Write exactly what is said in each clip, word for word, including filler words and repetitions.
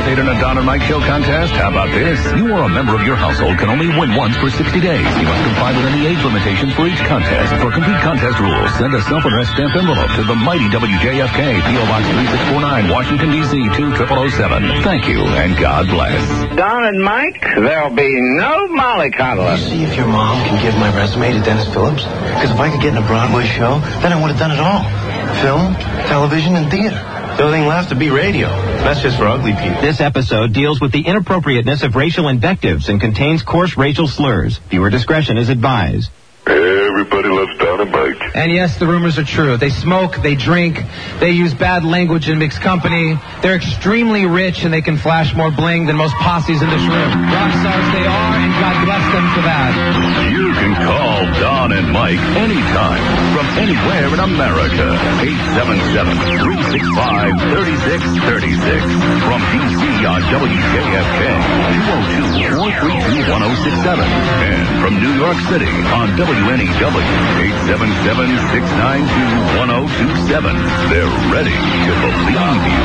participate in a Don and Mike Show contest? How about this? You or a member of your household can only win once for sixty days. You must comply with any age limitations for each contest. For complete contest rules, send a self-addressed stamped envelope to the mighty W J F K, P O Box three six four nine, Washington, D C two zero zero zero seven. Thank you, and God bless. Don and Mike, there'll be no mollycoddling. See if your mom can give my resume to Dennis Phillips? Because if I could get in a Broadway show, then I would have done it all. Film, television, and theater. The only thing left to be radio. That's just for ugly people. This episode deals with the inappropriateness of racial invectives and contains coarse racial slurs. Viewer discretion is advised. Everybody loves Don and Mike. And yes, the rumors are true. They smoke, they drink, they use bad language in mixed company. They're extremely rich, and they can flash more bling than most posses in this room. Rock stars they are, and God bless them for that. You can call Don and Mike anytime from anywhere in America. eight seven seven, three six five, three six three six. From D C on W J F K, two oh two, four three two, one oh six seven. And from New York City on W N E W, eight seven seven, six nine two, one oh two seven. They're ready to believe you.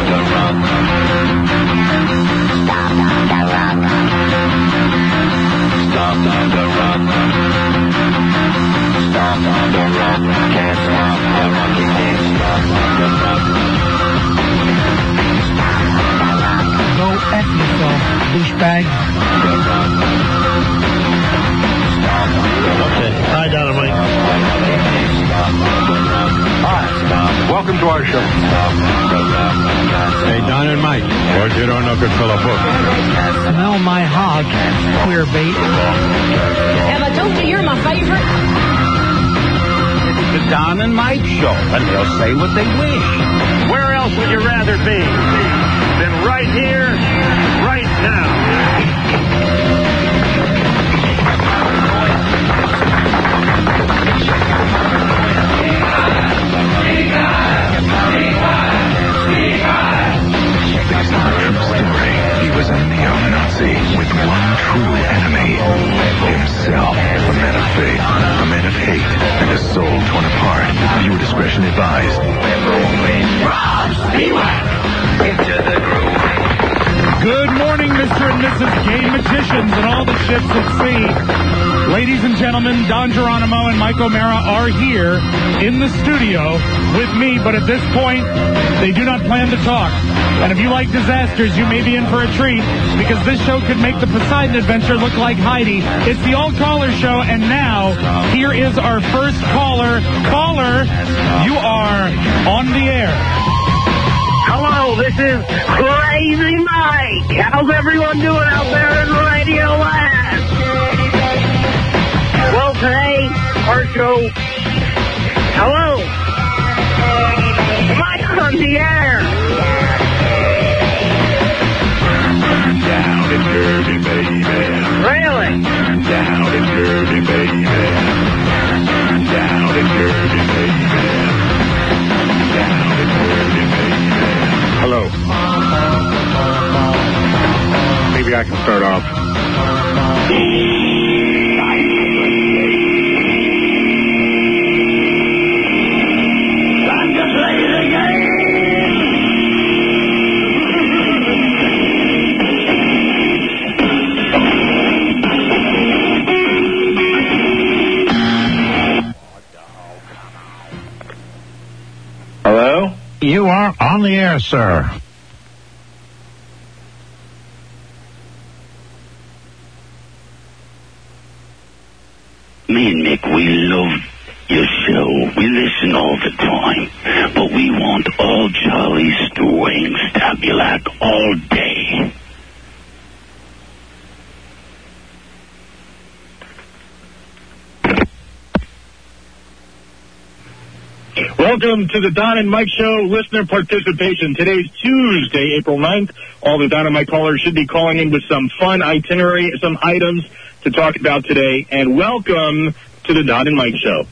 Stop on the rock. Stop on the rock. Can't stop the rock. You can't stop on the rock. Go F yourself, douchebag. Okay. Hi, Don and Mike. Hi. Welcome to our show. Hey, Don and Mike. Or you don't know Goodfellow book. Smell my hog, queer bait. Have I told you you're my favorite? It's the Don and Mike Show, and they'll say what they wish. Where else would you rather be than right here, right now? Based on a true story, he was a neo-Nazi with one true enemy, himself. A man of faith, a man of hate, and a soul torn apart. Viewer discretion advised. Into the groove. Good morning, Mister and Missus Game Magicians and all the ships at sea. Ladies and gentlemen, Don Geronimo and Mike O'Mara are here in the studio with me, but at this point, they do not plan to talk. And if you like disasters, you may be in for a treat, because this show could make the Poseidon Adventure look like Heidi. It's the All Caller Show, and now, here is our first caller. Caller, you are on the air. Hello, this is Crazy Mike. How's everyone doing out there in Radio Land? Well, today, our show... Hello? Mike on the air. Down and dirty, baby. Really? Down and dirty, baby. Down and dirty, baby. Down and dirty, baby. Hello. Maybe I can start off. Time to play the game. Hello? You are on the air, sir. Me and Mick, we love your show. We listen all the time. But we want all Charlie Strings Tabulac all day. Welcome to the Don and Mike Show listener participation. Today's Tuesday, April ninth. All the Don and Mike callers should be calling in with some fun itinerary, some items to talk about today. And welcome to the Don and Mike Show.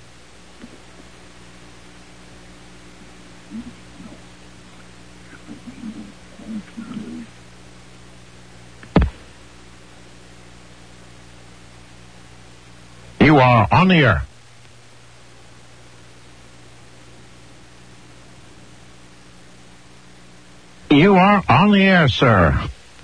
You are on the air. You are on the air, sir.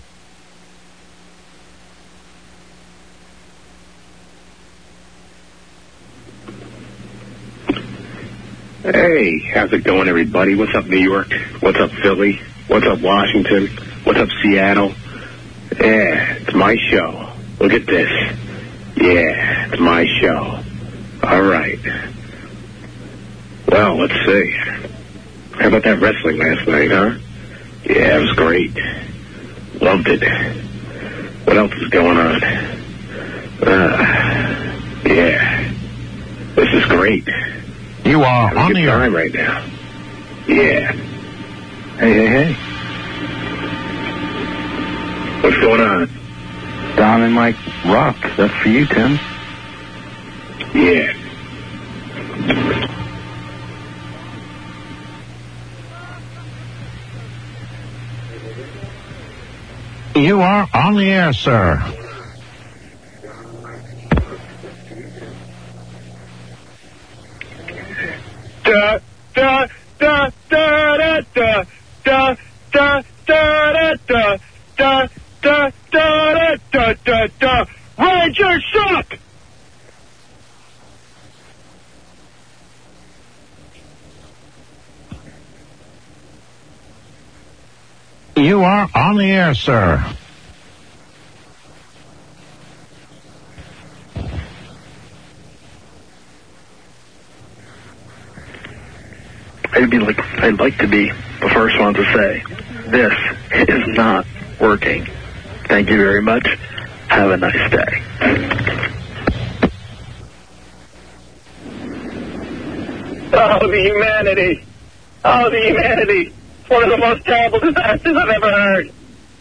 Hey, how's it going, everybody? What's up, New York? What's up, Philly? What's up, Washington? What's up, Seattle? Yeah, it's my show. Look at this. Yeah, it's my show. All right. Well, let's see. How about that wrestling last night, huh? Yeah, it was great. Loved it. What else is going on? Uh, yeah. This is great. You are Have a on good the air time right now. Yeah. Hey, hey, hey. What's going on? Don and Mike rock. That's for you, Tim. Yeah. You are on the air, sir. Da da da da da da da da da da da da da da da da da. Rangers suck. You are on the air, sir. I'd be like, I'd like to be the first one to say, this is not working. Thank you very much. Have a nice day. Oh, the humanity. Oh, the humanity. It's one of the most terrible disasters I've ever heard.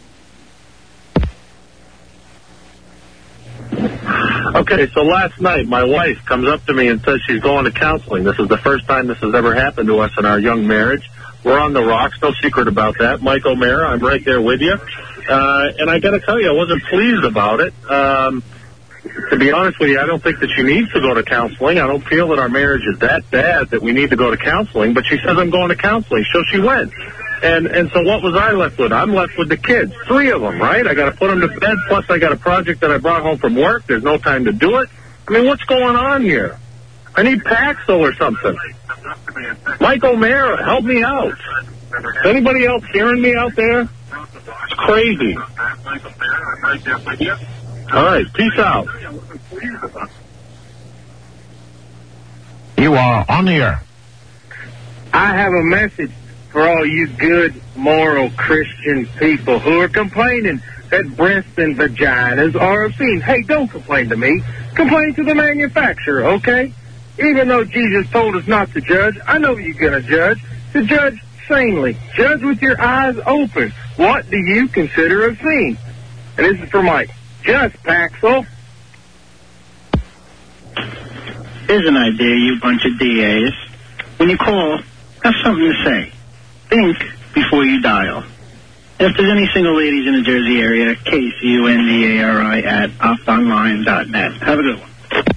Okay, so last night my wife comes up to me and says she's going to counseling. This is the first time this has ever happened to us in our young marriage. We're on the rocks, no secret about that. Mike O'Mara, I'm right there with you. Uh, and I got to tell you, I wasn't pleased about it. Um, to be honest with you, I don't think that she needs to go to counseling. I don't feel that our marriage is that bad that we need to go to counseling. But she says I'm going to counseling, so she went. And and so what was I left with? I'm left with the kids, three of them, right? I got to put them to bed, plus I got a project that I brought home from work. There's no time to do it. I mean, what's going on here? I need Paxil or something. Mike O'Mara, help me out. Is anybody else hearing me out there? It's crazy. All right, peace out. You are on the air. I have a message for all you good, moral Christian people who are complaining that breasts and vaginas are obscene. Hey, don't complain to me. Complain to the manufacturer, okay? Even though Jesus told us not to judge, I know you're going to judge. To judge sanely. Judge with your eyes open. What do you consider obscene? And this is for Mike. Just Paxil. Here's an idea, you bunch of D As. When you call, have something to say. Think before you dial. And if there's any single ladies in the Jersey area, K C U N D A R I at optonline dot net. Have a good one.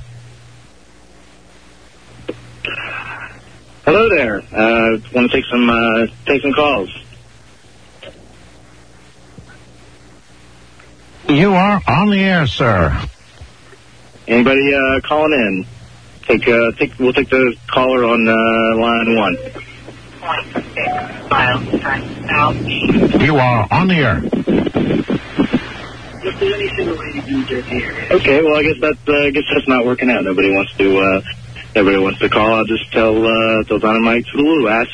Hello there. Uh, want to take some uh, take some calls? You are on the air, sir. Anybody uh, calling in? Take uh, take. We'll take the caller on uh, line one. You are on the air. If there's any single ladies in the Jersey area. Okay. Well, I guess that uh, I guess that's not working out. Nobody wants to. Uh, nobody wants to call. I'll just tell uh, tell Don and Mike to the Lulu ass.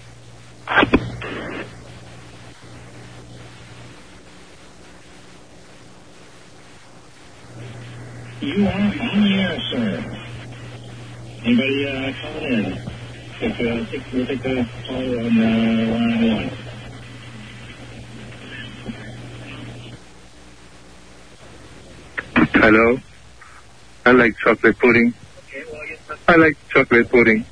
You are on the air, sir. Anybody uh, calling in? Take, uh, take, we'll take the caller on uh, line one. Hello? I like chocolate pudding. I like chocolate pudding.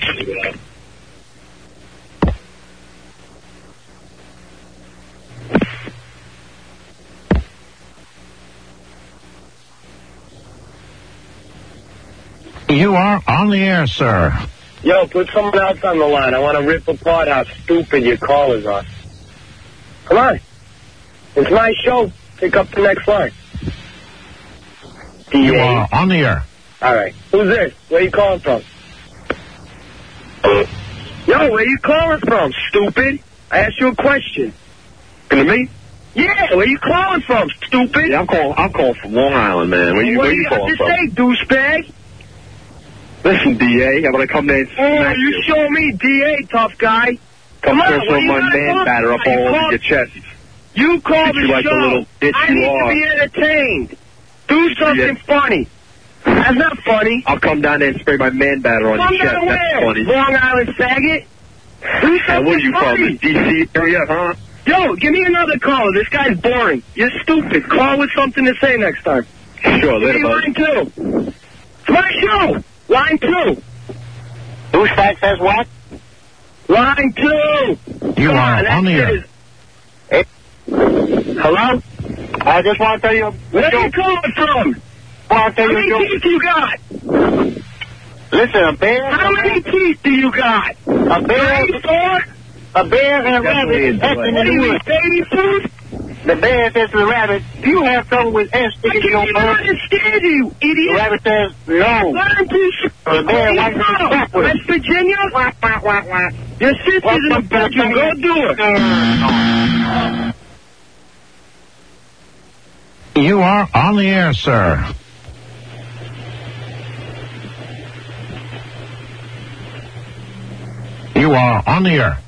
You are on the air, sir. Yo, put someone else on the line. I want to rip apart how stupid your callers are. on. It's my show. Pick up the next line. You are on the air. All right. Who's this? Where you calling from? Yo, where you calling from, stupid? I asked you a question. To me? Yeah, where you calling from, stupid? Yeah, I'm calling. I'm calling from Long Island, man. Where you, what where do you you got calling to from? say, douchebag? Listen, D A, I'm gonna come there and Oh, smack you you. show me, D A, tough guy. Come Come on, throw what some of you my gotta man talk batter up about? You all over call- your chest. You call Treat the you like show. the little bitch I you need are. to be entertained. Do something funny. That's not funny. I'll come down there and spray my man batter on Come your chest. down That's where? funny. Long Island faggot? Do And something where are you funny. from? The D C area, huh? Yo, give me another caller. This guy's boring. You're stupid. Call with something to say next time. Sure, Give later, me bud. line two. It's my show. Line two. Douchebag says what? Line two. You Come are on, that on the shit air. is- Hello? I just want to tell you. Where are you calling from? I want to How tell many you. a teeth you got? joke. Listen, a bear. How many teeth do you got? A bear. Three, four? A bear and a rabbit Definitely is is acting What in do the you woods. eat, baby food? The bear says to the rabbit, "Do you have trouble with ants I sticking can't in your even butt?" understand you, The idiot. rabbit says, "No." Learn to The bear wipes his from? back with it. West Virginia? Whack, whack, whack, whack. Your sister's in a bedroom. Go do it. You are on the air, sir. You are on the air.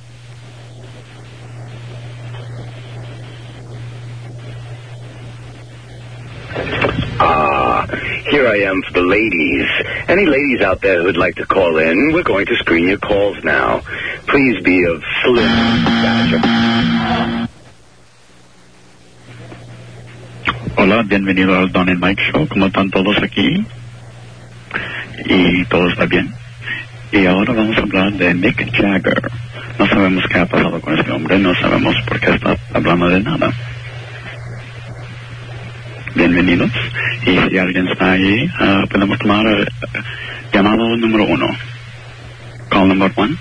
Ah, here I am for the ladies. Any ladies out there who'd like to call in, we're going to screen your calls now. Please be of slim stature. Hola, bienvenido al Don and Mike Show. ¿Cómo están todos aquí? Y todo está bien. Y ahora vamos a hablar de Mick Jagger. No sabemos qué ha pasado con este hombre, no sabemos por qué está hablando de nada. Bienvenidos. Y si alguien está ahí, uh, podemos tomar uh, llamado número uno. Call number one.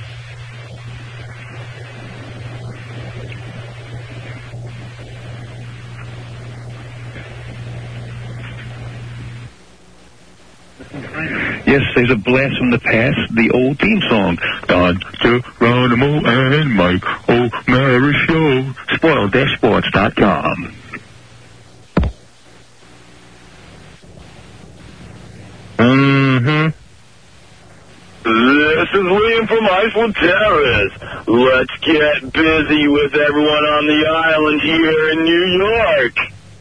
Yes, there's a blast from the past, the old theme song. Don Geronimo and Mike O'Mara Show. spoiled dash sports dot com. Mm-hmm. This is William from Iceland Terrace. Let's get busy with everyone on the island here in New York.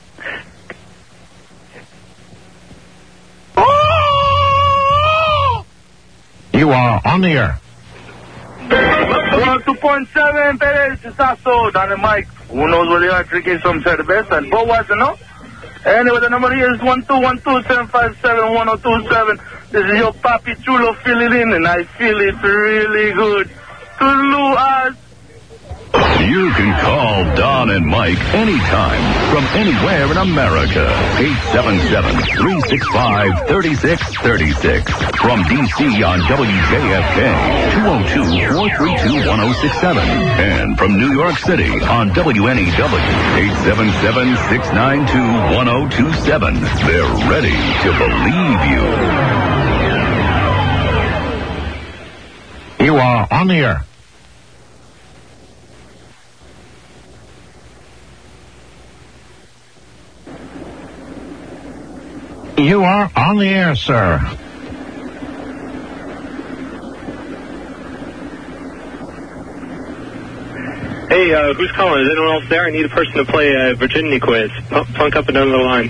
You are on the air. one two point seven, baby. This is also Don and Mike. Who knows where they are drinking some cerveza and Budweiser, no? Anyway, the number here is one two one two, seven five seven, one oh two seven. This is your Papi Chulo filling in, and I feel it really good. Tulu-az. You can call Don and Mike anytime from anywhere in America. eight seven seven, three six five, three six three six. From D C on W J F K, two oh two, four three two, one oh six seven. And from New York City on W N E W, eight seven seven, six nine two, one oh two seven. They're ready to believe you. You are on the air. You are on the air, sir. Hey, uh, who's calling? Is anyone else there? I need a person to play a Virginia quiz. P- plunk up another line.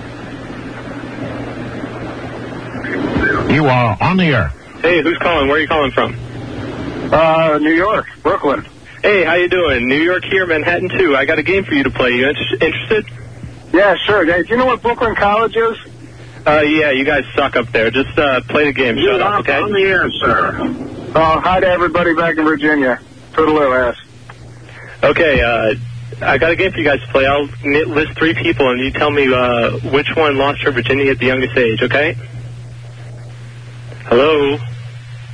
You are on the air. Hey, who's calling? Where are you calling from? Uh, New York, Brooklyn. Hey, how you doing? New York here, Manhattan too. I got a game for you to play. You inter- interested? Yeah, sure. Hey, do you know what Brooklyn College is? Uh, yeah, you guys suck up there. Just, uh, play the game. Shut up, okay? On the air, sir. Oh, hi to everybody back in Virginia. Toodaloo, ass. Okay, uh, I got a game for you guys to play. I'll n- list three people, and you tell me, uh, which one lost her virginity at the youngest age, okay? Hello?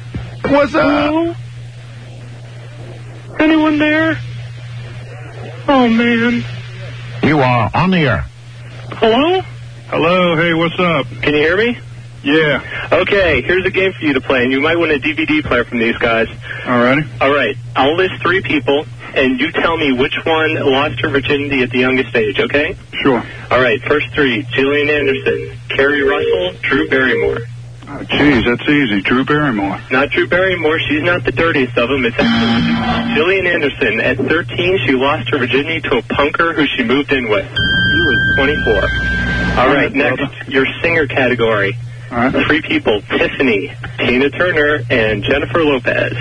What's up? Hello? Anyone there? Oh, man. You are on the air. Hello? Hello, hey, what's up? Can you hear me? Yeah. Okay, here's a game for you to play, and you might win a D V D player from these guys. Alrighty. All right, I'll list three people, and you tell me which one lost her virginity at the youngest age, okay? Sure. All right, first three, Gillian Anderson, Carrie Russell, Drew Barrymore. Oh, geez, that's easy. Drew Barrymore. Not Drew Barrymore. She's not the dirtiest of them. It's actually Gillian Anderson. At thirteen, she lost her virginity to a punker who she moved in with. He was twenty-four. All right, right, next, brother. your singer category. All right. Three people, Tiffany, Tina Turner, and Jennifer Lopez.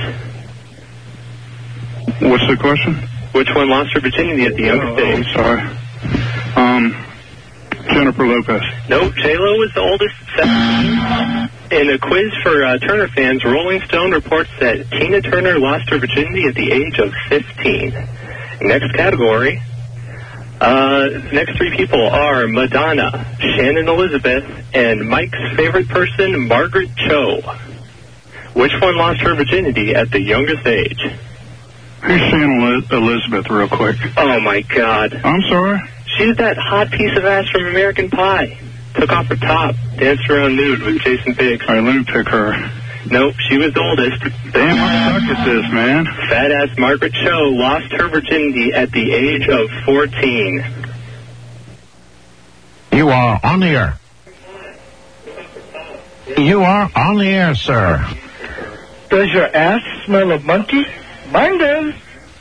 What's the question? Which one lost her virginity at the youngest Oh, age? I'm sorry. Um, Jennifer Lopez. Nope, J-Lo was the oldest, seventeen. In a quiz for uh, Turner fans, Rolling Stone reports that Tina Turner lost her virginity at the age of fifteen. Next category. Uh, next three people are Madonna, Shannon Elizabeth, and Mike's favorite person, Margaret Cho. Which one lost her virginity at the youngest age? Who's Shannon Elizabeth, real quick? Oh, my God. I'm sorry? She's that hot piece of ass from American Pie. Took off her top, danced around nude with Jason Biggs. All right, let me pick her. Nope, she was the oldest. Damn, I suck at this, man. Fat ass Margaret Cho lost her virginity at the age of fourteen. You are on the air. You are on the air, sir. Does your ass smell of monkey? Mine does.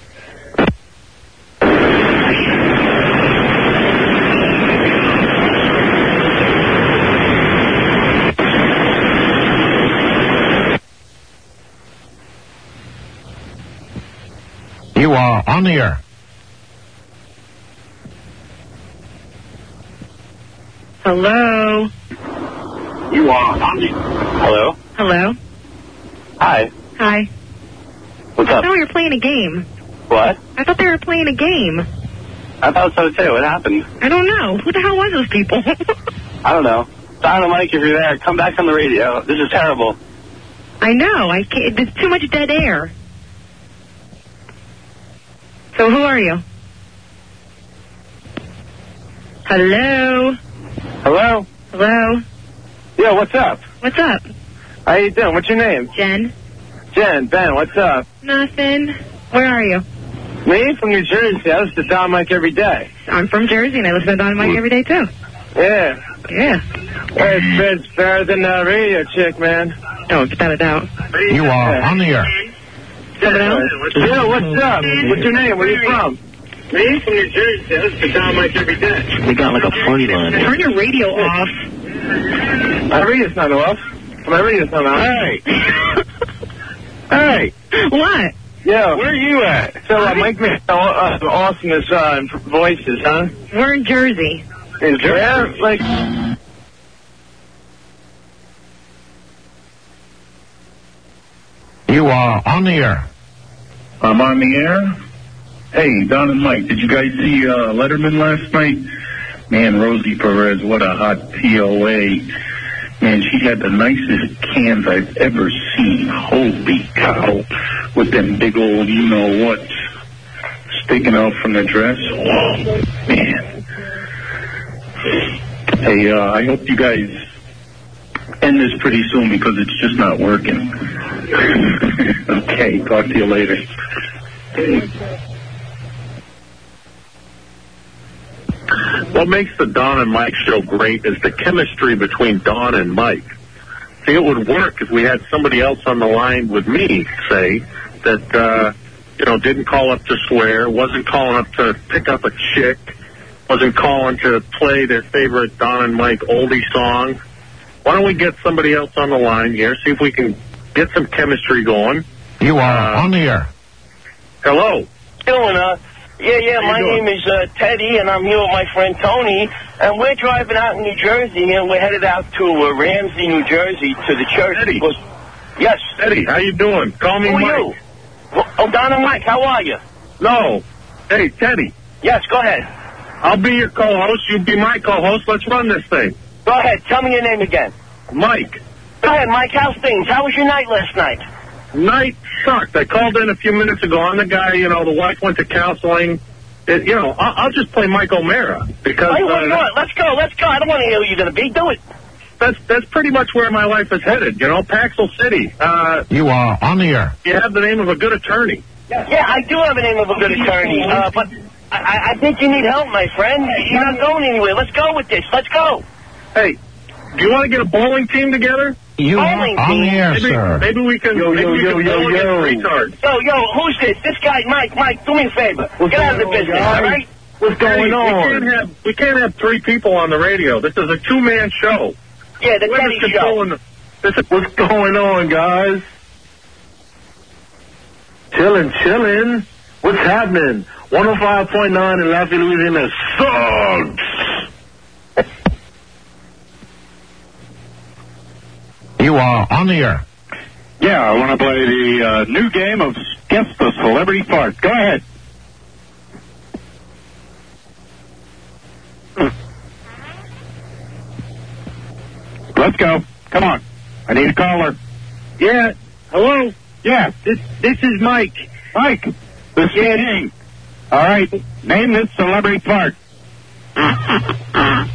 You are on the air. Hello. You are on the Hello? Hello. Hi. Hi. What's I up? thought we were playing a game. What? I thought they were playing a game. I thought so too. What happened? I don't know. Who the hell was those people? I don't know. Don and Mike, if you're there, come back on the radio. This is terrible. I know. I can't. There's too much dead air. So who are you? Hello. Hello? Hello. Yeah, what's up? What's up? How you doing? What's your name? Jen. Jen, Ben, what's up? Nothing. Where are you? Me? From New Jersey. I listen to Don Mike every day. I'm from Jersey, and I listen to Don and Mike every day, too. Yeah. Yeah. Hey, it's, it's better than the radio chick, man. Oh, without a doubt. You are on the air. Someone else? Yeah, what's up? What's your name? Where are you from? Me from New Jersey. I listen to Don and Mike every day. We got like a party line. Turn your radio off. My radio's not off. My radio's not on. Hey! Hey! What? Yo. Where are you at? So, uh, Mike makes uh, uh, awesomest uh, voices, huh? We're in Jersey. In Jersey? Yeah, like... You are on the air. I'm on the air. Hey, Don and Mike, did you guys see uh, Letterman last night? Man, Rosie Perez, what a hot P O A. Man, she had the nicest cans I've ever seen. Holy cow. With them big old you-know-whats sticking out from the dress. Oh, man. Hey, uh, I hope you guys end this pretty soon because it's just not working. Okay, talk to you later. What makes the Don and Mike show great is the chemistry between Don and Mike. See, it would work if we had somebody else on the line with me, say, that, uh, you know, didn't call up to swear, wasn't calling up to pick up a chick, wasn't calling to play their favorite Don and Mike oldie song. Why don't we get somebody else on the line here, see if we can get some chemistry going. You are Uh, on the air. Hello. Doing, uh, yeah, yeah, my doing? name is uh, Teddy, and I'm here with my friend Tony, and we're driving out in New Jersey, and we're headed out to uh, Ramsey, New Jersey, to the church. Teddy. Because, yes. Eddie, how you doing? Call me Who are Mike. you? Well, oh, Don and Mike, how are you? No. Hey, Teddy. Yes, go ahead. I'll be your co-host. You be my co-host. Let's run this thing. Go ahead. Tell me your name again. Mike. Go ahead, Mike. How's things? How was your night last night? Night sucked. I called in a few minutes ago. I'm the guy, you know, the wife went to counseling. it, you know, I'll, I'll just play Mike O'Mara because. Hey, what do you uh, want? Let's go, let's go. I don't want to hear who you're going to be. Do it. That's that's pretty much where my life is headed. You know, Paxil City. Uh, You are on the air. you have the name of a good attorney. Yeah, I do have a name of a good attorney, uh, but I, I think you need help, my friend. You're not going anywhere. Let's go with this. Let's go. Hey, do you want to get a bowling team together? You are Bowling on the team? air, Maybe, sir. maybe we can. Yo, maybe yo, we yo, can yo, bowl against yo. retards. Yo, yo, who's this? This guy, Mike. Mike, do me a favor. What's Get out of the going on, business, guys? all right? What's Hey, going We on? can't have we can't have three people on the radio. This is a two man show. Yeah, the Whoever's Teddy Show. controlling the- This is, What's going on, guys? Chillin', chillin'. What's happening? one oh five point nine in Lafayette, Louisiana sucks. You are on the air. Yeah, I want to play the uh, new game of Guess the Celebrity Fart. Go ahead. Let's go. Come on. I need a caller. yeah. Hello. Yeah, This this is Mike. Mike. The King. All right. Name this celebrity fart. Come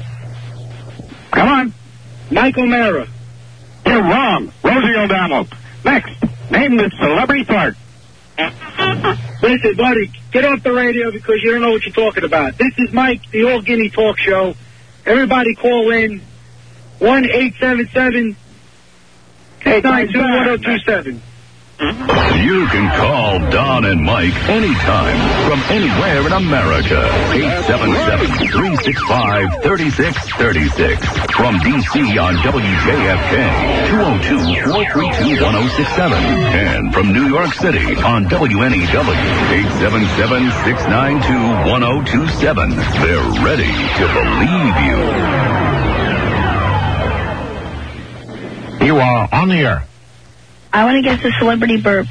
on. Mike O'Mara. You're wrong. Rosie O'Donnell. Next. Name this celebrity fart. Listen, buddy, get off the radio because you don't know what you're talking about. This is Mike, the All Guinea Talk Show. Everybody call in one eight seven seven six nine two one oh two seven. You can call Don and Mike anytime from anywhere in America. eight seven seven, three six five, three six three six. From D C on W J F K, two oh two, four three two, one oh six seven. And from New York City on W N E W, eight seven seven, six nine two, one oh two seven. They're ready to believe you. You are on the air. I want to guess a celebrity burp.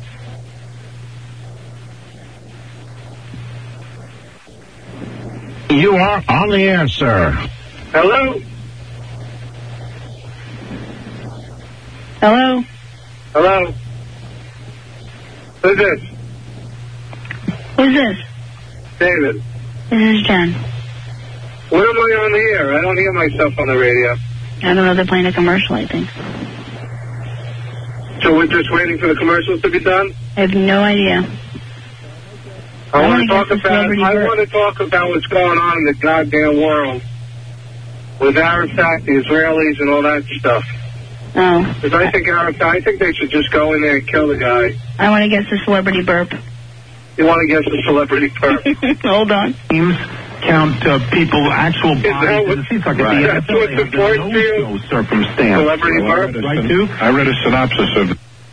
You are on the air, sir. Hello. Hello? Hello. Who's this? Who's this? David. This is Jen. When am I on the air? I don't hear myself on the radio. I don't know, they're playing a commercial, I think. So we're just waiting for the commercials to be done? I have no idea. I, I want wanna to talk guess the about. celebrity I burp. want to talk about what's going on in the goddamn world with Arafat, the Israelis, and all that stuff. Oh. Because I think Arafat, I think they should just go in there and kill the guy. I want to guess a celebrity burp. You want to guess the celebrity perp? Hold on. Count uh, people, actual Is that bodies what- in the seats. Like right. at the That's N F L, what's they have important no to you? show circumstance. Celebrity So I burp? read a- Right, too? I read a synopsis of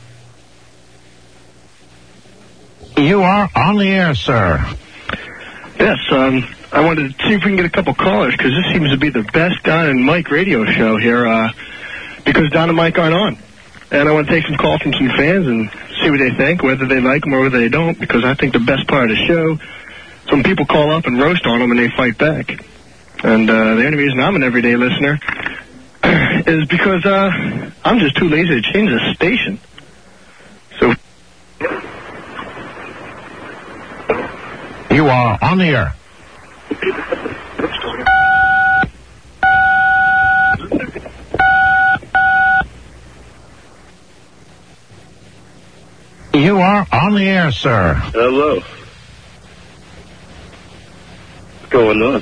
You are on the air, sir. Yes, um, I wanted to see if we can get a couple callers, because this seems to be the best Don and Mike radio show here, uh, because Don and Mike aren't on. And I want to take some calls from some fans and see what they think, whether they like them or whether they don't, because I think the best part of the show is when people call up and roast on them and they fight back. And uh, the only reason I'm an everyday listener is because uh, I'm just too lazy to change the station. So... You are on the air. You are on the air, sir. Hello. What's going on?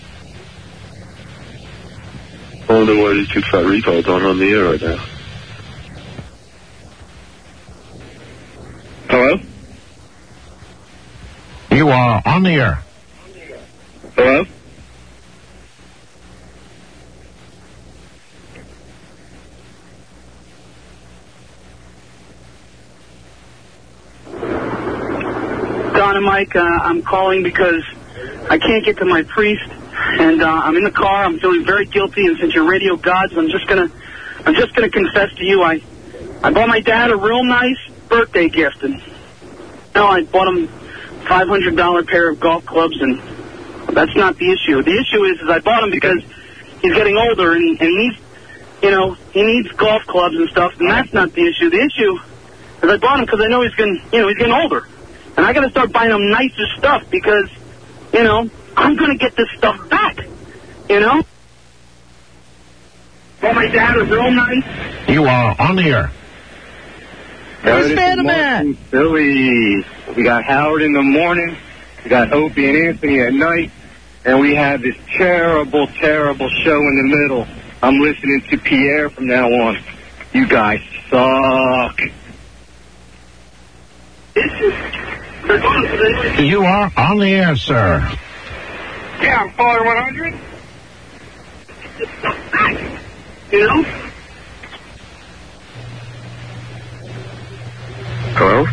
I wonder why these two fat retards aren't on the air right now. Hello? You are on the air. Hello? Don and Mike, uh, I'm calling because I can't get to my priest, and uh, I'm in the car. I'm feeling very guilty, and since you're radio gods, I'm just gonna, I'm just gonna confess to you. I, I bought my dad a real nice birthday gift, and no, I bought him a five hundred dollar pair of golf clubs, and that's not the issue. The issue is, is I bought him because he's getting older, and, and he needs, you know, he needs golf clubs and stuff, and that's not the issue. The issue is I bought him because I know he's getting, you know, he's getting older. And And I got to start buying them nicer stuff because, you know, I'm going to get this stuff back, you know? Well, my dad is real nice. You are on the air. Where's Martin, Philly. We got Howard in the morning. We got Opie and Anthony at night. And we have this terrible, terrible show in the middle. I'm listening to Pierre from now on. You guys suck. You are on the air, sir. Yeah, I'm caller one hundred. You know? Hello?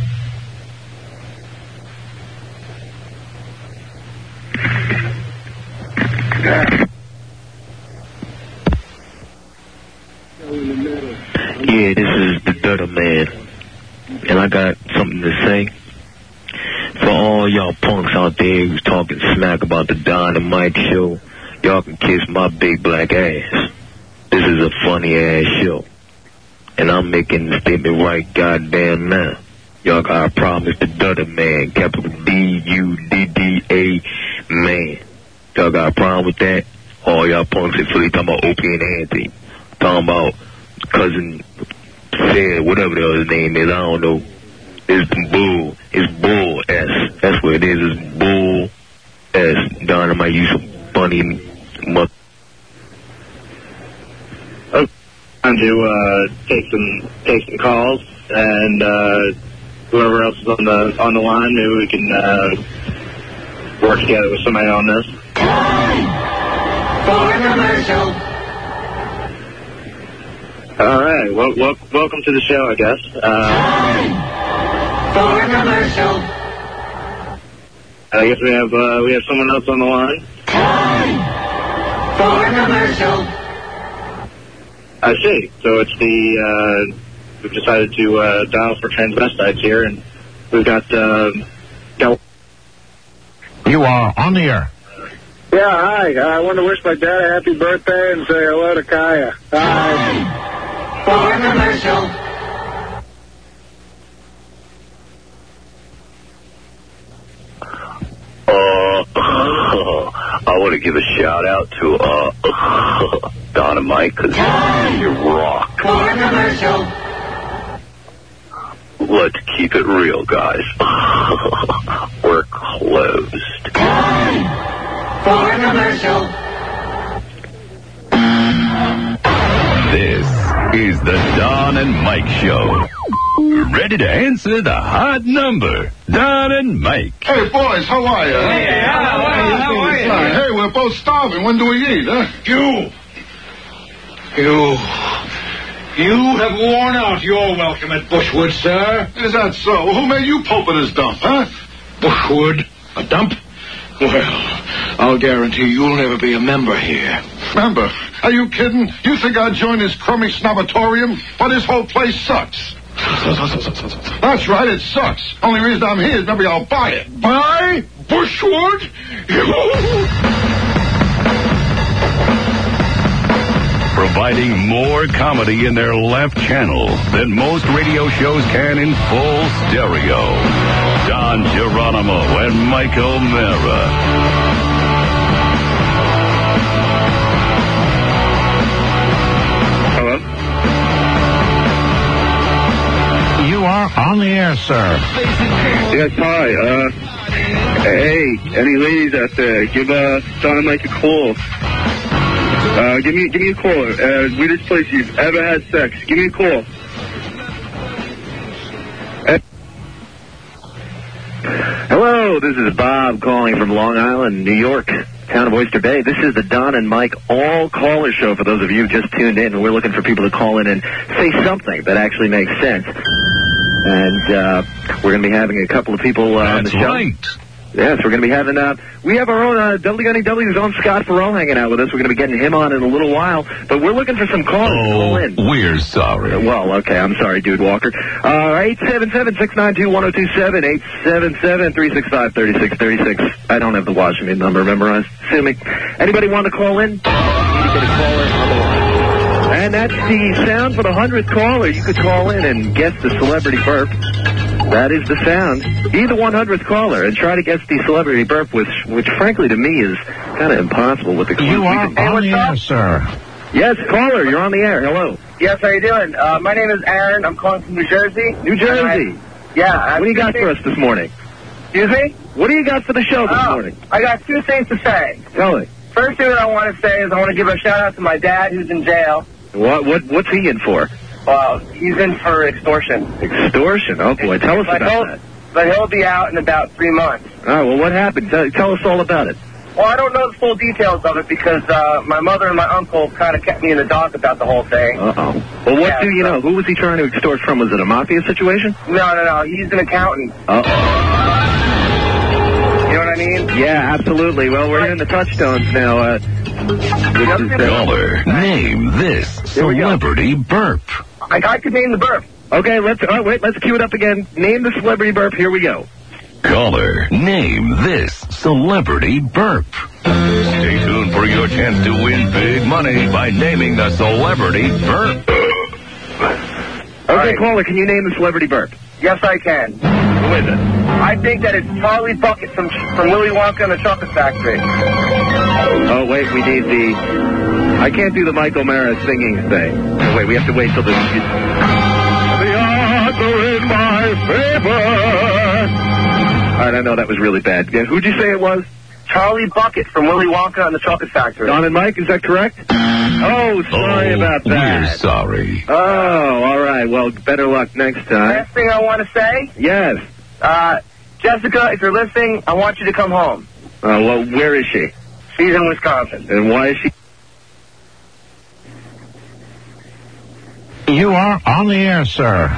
Yeah, this is the Dutter Man, and I got something to say. For all y'all punks out there who's talking smack about the Don and Mike show, y'all can kiss my big black ass. This is a funny ass show, and I'm making the statement right goddamn now. Y'all got a problem with the Dutter Man, capital D U D D A man. Y'all got a problem with that? All y'all punks in Philly talking about Opie and Anthony, talking about cousin Fed, whatever the other name is, I don't know. It's bull. It's bull S. That's what it is. It's bull S. Don, I might use some funny mother. Okay. Time to uh, take some take some calls, and uh, whoever else is on the on the line, maybe we can uh, work together with somebody on this. For commercial. All right. Well, well, welcome to the show, I guess. Uh, For commercial. I guess we have uh, we have someone else on the line. For commercial. I see. So it's the uh, we've decided to uh, dial for transvestites here, and we've got. Uh, Cal- You are on the air. Yeah, hi. I want to wish my dad a happy birthday and say hello to Kaya. Hi. For commercial. Uh, I want to give a shout out to uh, Don and Mike because you rock. For commercial. Let's keep it real, guys. We're closed. For commercial. This is the Don and Mike Show. Ready to answer the hot number. Don and Mike. Hey, boys, how are you? Hey, how are you? How are you? Hey, we're both starving. When do we eat, huh? You. You. You have worn out your welcome at Bushwood, sir. Is that so? Who made you pope at his dump, huh? Bushwood? A dump? Well, I'll guarantee you'll never be a member here. Member? Are you kidding? You think I'd join this crummy snobatorium? But this whole place sucks. That's right, it sucks. Only reason I'm here is maybe I'll buy it. Buy? Bushwood? Providing more comedy in their left channel than most radio shows can in full stereo. Don Geronimo and Mike O'Mara. You are on the air, sir. Yes, hi. Uh, hey, any ladies out there, give uh, Don and Mike a call. Uh, give me, give me a call. Uh, weirdest place you've ever had sex. Give me a call. Hey. Hello, this is Bob calling from Long Island, New York, town of Oyster Bay. This is the Don and Mike all-caller show for those of you who just tuned in. We're looking for people to call in and say something that actually makes sense. And uh, we're going to be having a couple of people uh, on the show. Right. Yes, we're going to be having, uh, we have our own, uh, W N E W's own Scott Farrell hanging out with us. We're going to be getting him on in a little while. But we're looking for some callers to call in. We're sorry. Uh, well, okay, I'm sorry, Dude Walker. Uh, eight seven seven, six nine two, one oh two seven, eight seven seven, three six five, three six three six. I don't have the Washington number memorized. Sue me. Anybody want to call in? You get a caller on the line. And that's the sound for the hundredth caller. You could call in and guess the celebrity burp. That is the sound. Be the one hundredth caller and try to guess the celebrity burp, which, which frankly to me is kind of impossible with the clues. You are can- on the air, sir. Yes, caller, you're on the air. Hello. Yes, how you doing? Uh, my name is Aaron. I'm calling from New Jersey. New Jersey. I, yeah. I What do you got for us this morning? Excuse me? What do you got for the show this Oh, morning? I got two things to say. Tell me. First thing that I want to say is I want to give a shout out to my dad who's in jail. What, what, what's he in for? Well, he's in for extortion. Extortion? Oh, boy. Tell us But about he'll, that. but he'll be out in about three months. All right, well, what happened? Tell, tell us all about it. Well, I don't know the full details of it because uh, my mother and my uncle kind of kept me in the dark about the whole thing. Uh-oh. Well, what Yeah, do you so- know? Who was he trying to extort from? Was it a mafia situation? No, no, no. He's an accountant. Uh-oh. You know what I mean? Yeah, absolutely. Well, we're in the touchstones now. Uh, this is, uh, Caller, name this celebrity burp. I, I could name the burp. Okay, let's, oh, wait, let's cue it up again. Name the celebrity burp. Here we go. Caller, name this celebrity burp. Stay tuned for your chance to win big money by naming the celebrity burp. Okay, caller, can you name the celebrity burp? Yes, I can. Who is it? I think that it's Charlie Bucket from from Willy Wonka and the Chocolate Factory. Oh, wait, we need the... I can't do the Michael Mara singing thing. Oh, wait, we have to wait till the... The odds are in my favor. All right, I know that was really bad. Yeah, who'd you say it was? Charlie Bucket from Willy Wonka and the Chocolate Factory. Don and Mike, is that correct? Oh, sorry Oh, about that. We're sorry. Oh, all right. Well, better luck next time. Last thing I want to say, Yes. uh, Jessica, if you're listening, I want you to come home. Uh, well, where is she? She's in Wisconsin. And why is she? You are on the air, sir.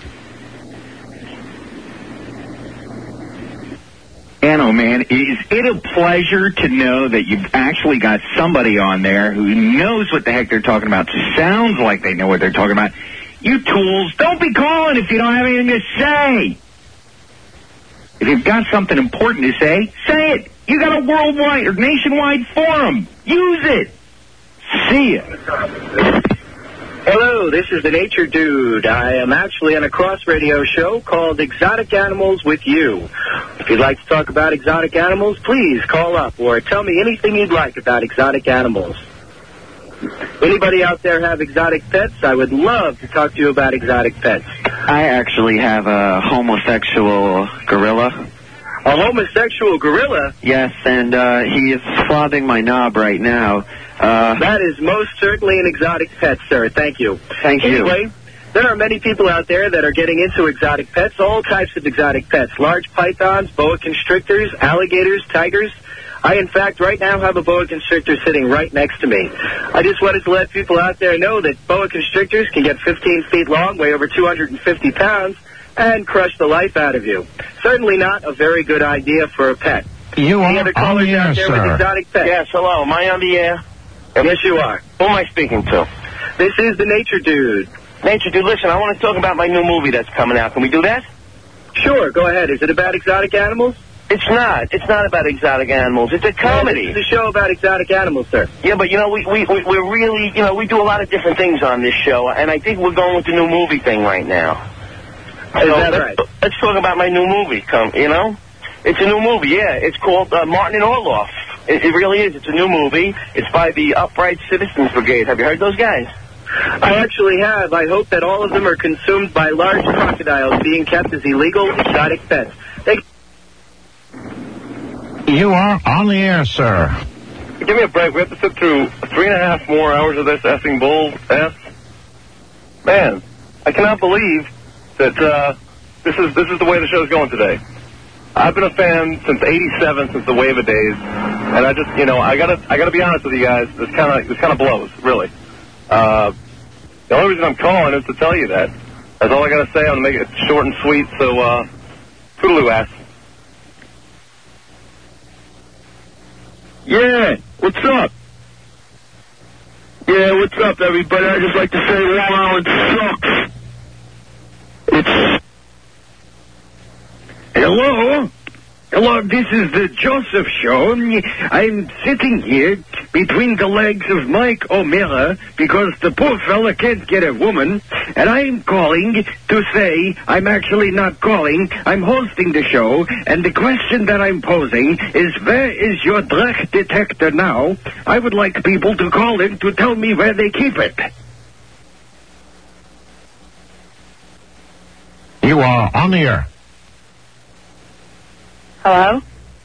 Anno, man, is it a pleasure to know that you've actually got somebody on there who knows what the heck they're talking about, sounds like they know what they're talking about. You tools, don't be calling if you don't have anything to say. If you've got something important to say, say it. You got a worldwide or nationwide forum. Use it. See ya. Hello, this is the Nature Dude. I am actually on a cross radio show called Exotic Animals with You. If you'd like to talk about exotic animals, please call up or tell me anything you'd like about exotic animals. Anybody out there have exotic pets? I would love to talk to you about exotic pets. I actually have a homosexual gorilla. A homosexual gorilla? Yes, and uh, he is flopping my knob right now. Uh, That is most certainly an exotic pet, sir. Thank you. Thank you. Anyway, there are many people out there that are getting into exotic pets, all types of exotic pets. Large pythons, boa constrictors, alligators, tigers. I, in fact, right now have a boa constrictor sitting right next to me. I just wanted to let people out there know that boa constrictors can get fifteen feet long, weigh over two hundred fifty pounds, and crush the life out of you. Certainly not a very good idea for a pet. You Any are other on callers the air, out there with sir. exotic pets? Yes, hello. Am I on the air? Yes, you are. Who am I speaking to? This is the Nature Dude. Nature Dude, listen, I want to talk about my new movie that's coming out. Can we do that? Sure, go ahead. Is it about exotic animals? It's not. It's not about exotic animals. It's a comedy. Well, this is a show about exotic animals, sir. Yeah, but you know, we, we, we- we're really, you know, we do a lot of different things on this show, and I think we're going with the new movie thing right now. Is So that let's, right? let's talk about my new movie, come, you know? It's a new movie, yeah. It's called uh, Martin and Orloff. It, it really is. It's a new movie. It's by the Upright Citizens Brigade. Have you heard those guys? I actually have. I hope that all of them are consumed by large crocodiles being kept as illegal exotic pets. They... You are on the air, sir. Give me a break. We have to sit through three and a half more hours of this effing bull F. Man, I cannot believe that uh, this is this is the way the show's going today. I've been a fan since eighty-seven, since the Wave of Days, and I just, you know, I gotta I gotta be honest with you guys. This kind of this kind of blows, really. Uh, the only reason I'm calling is to tell you that. That's all I gotta say. I'm gonna make it short and sweet. So, uh, toodaloo ass. Yeah, what's up? Yeah, what's up, everybody? I'd just like to say Long Island sucks. It's... Hello? Hello, this is the Joseph Show. I'm sitting here between the legs of Mike O'Mara because the poor fella can't get a woman, and I'm calling to say I'm actually not calling. I'm hosting the show, and the question that I'm posing is, where is your Drech detector now? I would like people to call in to tell me where they keep it. You are on the air. Hello?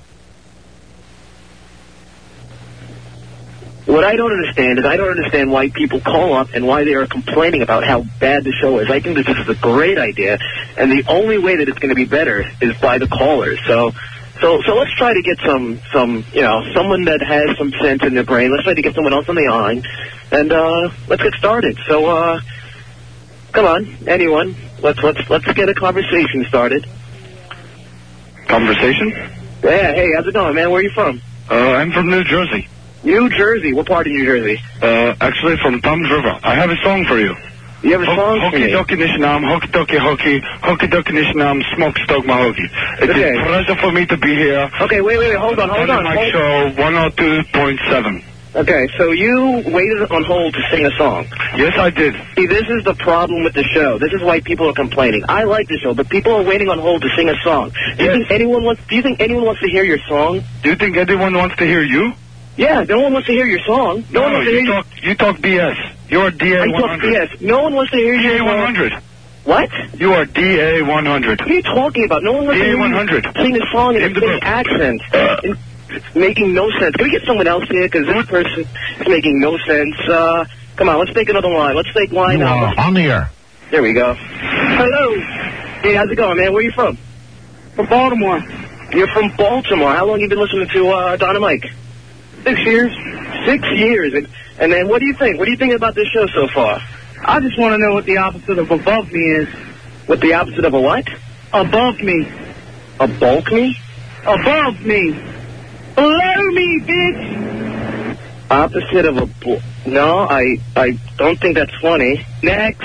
What I don't understand is I don't understand why people call up and why they are complaining about how bad the show is. I think that this is a great idea, and the only way that it's going to be better is by the callers. So, so, so let's try to get some, some, you know, someone that has some sense in their brain. Let's try to get someone else on the line, and uh, let's get started. So, uh, come on, anyone, let's let's let's get a conversation started. Conversation? Yeah. Hey, how's it going, man? Where are you from? Uh, I'm from New Jersey. New Jersey. What part of New Jersey? Uh, actually from Tom's River. I have a song for you. You have a song for me? Hockey Dokie Nishnam, Hockey Dokie Hockey, Hockey Dokie Nishnam, Smoke Stoke Mahogany. It's Okay. a pleasure for me to be here. Okay, wait, wait, wait, hold on, hold on. on. Mike hold- Show one oh two point seven. Okay, so you waited on hold to sing a song. Yes, I did. See, this is the problem with the show. This is why people are complaining. I like the show, but people are waiting on hold to sing a song. Do you think anyone wants? Do you think anyone wants to hear your song? Do you think anyone wants to hear you? Yeah, no one wants to hear your song. No, No, one wants to hear you talk, you talk B S. You're D A I one talk hundred. B S. No one wants to hear D your A song. one hundred. What? You are D A one hundred. What are you talking about? No one wants D A to hear one you hundred. sing a song in a Name the thick book. accent. And it's making no sense. Can we get someone else here? Because this person is making no sense. Uh, come on, let's take another line. Let's take line You out. are on the air. There we go. Hello. Hey, how's it going, man? Where are you from? From Baltimore. You're from Baltimore. How long have you been listening to uh, Don and Mike? Six years. Six years. And, and then what do you think? What do you think about this show so far? I just want to know what the opposite of above me is. What the opposite of a what? Above me. A bulk me? Above me. Below me, bitch. Opposite of a bu- No, I I don't think that's funny. Next.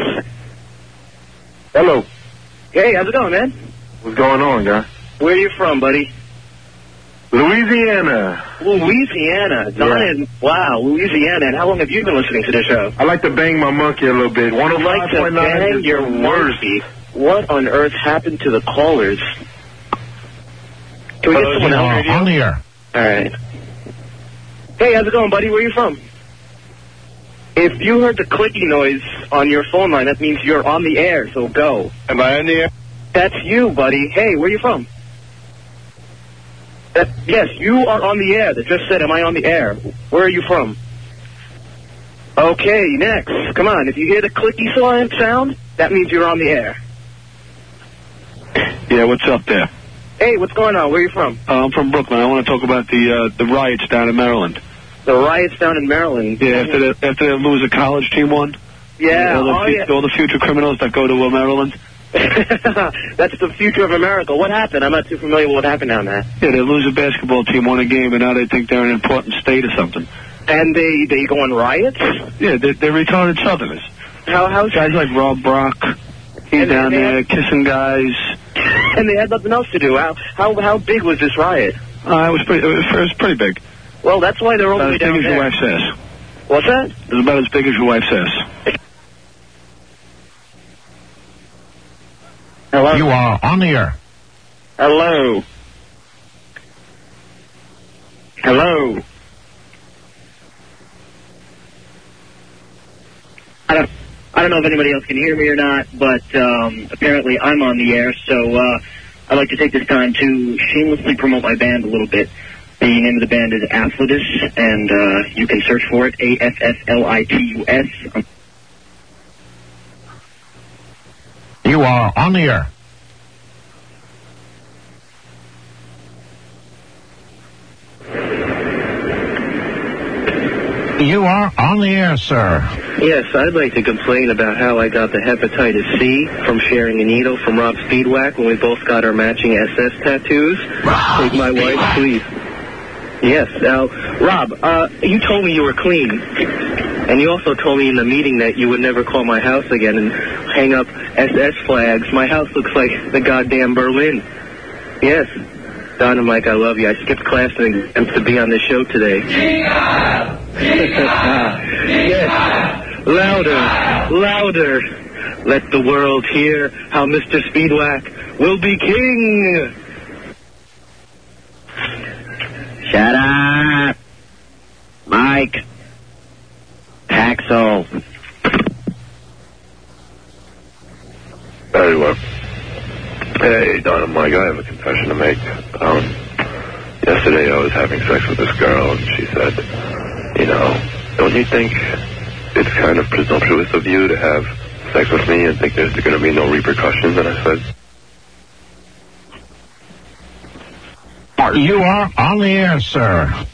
Hello. Hey, how's it going, man? What's going on, guy? Where are you from, buddy? Louisiana. Louisiana. Don, wow, Louisiana. And how long have you been listening to this show? I like to bang my monkey a little bit. one oh You like five to point nine bang is your the worst. monkey. What on earth happened to the callers? Can we get You someone else? are on the air. All right. Hey, how's it going, buddy? Where are you from? If you heard the clicky noise on your phone line, that means you're on the air, so go. Am I on the air? That's you, buddy. Hey, where are you from? That, yes, you are on the air. That just said, am I on the air? Where are you from? Okay, next. Come on. If you hear the clicky sound- sound, that means you're on the air. Yeah, what's up there? Hey, what's going on? Where are you from? Uh, I'm from Brooklyn. I want to talk about the uh, the riots down in Maryland. The riots down in Maryland. Yeah, after the after the loser college team won. Yeah, all the, oh, fu- yeah. all the future criminals that go to uh, Maryland. That's the future of America. What happened? I'm not too familiar with what happened down there. Yeah, the loser basketball team won a game, and now they think they're an important state or something. And they they go on riots? Yeah, they're, they're retarded Southerners. How how's Guys like Rob Brock, he's And down they- there kissing guys. And they had nothing else to do. How how how big was this riot? Uh, it was pretty. It was, it was pretty big. Well, that's why they're all the About way as big down as your there. wife's ass. What's that? It was about as big as your wife's ass. Hello. You are on the air. Hello. Hello. I don't, I don't know if anybody else can hear me or not, but um, apparently I'm on the air, so uh, I'd like to take this time to shamelessly promote my band a little bit. The name of the band is Afflitus, and uh, you can search for it, A F F L I T U S. You are on the air. You are on the air, sir. Yes, I'd like to complain about how I got the hepatitis C from sharing a needle from Rob Speedwack when we both got our matching S S tattoos. Take my wife, please. Yes. Now, Rob, uh, you told me you were clean. And you also told me in the meeting that you would never call my house again and hang up S S flags. My house looks like the goddamn Berlin. Yes. Don and Mike, I love you. I skipped class and to be on this show today. Yes. Louder. Louder. Let the world hear how Mister Speedwack will be king. Shut up. Mike. Paxel. Anyway. Hey, Don and Mike, I have a confession to make. Um, yesterday I was having sex with this girl, and she said, you know, don't you think it's kind of presumptuous of you to have sex with me and think there's going to be no repercussions? And I said, You are on the air, sir.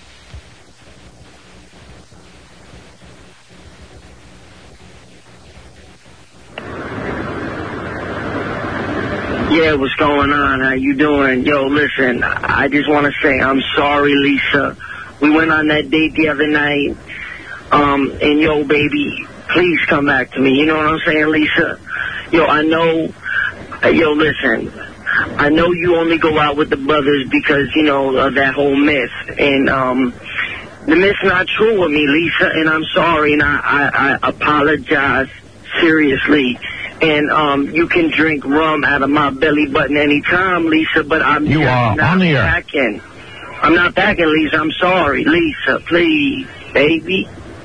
Yeah, what's going on? How you doing? Yo, listen, I just want to say I'm sorry, Lisa. We went on that date the other night, um, and yo, baby, please come back to me. You know what I'm saying, Lisa? Yo, I know, uh, yo, listen, I know you only go out with the brothers because, you know, of that whole myth, and, um, the myth's not true with me, Lisa, and I'm sorry, and I, I, I apologize seriously. And um, you can drink rum out of my belly button anytime, Lisa, but I'm you just are not on the air. packing. I'm not packing, Lisa. I'm sorry. Lisa, please, baby.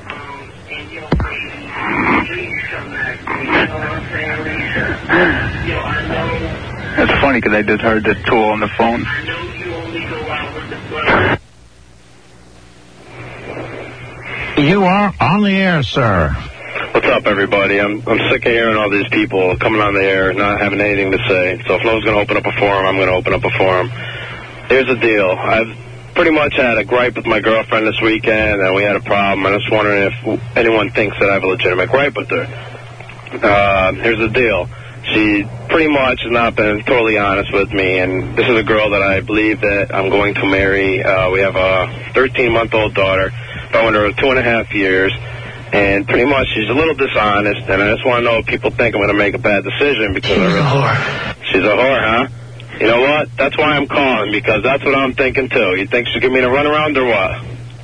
That's funny because I just heard this tool on the phone. You are on the air, sir. What's up, everybody? I'm I'm sick of hearing all these people coming on the air not having anything to say. So if no one's going to open up a forum, I'm going to open up a forum. Here's the deal. I've pretty much had a gripe with my girlfriend this weekend, and we had a problem. I'm just wondering if anyone thinks that I have a legitimate gripe with her. Uh, here's the deal. She pretty much has not been totally honest with me, and this is a girl that I believe that I'm going to marry. Uh, we have a thirteen-month-old daughter. Been with her two and a half years. And pretty much she's a little dishonest, and I just want to know if people think I'm going to make a bad decision because she's I really, a whore. She's a whore, huh? You know what? That's why I'm calling, because that's what I'm thinking, too. You think she's giving me a runaround or what?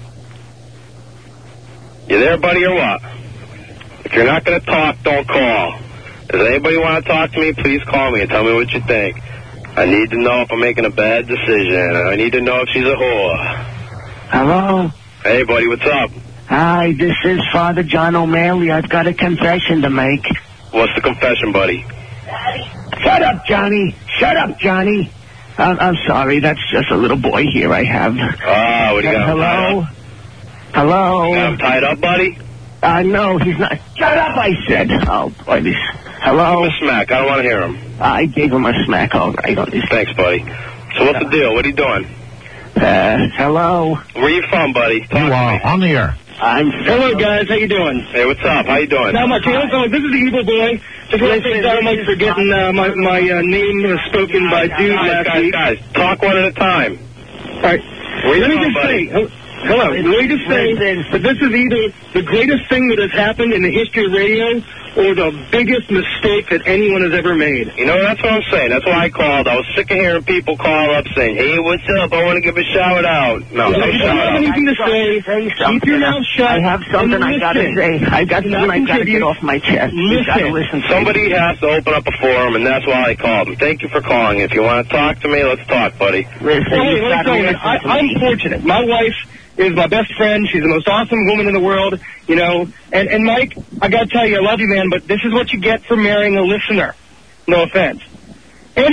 You there, buddy, or what? If you're not going to talk, don't call. Does anybody want to talk to me, please call me and tell me what you think. I need to know if I'm making a bad decision. I need to know if she's a whore. Hello? Hey, buddy, what's up? Hi, this is Father John O'Malley. I've got a confession to make. What's the confession, buddy? Shut up, Johnny. Shut up, Johnny. I'm, I'm sorry. That's just a little boy here I have. Ah, what do you got? Hello? Hello? You got him tied up, buddy? Uh, no, he's not. Shut up, I said. Oh, boy, this. Hello? Give him a smack. I don't want to hear him. I gave him a smack, all right. On this. Thanks, buddy. So what's the deal? What are you doing? Uh, hello? Where are you from, buddy? Talk you are on the air. I'm Hello, guys. How you doing? Hey, what's up? How you doing? Not much. Hey, listen, this is the Evil Boy. Just want to thank Dynamite for getting uh, my, my uh, name uh, spoken by Dude guys, last guys, week. Guys, talk one at a time. All right. Where you Let me from, just buddy? say, hel- hello. Let me just say that this is either the greatest thing that has happened in the history of radio or the biggest mistake that anyone has ever made. You know, that's what I'm saying. That's why I called. I was sick of hearing people call up saying, hey, what's up? I want to give a shout out. No, no If you shout don't have out. anything to say, say keep your mouth shut. I have something I got to listen. say. I got Do something not I got to contribute. get off my chest. You got to listen to Somebody me. has to open up a forum, and that's why I called. And thank you for calling. If you want to talk to me, let's talk, buddy. Listen, Well, hey, you let me got tell to you, listen I, to I'm me. fortunate. My wife is my best friend. She's the most awesome woman in the world, you know. And, and Mike, I got to tell you, I love you, man, but this is what you get for marrying a listener. No offense. And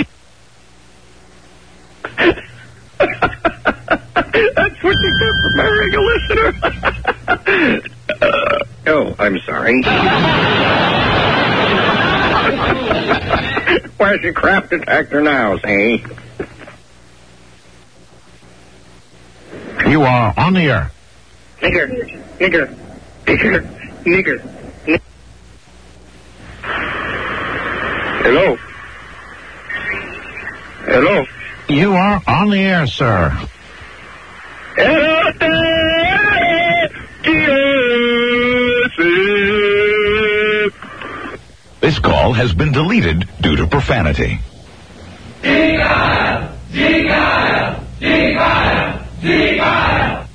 That's what you get for marrying a listener. uh, oh, I'm sorry. Where's your crap detector now, see? You are on the air. Nigger, nigger, nigger, nigger. Hello? Hello? You are on the air, sir. This call has been deleted due to profanity. G-Kyle! G-Kyle! G-Kyle! G-Kyle!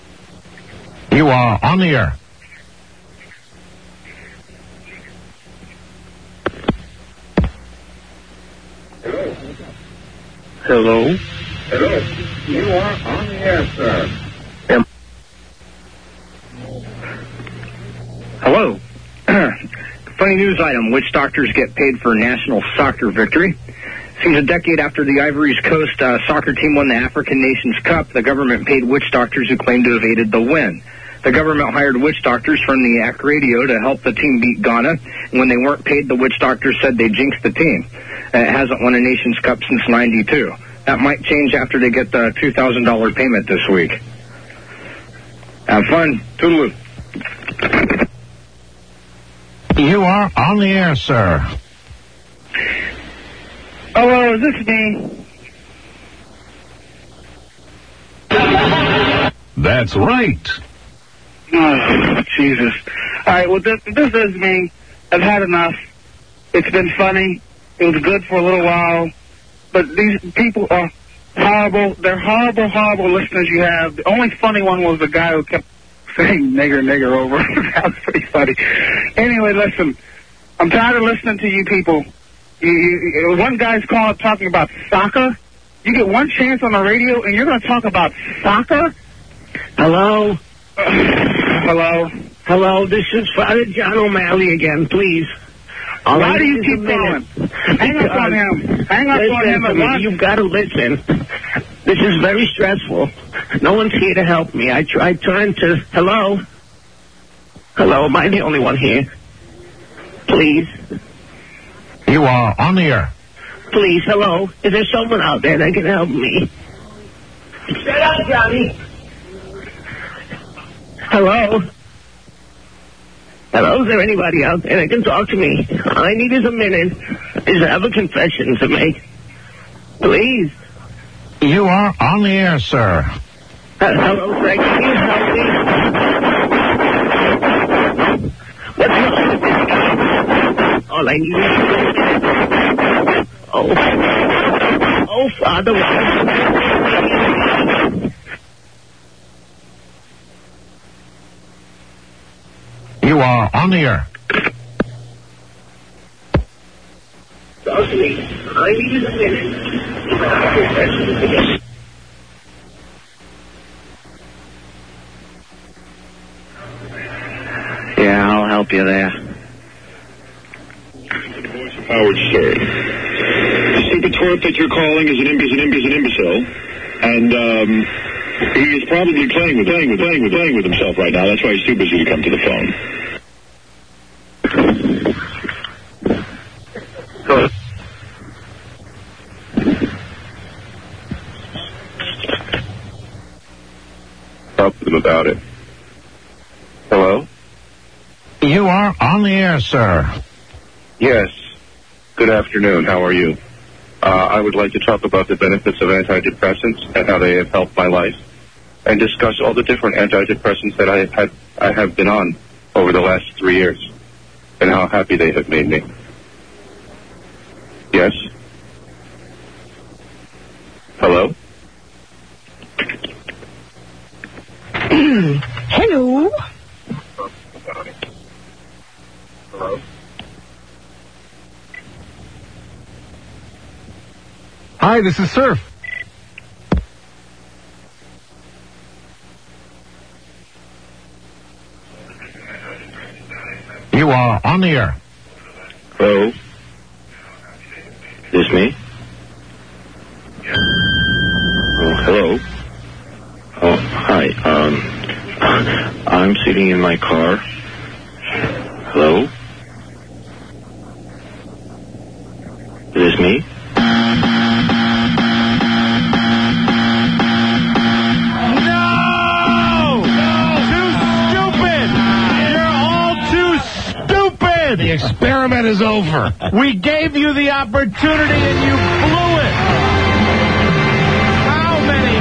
You are on the air. Hello? Hello. You are on the air, sir. Am- Hello. Funny news item. Witch doctors get paid for national soccer victory. Seems a decade after the Ivory Coast uh, soccer team won the African Nations Cup, the government paid witch doctors who claimed to have aided the win. The government hired witch doctors from the A C radio to help the team beat Ghana. And when they weren't paid, the witch doctors said they jinxed the team. Uh, it hasn't won a Nations Cup since ninety-two. That might change after they get the two thousand dollars payment this week. Have fun. Toodaloo. You are on the air, sir. Hello, is this me? That's right. Oh, Jesus. All right, well, this, this is me. I've had enough. It's been funny. It was good for a little while. But these people are horrible. They're horrible, horrible listeners you have. The only funny one was the guy who kept saying nigger, nigger over. That was pretty funny. Anyway, listen. I'm tired of listening to you people. You, you, one guy's calling talking about soccer. You get one chance on the radio, and you're going to talk about soccer? Hello? Uh, hello? Hello, this is Father John O'Malley again, please. All Why right, do you this keep is a minute. calling? Hang up on him. Hang up Listen on him to at me. once. You've got to listen. This is very stressful. No one's here to help me. I tried trying to... Hello? Hello, am I the only one here? Please? You are on the air. Please, hello? Is there someone out there that can help me? Shut up, Johnny! Hello? Hello, is there anybody out there that can talk to me? All I need is a minute. Is I have a confession to make. Please. You are on the air, sir. Uh, hello, Frank. Can you help me? What's wrong with this guy? All I need is... Oh. Oh, Father. You are on the air. Talk to me. I need a minute. Yeah, I'll help you there. Howard Stern. The stupid twerp that you're calling is an, is an, is an imbecile, and um, he is probably playing with, playing with, playing with, playing with himself right now. That's why he's too busy to come to the phone. Good. Talk to them about it. Hello? You are on the air, sir. Yes. Good afternoon. How are you? Uh, I would like to talk about the benefits of antidepressants and how they have helped my life, and discuss all the different antidepressants that I have had, I have been on over the last three years, and how happy they have made me. Yes? Hello? Hello? Hello? Hi, this is Surf. You are on the air. Hello? This me? Oh, hello? Oh, hi. Um, I'm sitting in my car. Hello? Is this me? The experiment is over. We gave you the opportunity and you blew it. How many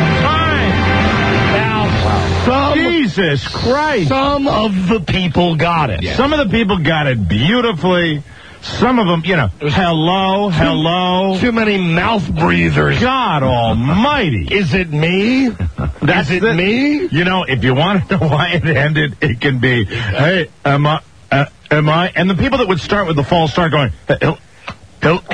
times? Now, some, Jesus Christ. Some of the people got it. Yeah. Some of the people got it beautifully. Some of them, you know, hello, hello. Too many mouth breathers. God almighty. Is it me? That's is it the, me? You know, if you want to know why it ended, it can be, hey, am I... Uh, am I? And the people that would start with the false start going, hello, hello,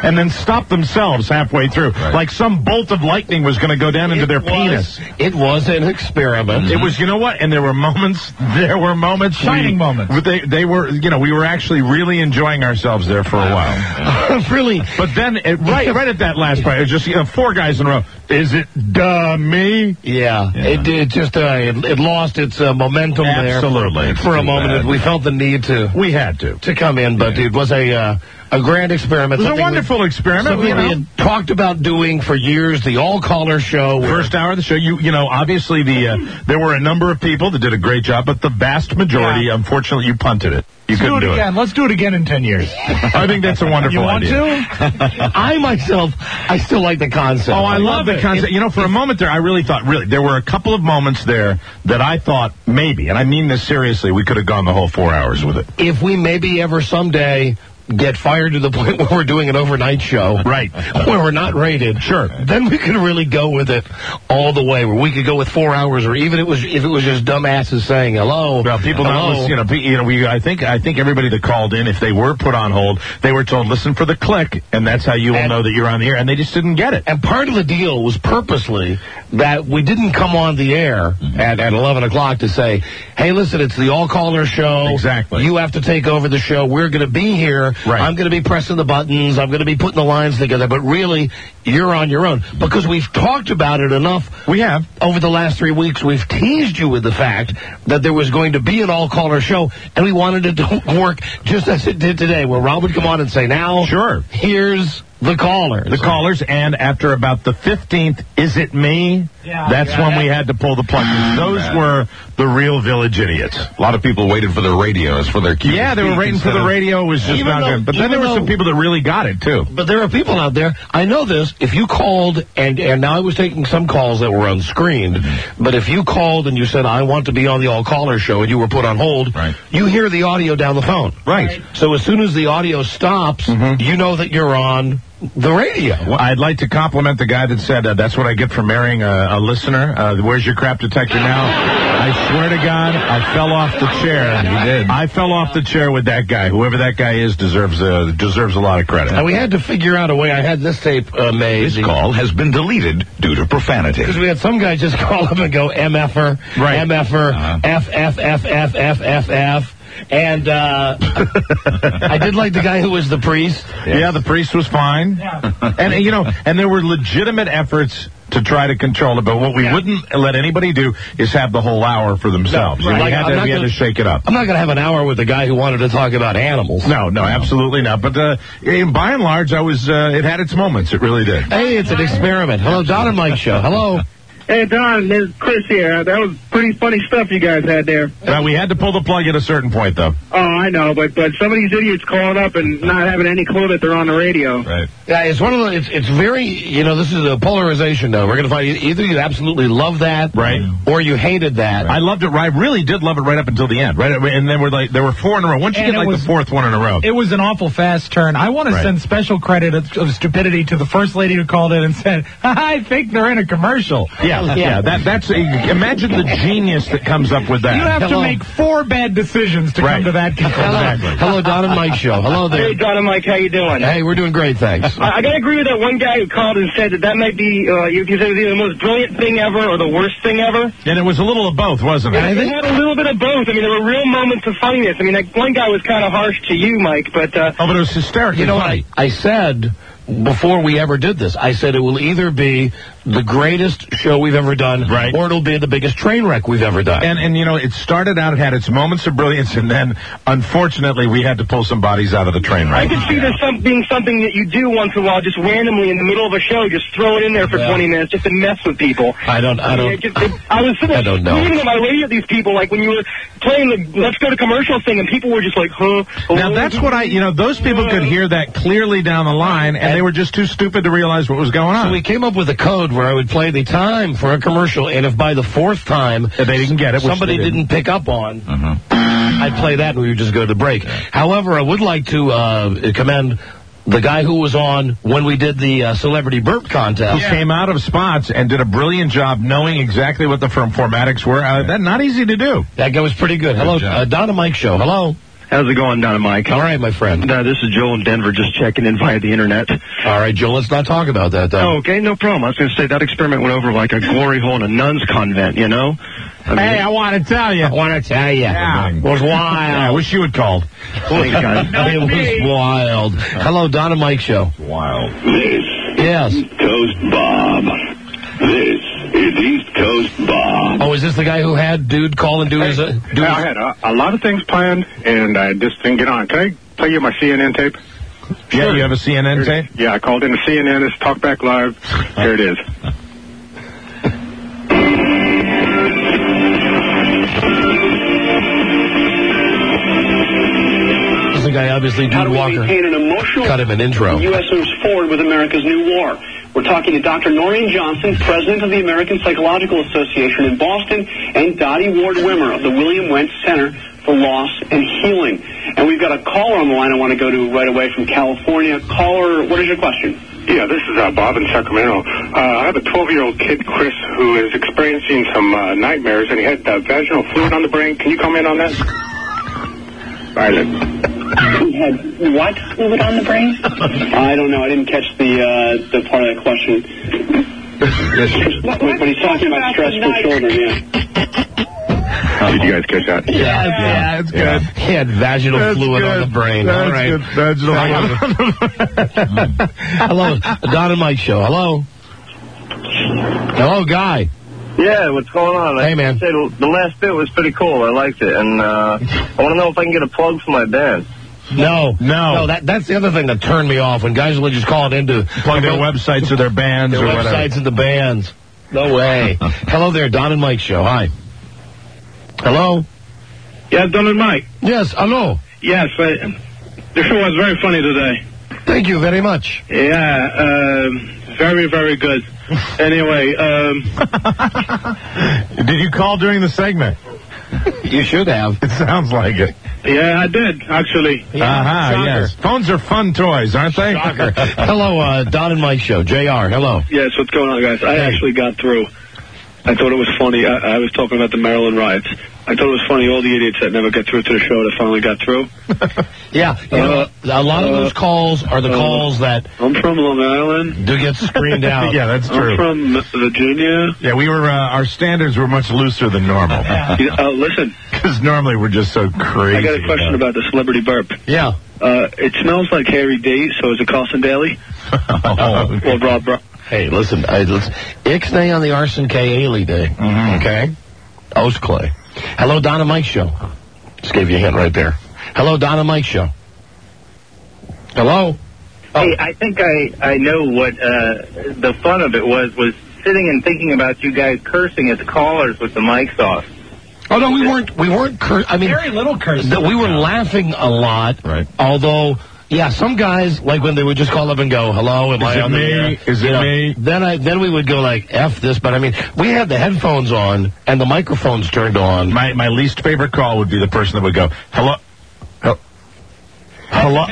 and then stopped themselves halfway through. Right. Like some bolt of lightning was going to go down into It their was- penis. It was an experiment. It was, you know what? And there were moments, there were moments. Shining we, moments. But they, they were, you know, we were actually really enjoying ourselves there for a while. Really? But then, it, right right at that last part, it was just, you know, four guys in a row. Is it duh me? Yeah, Yeah. It, it just uh, it, it lost its uh, momentum Absolutely. there for, for a Too moment. bad. We felt the need to We had to. to come in, but it was a uh, a grand experiment. It was a Something wonderful we, experiment. Something You know. we had talked about doing for years. The all caller show, where- First hour of the show, you you know, obviously the uh, there were a number of people that did a great job, but the vast majority, Yeah. unfortunately, you punted it. You Let's do couldn't it do again. Let's do it again in ten years. I think that's a wonderful You want idea. to? I myself, I still like the concept. Oh, I, love, love the it. concept. You know, for a moment there, I really thought, really, there were a couple of moments there that I thought maybe, and I mean this seriously, we could have gone the whole four hours with it. If we maybe ever someday get fired to the point where we're doing an overnight show, Right. where we're not rated, Sure. then we could really go with it all the way, where we could go with four hours, or even it was if it was just dumbasses saying hello. Well, people hello. not listen, you know, pe- you know, we, I think, I think everybody that called in, if they were put on hold, they were told, listen for the click, and that's how you will And- know that you're on the air, and they just didn't get it. And part of the deal was purposely that we didn't come on the air Mm-hmm. at, at eleven o'clock to say, hey, listen, it's the all-caller show. Exactly. You have to take over the show. We're going to be here. Right. I'm going to be pressing the buttons. I'm going to be putting the lines together. But really, you're on your own. Because we've talked about it enough. We have. Over the last three weeks, we've teased you with the fact that there was going to be an all-caller show, and we wanted it to work just as it did today, where Rob would come on and say, now, Sure. here's the callers. The callers, and after about the fifteenth, is it me? Yeah. That's Yeah. when we had to pull the plug. Those Mm-hmm. were the real village idiots. A lot of people waited for their radios, for their cues. Yeah, they were waiting for the radio. It was just Even not though- good. But then even there were some though- people that really got it, too. But there are people out there, I know this, if you called, and, and now I was taking some calls that were unscreened, Mm-hmm. but if you called and you said, I want to be on the all-caller show, and you were put on hold, Right. you hear the audio down the phone. Right. So as soon as the audio stops, Mhm. you know that you're on the radio. Well, I'd like to compliment the guy that said, uh, that's what I get for marrying a, a listener. Uh, where's your crap detector now? I swear to God, I fell off the chair. You did. I fell off the chair with that guy. Whoever that guy is deserves uh, deserves a lot of credit. And we had to figure out a way. I had this tape uh, made. This call has been deleted due to profanity. Because we had some guy just call up and go M F er, Right. M F er, Uh-huh. F F F F F F F. And uh, I did like the guy who was the priest. Yeah, the priest was fine. And, uh, you know, and there were legitimate efforts to try to control it, but what we wouldn't let anybody do is have the whole hour for themselves. No, right. We, Like, had, I'm to, not we had gonna- to shake it up. I'm not going to have an hour with the guy who wanted to talk about animals. No, no, absolutely not. But uh, in, by and large, I was. Uh, it had its moments. It really did. Hey, it's an experiment. Hello, Don and Mike Show. Hello. Hey, Don, this is Chris here. That was pretty funny stuff you guys had there. Well, we had to pull the plug at a certain point, though. Oh, I know, but but some of these idiots calling up and not having any clue that they're on the radio. Right. Yeah, it's one of the. It's it's very. You know, this is a polarization. Though we're going to find either you absolutely love that, Right. or you hated that. I loved it. I really did love it right up until the end. Right, and then we're like, there were four in a row. Once you And get it like was- the fourth one in a row, It was an awful fast turn. I want to Right. send special credit of, of stupidity to the first lady who called in and said, I think they're in a commercial. yeah, yeah. That that's a, imagine the genius that comes up with that. You have Hello. to make four bad decisions to Right. come to that conclusion. Exactly. Hello, Don and Mike Show. Hello there. Hey, Don and Mike, how you doing? Hey, we're doing great, thanks. I, I gotta agree with that one guy who called and said that that might be, uh, you can say it was either the most brilliant thing ever or the worst thing ever. And it was a little of both, wasn't it? It, it had a little bit of both. I mean, there were real moments of funniness. I mean, like, one guy was kind of harsh to you, Mike, but, uh... Oh, but it was hysterical. You know what I, I said before we ever did this? I said it will either be the greatest show we've ever done, Right. or it'll be the biggest train wreck we've ever done. And, and you know, it started out, it had its moments of brilliance, and then, unfortunately, we had to pull some bodies out of the train I wreck. could see this some, being something that you do once in a while, just randomly in the middle of a show, just throw it in there for Well, twenty minutes just to mess with people. I don't, I mean, don't, it just, it, I was sitting I don't know. reading my radio at these people, like when you were playing the Let's Go to Commercial thing, and people were just like, huh? Now, that's what I, you know, those people could hear that clearly down the line, and they were just too stupid to realize what was going on. So we came up with a code where I would play the time for a commercial, and if by the fourth time If they didn't get it, which somebody they didn't. didn't. pick up on, I'd play that and we would just go to break. However, I would like to uh, commend the guy who was on when we did the uh, Celebrity Burp contest. Who came out of spots and did a brilliant job knowing exactly what the firm formatics were. Uh, That's not easy to do. That guy was pretty good. Hello, job. uh, Don and Mike Show. Hello. How's it going, Don and Mike? All right, my friend. Uh, this is Joel in Denver, just checking in via the internet. All right, Joel, let's not talk about that, though. Oh, okay, no problem. I was going to say that experiment went over like a glory hole in a nun's convent, you know? I mean, hey, I want to tell you. I want to tell you. Yeah. It was wild. Yeah, I wish you had called. Thanks, guys. It was wild. Hello, Don and Mike Show. Wild. This Yes. East Coast Bob. This is East Coast Bob. Oh, is this the guy who had dude call and do his... Uh, do Yeah, his I had a, a lot of things planned, and I just didn't get on. Can I play you my C N N tape? Yeah, you have a C N N tape? Yeah, I called into C N N. It's Talkback Live. Here it is. This is the guy, obviously, How Dude do we Walker. maintain an emotional Cut him an intro. the U S moves forward with America's new war. We're talking to Doctor Noreen Johnson, president of the American Psychological Association in Boston, and Dottie Ward-Wimmer of the William Wentz Center for Loss and Healing. And we've got a caller on the line I want to go to right away from California. Caller, what is your question? Yeah, this is uh, Bob in Sacramento. Uh, I have a twelve-year-old kid, Chris, who is experiencing some uh, nightmares, and he had uh, vaginal fluid on the brain. Can you comment on that? Silent. He had what fluid on the brain? I don't know. I didn't catch the uh, the part of that question. But, but he's talking about stress for children, yeah. Did you guys catch that? Yeah, yeah, it's good. He had vaginal That's fluid good. on the brain. That's All right. good. Vaginal fluid. Hello, Don and Mike Show. Hello. Hello, Guy. Yeah, what's going on? Hey, I man. Say the, the last bit was pretty cool. I liked it, and uh, I want to know if I can get a plug for my band. No, No. no. That that's the other thing that turned me off when guys will just call it into Plug their websites or their bands their or whatever. websites and the bands. No way. Hello there, Don and Mike Show. Hi. Hello. Yeah, Don and Mike. Yes. Hello. Yes, uh, the show was very funny today. Thank you very much. Yeah, um, very, very good. Anyway, um... Did you call during the segment? You should have. It sounds like it. Yeah, I did, actually. Yeah, uh-huh, shocker. yes. Phones are fun toys, aren't they? Shocker. Hello, uh, Don and Mike Show. J R, hello. Yes, what's going on, guys? I actually got through. I thought it was funny. I, I was talking about the Maryland riots. I thought it was funny, all the idiots that never get through to the show that finally got through. Yeah, you know, a lot of those calls are the uh, calls that I'm from Long Island. do get screened out. Yeah, that's true. I'm from Virginia. Yeah, we were, uh, our standards were much looser than normal. You know, uh, listen, Because normally we're just so crazy. I got a question about the celebrity burp. Yeah. Uh, it smells like Harry D, so is it Carson Daly? Oh. Or Rob Bro- Hey, listen, I, let's, Ixnay on the Arson K. Ailey Day. Mhm. Okay? O's Clay. Hello, Don and Mike Show. Just gave you a hint right there. Hello, Don and Mike Show. Hello? Hey, I think I, I know what uh, the fun of it was, was sitting and thinking about you guys cursing at the callers with the mics off. Oh, no, we weren't, we weren't cur- I mean, Very little cursing. th- we were laughing a lot. Right. Although, yeah, some guys, like when they would just call up and go, hello, am Is I it on the me? air? Is it You know, me? Then I, then we would go like, F this, but I mean, we had the headphones on and the microphones turned on. My my least favorite call would be the person that would go, hello. Hel- Hello.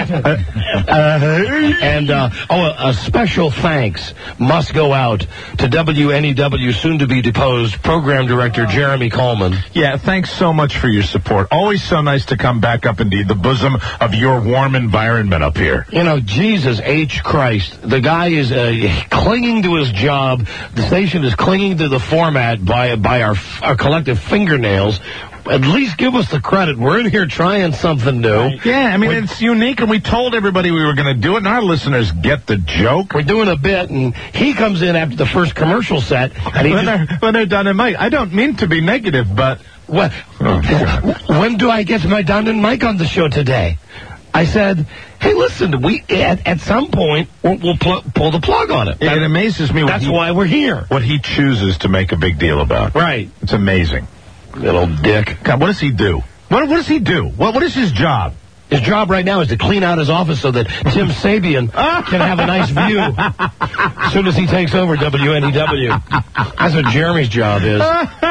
And, uh, oh, a, a special thanks must go out to W N E W soon-to-be deposed program director Jeremy Coleman. Yeah, thanks so much for your support. Always so nice to come back up indeed the bosom of your warm environment up here. You know, Jesus H. Christ, the guy is uh, clinging to his job. The station is clinging to the format by by our, our collective fingernails. At least give us the credit. We're in here trying something new. Yeah, I mean, it's unique, and we told everybody we were going to do it, and our listeners get the joke. We're doing a bit, and he comes in after the first commercial set, and he when, just, they're, when they're done in Mike, I don't mean to be negative, but... What, when do I get my Don and Mike on the show today? I said, hey, listen, we at, at some point, we'll, we'll pl- pull the plug on it. It, it amazes me. That's what he, why we're here. What he chooses to make a big deal about. Right. It's amazing. Little dick. God, what does he do? What, what does he do? What, what is his job? His job right now is to clean out his office so that Tim Sabian can have a nice view as soon as he takes over W N E W. That's what Jeremy's job is.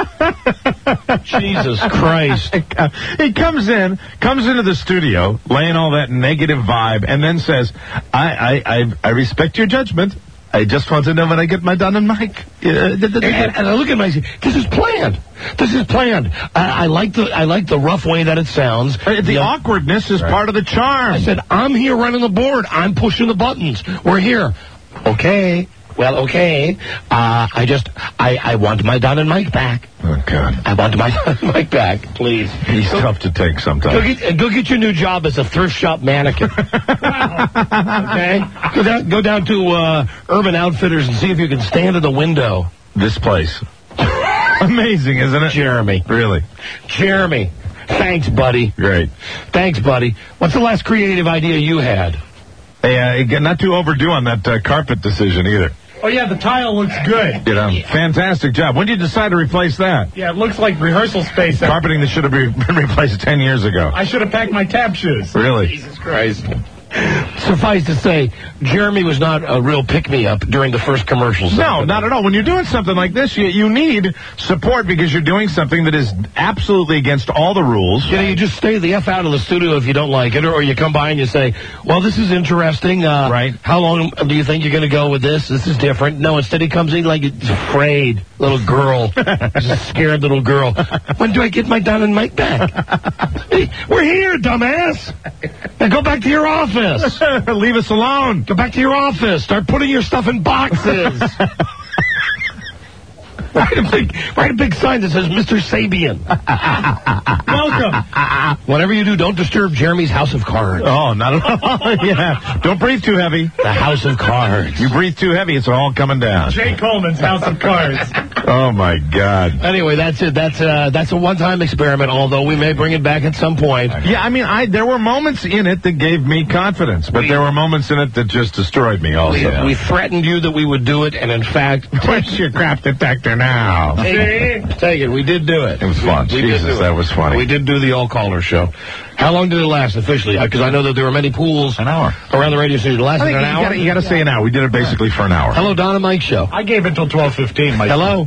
Jesus Christ. He comes in, comes into the studio, laying all that negative vibe, and then says, I, I, I, I respect your judgment. I just want to know when I get my Don and Mike. Uh, and, and, and I look at him and I say, this is planned. This is planned. I, I like the I like the rough way that it sounds. The you awkwardness know, is right. part of the charm. I said, I'm here running the board. I'm pushing the buttons. We're here. Okay. Well, okay. Uh, I just, I, I want my Don and Mike back. Oh, God. I want my Don and Mike back, please. He's go, tough to take sometimes. Go get, go get your new job as a thrift shop mannequin. Okay? Go down, go down to uh, Urban Outfitters and see if you can stand at the window. This place. Amazing, isn't it? Jeremy. Really? Jeremy. Thanks, buddy. Great. Thanks, buddy. What's the last creative idea you had? Hey, uh, not too overdue on that uh, carpet decision either. Oh, yeah, the tile looks good. You know, fantastic job. When did you decide to replace that? Yeah, it looks like rehearsal space. Carpeting that should have been replaced ten years ago. I should have packed my tap shoes. Really? Jesus Christ. Suffice to say, Jeremy was not a real pick-me-up during the first commercial. No, not at all. When you're doing something like this, you, you need support because you're doing something that is absolutely against all the rules. You know, you just stay the F out of the studio if you don't like it, or, or you come by and you say, well, this is interesting. Uh, right. How long do you think you're going to go with this? This is different. No, instead he comes in like he's afraid. Little girl. Just a scared little girl. When do I get my Don and Mike back? Hey, we're here, dumbass. Now go back to your office. Leave us alone. Go back to your office. Start putting your stuff in boxes. Write a big, write a big sign that says Mister Sabian. Welcome. Whatever you do, don't disturb Jeremy's House of Cards. Oh, not at all. Yeah. Don't breathe too heavy. The House of Cards. You breathe too heavy, it's all coming down. Jay Coleman's House of Cards. Oh, my God. Anyway, that's it. That's uh, that's a one-time experiment, although we may bring it back at some point. Yeah, I mean, I there were moments in it that gave me confidence, but we, there were moments in it that just destroyed me also. We, we threatened you that we would do it, and in fact... Where's your crap detector now? Take it. Take it. We did do it. It was fun. We, we Jesus, that was funny. We did do the all-caller show. How long did it last officially? Because I know that there were many pools an hour. around the radio station. It lasted an you hour? Gotta, you got to say an hour. We did it basically for an hour. Hello, Don and Mike show. I gave it till twelve fifteen, Mike. Hello?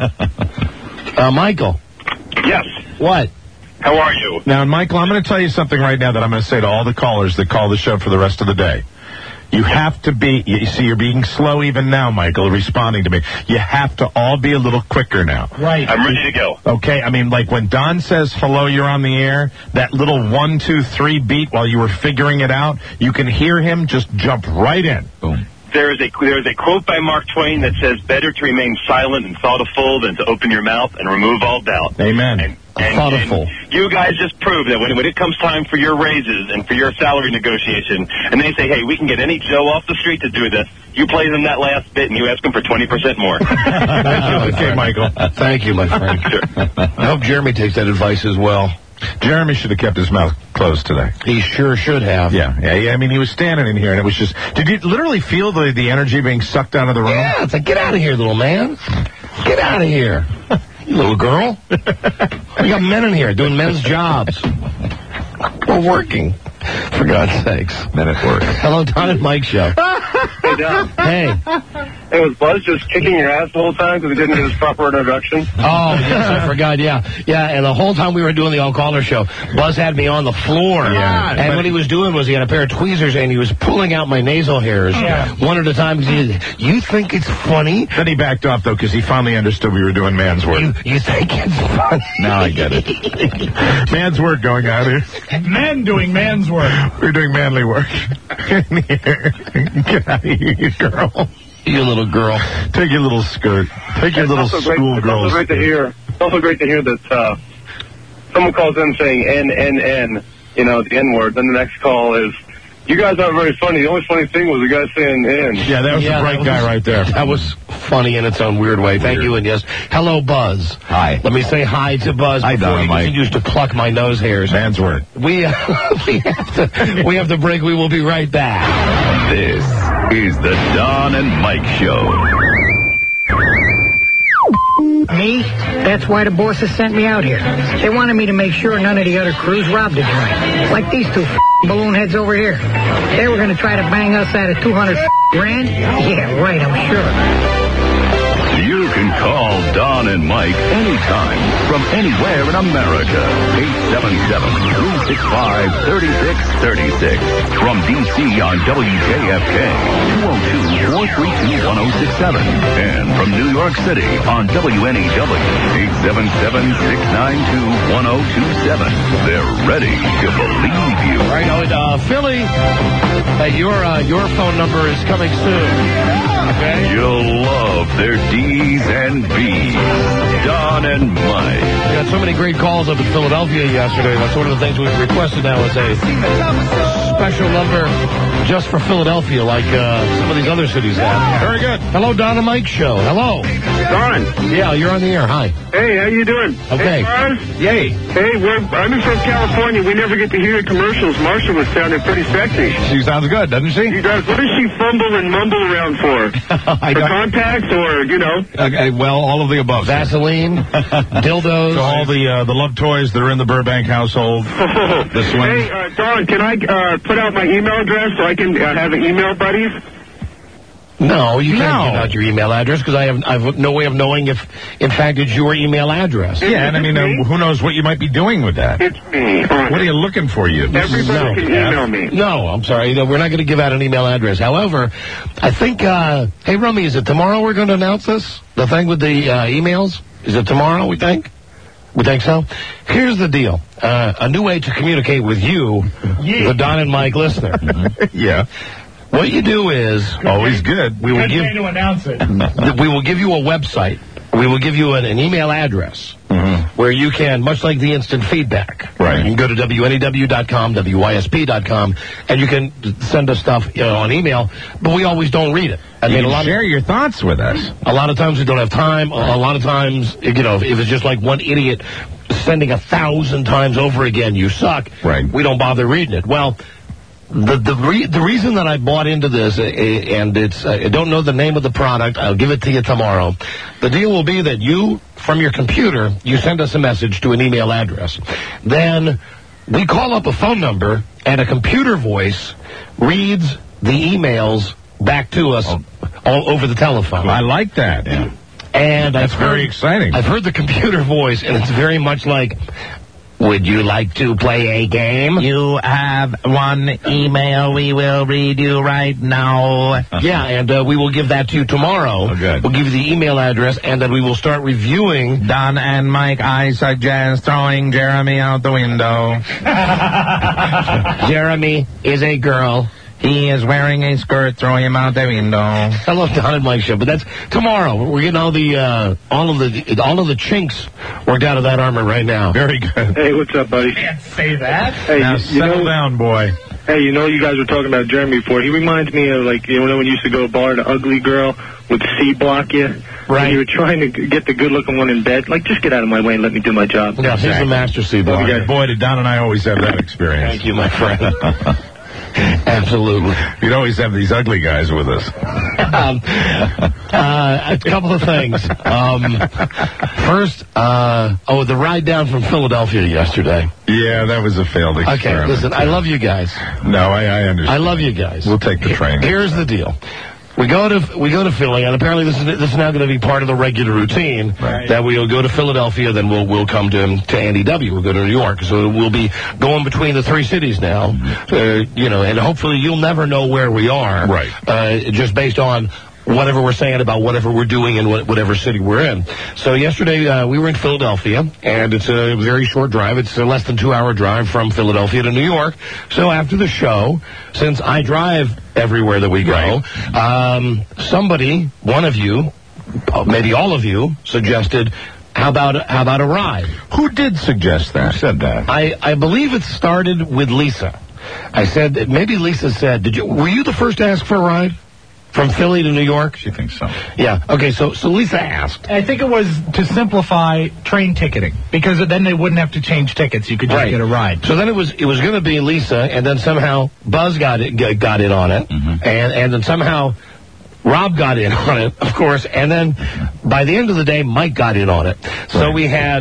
uh, Michael. Yes. What? How are you? Now, Michael, I'm going to tell you something right now that I'm going to say to all the callers that call the show for the rest of the day. You have to be, you see, you're being slow even now, Michael, responding to me. You have to all be a little quicker now. Right. I'm ready to go. Okay, I mean, like when Don says, hello, you're on the air, that little one, two, three beat while you were figuring it out, you can hear him just jump right in. Boom. There is a there is a quote by Mark Twain that says, better to remain silent and thoughtful than to open your mouth and remove all doubt. Amen. And, and, thoughtful. And you guys just prove that when, when it comes time for your raises and for your salary negotiation, and they say, hey, we can get any Joe off the street to do this, you play them that last bit and you ask them for twenty percent more. Okay, Michael. Thank you, my friend. Sure. I hope Jeremy takes that advice as well. Jeremy should have kept his mouth closed today. He sure should have. Yeah, yeah, yeah. I mean, he was standing in here, and it was just... Did you literally feel the, the energy being sucked out of the room? Yeah, it's like, get out of here, little man. Get out of here. You little girl. We got men in here doing men's jobs. We're working. For God's sakes. Men at work. Hello, Don and Mike show. Hey, Don. Hey. Hey, was Buzz just kicking your ass the whole time because he didn't get his proper introduction? Oh, yes, I forgot, yeah. Yeah, and the whole time we were doing the all-caller show, Buzz had me on the floor. Yeah. And but what he was doing was he had a pair of tweezers and he was pulling out my nasal hairs yeah. one at a time. He said, you think it's funny? Then he backed off, though, because he finally understood we were doing man's work. You, you think it's funny? Now I get it. Man's work going on here. Men doing man's work. We're doing manly work. In here. Get out of here, you girl. You little girl. Take your little skirt. Take your It's little also great- schoolgirl It's also great to skirt. hear. It's also great to hear that uh, someone calls in saying N N N, you know, the N word. Then the next call is, you guys aren't very funny. The only funny thing was the guy saying N. Yeah, that was Yeah, a bright that guy was- right there. That was funny in its own weird way. Thank Weird. you, and yes. Hello, Buzz. Hi. Let me say hi to Buzz Hi, before Don he and Mike. continues to pluck my nose hairs. Man's work. We, uh, we, have to, we have to break. We will be right back. This is the Don and Mike Show. Me? That's why the bosses sent me out here. They wanted me to make sure none of the other crews robbed the joint. Like these two f- balloon heads over here. They were going to try to bang us out of two hundred grand? Yeah, right, I'm sure. You can call Call Don and Mike anytime from anywhere in America. eight seven seven, three six five, three six three six. From D C on W J F K, two oh two, four three two, one oh six seven. And from New York City on W N E W, eight seven seven, six nine two, one oh two seven. They're ready to believe you. All right, uh, Philly, uh, your, uh, your phone number is coming soon. Okay? You'll love their D's and B's. Don and Mike. We got so many great calls up in Philadelphia yesterday. That's one of the things we've requested now is a special number just for Philadelphia, like uh, some of these other cities have. Very good. Hello, Don and Mike Show. Hello. Don. Yeah, you're on the air. Hi. Hey, how you doing? Okay. Hey, Mars. Yay. Hey, we're, I'm from California. We never get to hear commercials. Marsha was sounding pretty sexy. She sounds good, doesn't she? She does. What does she fumble and mumble around for? I for don't- contacts or, you know? Okay, well, all of the above. sir. Vaseline, dildos. So all the uh, the love toys that are in the Burbank household. the swing. Hey, uh, Don, can I uh, put out my email address so I can uh, have email buddies? No, you can't No. give out your email address because I have, I have no way of knowing if, in fact, it's your email address. Yeah, and I mean, uh, who knows what you might be doing with that? It's me. What are you looking for, you? Everybody No. can email me. No, I'm sorry. No, we're not going to give out an email address. However, I think, uh, hey, Rummy, is it tomorrow we're going to announce this? The thing with the uh, emails? Is it tomorrow, we think? We think so? Here's the deal. Uh, a new way to communicate with you, the Don and Mike listener. Yeah. What you do is... Always good. We will Good give... day to announce it. We will give you a website. We will give you an, an email address Mm-hmm. where you can, much like the instant feedback, Right. you can go to W N E W dot com, W Y S P dot com, and you can send us stuff, you know, on email, but we always don't read it. I You mean, a can lot share of, your thoughts with us. a lot of times we don't have time. A lot of times, you know, if it's just like one idiot sending a thousand times over again, you suck. Right. We don't bother reading it. Well, The the re- the reason that I bought into this, uh, and it's uh, I don't know the name of the product. I'll give it to you tomorrow. The deal will be that you, from your computer, you send us a message to an email address. Then we call up a phone number, and a computer voice reads the emails back to us all over the telephone. I like that. Yeah. And That's I've heard, very exciting. I've heard the computer voice, and it's very much like, would you like to play a game? You have one email we will read you right now. Yeah, and uh, we will give that to you tomorrow. Oh, good. We'll give you the email address, and then we will start reviewing. Don and Mike, I suggest throwing Jeremy out the window. Jeremy is a girl. He is wearing a skirt. Throw him out the window. Hello, Don and Mike show, but that's tomorrow. We're getting all the uh, all of the all of the chinks worked out of that armor right now. Very good. Hey, what's up, buddy? Can't say that. Hey, Now you, you settle know, down, boy. hey, you know, you guys were talking about Jeremy before. He reminds me of, like, you know, when you used to go to a bar, the ugly girl would C-block you. Right. And you were trying to g- get the good-looking one in bed. Like, just get out of my way and let me do my job. Yeah, he's the master C block. Okay, boy, did Don and I always have that experience. Thank you, my friend. Absolutely. We'd always have these ugly guys with us. um, uh, a couple of things. Um, first, uh, oh, the ride down from Philadelphia yesterday. Yeah, that was a failed experiment. Okay, listen, I love you guys. No, I, I understand. I love you guys. We'll take the train. Here's the deal. We go to we go to Philly, and apparently this is this is now going to be part of the regular routine. Right. That we'll go to Philadelphia, then we'll we'll come to to Andy W. We'll go to New York, so we'll be going between the three cities now. Uh, you know, and hopefully you'll never know where we are. Right. Uh, just based on whatever we're saying about whatever we're doing in what, whatever city we're in. So yesterday uh, we were in Philadelphia, and it's a very short drive. It's a less than two-hour drive from Philadelphia to New York. So after the show, since I drive everywhere that we go, Right. um, somebody, one of you, uh, maybe all of you, suggested, how about how about a ride? Who did suggest that? Who said that? I, I believe it started with Lisa. I said, maybe Lisa said, did you? Were you the first to ask for a ride? From Philly to New York? She thinks so. Yeah. Okay, so so Lisa asked. I think it was to simplify train ticketing, because then they wouldn't have to change tickets. You could just Right. get a ride. So then it was it was going to be Lisa, and then somehow Buzz got it got, got in on it, Mm-hmm. and and then somehow Rob got in on it, of course, and then by the end of the day, Mike got in on it. So Right. we had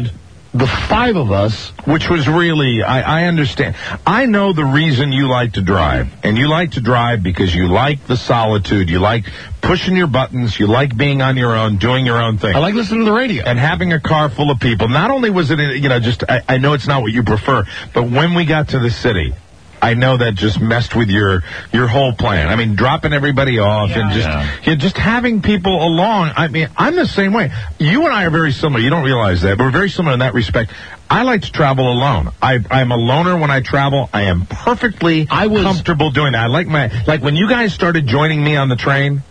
the five of us. Which was really, I, I understand. I know the reason you like to drive. And you like to drive because you like the solitude. You like pushing your buttons. You like being on your own, doing your own thing. I like listening to the radio. And having a car full of people. Not only was it, you know, just, I, I know it's not what you prefer, but when we got to the city, I know that just messed with your your whole plan. I mean, dropping everybody off yeah, and just yeah. you know, just having people along. I mean, I'm the same way. You and I are very similar. You don't realize that, but we're very similar in that respect. I like to travel alone. I, I'm a loner when I travel. I am perfectly I was, comfortable doing that. I like my like when you guys started joining me on the train,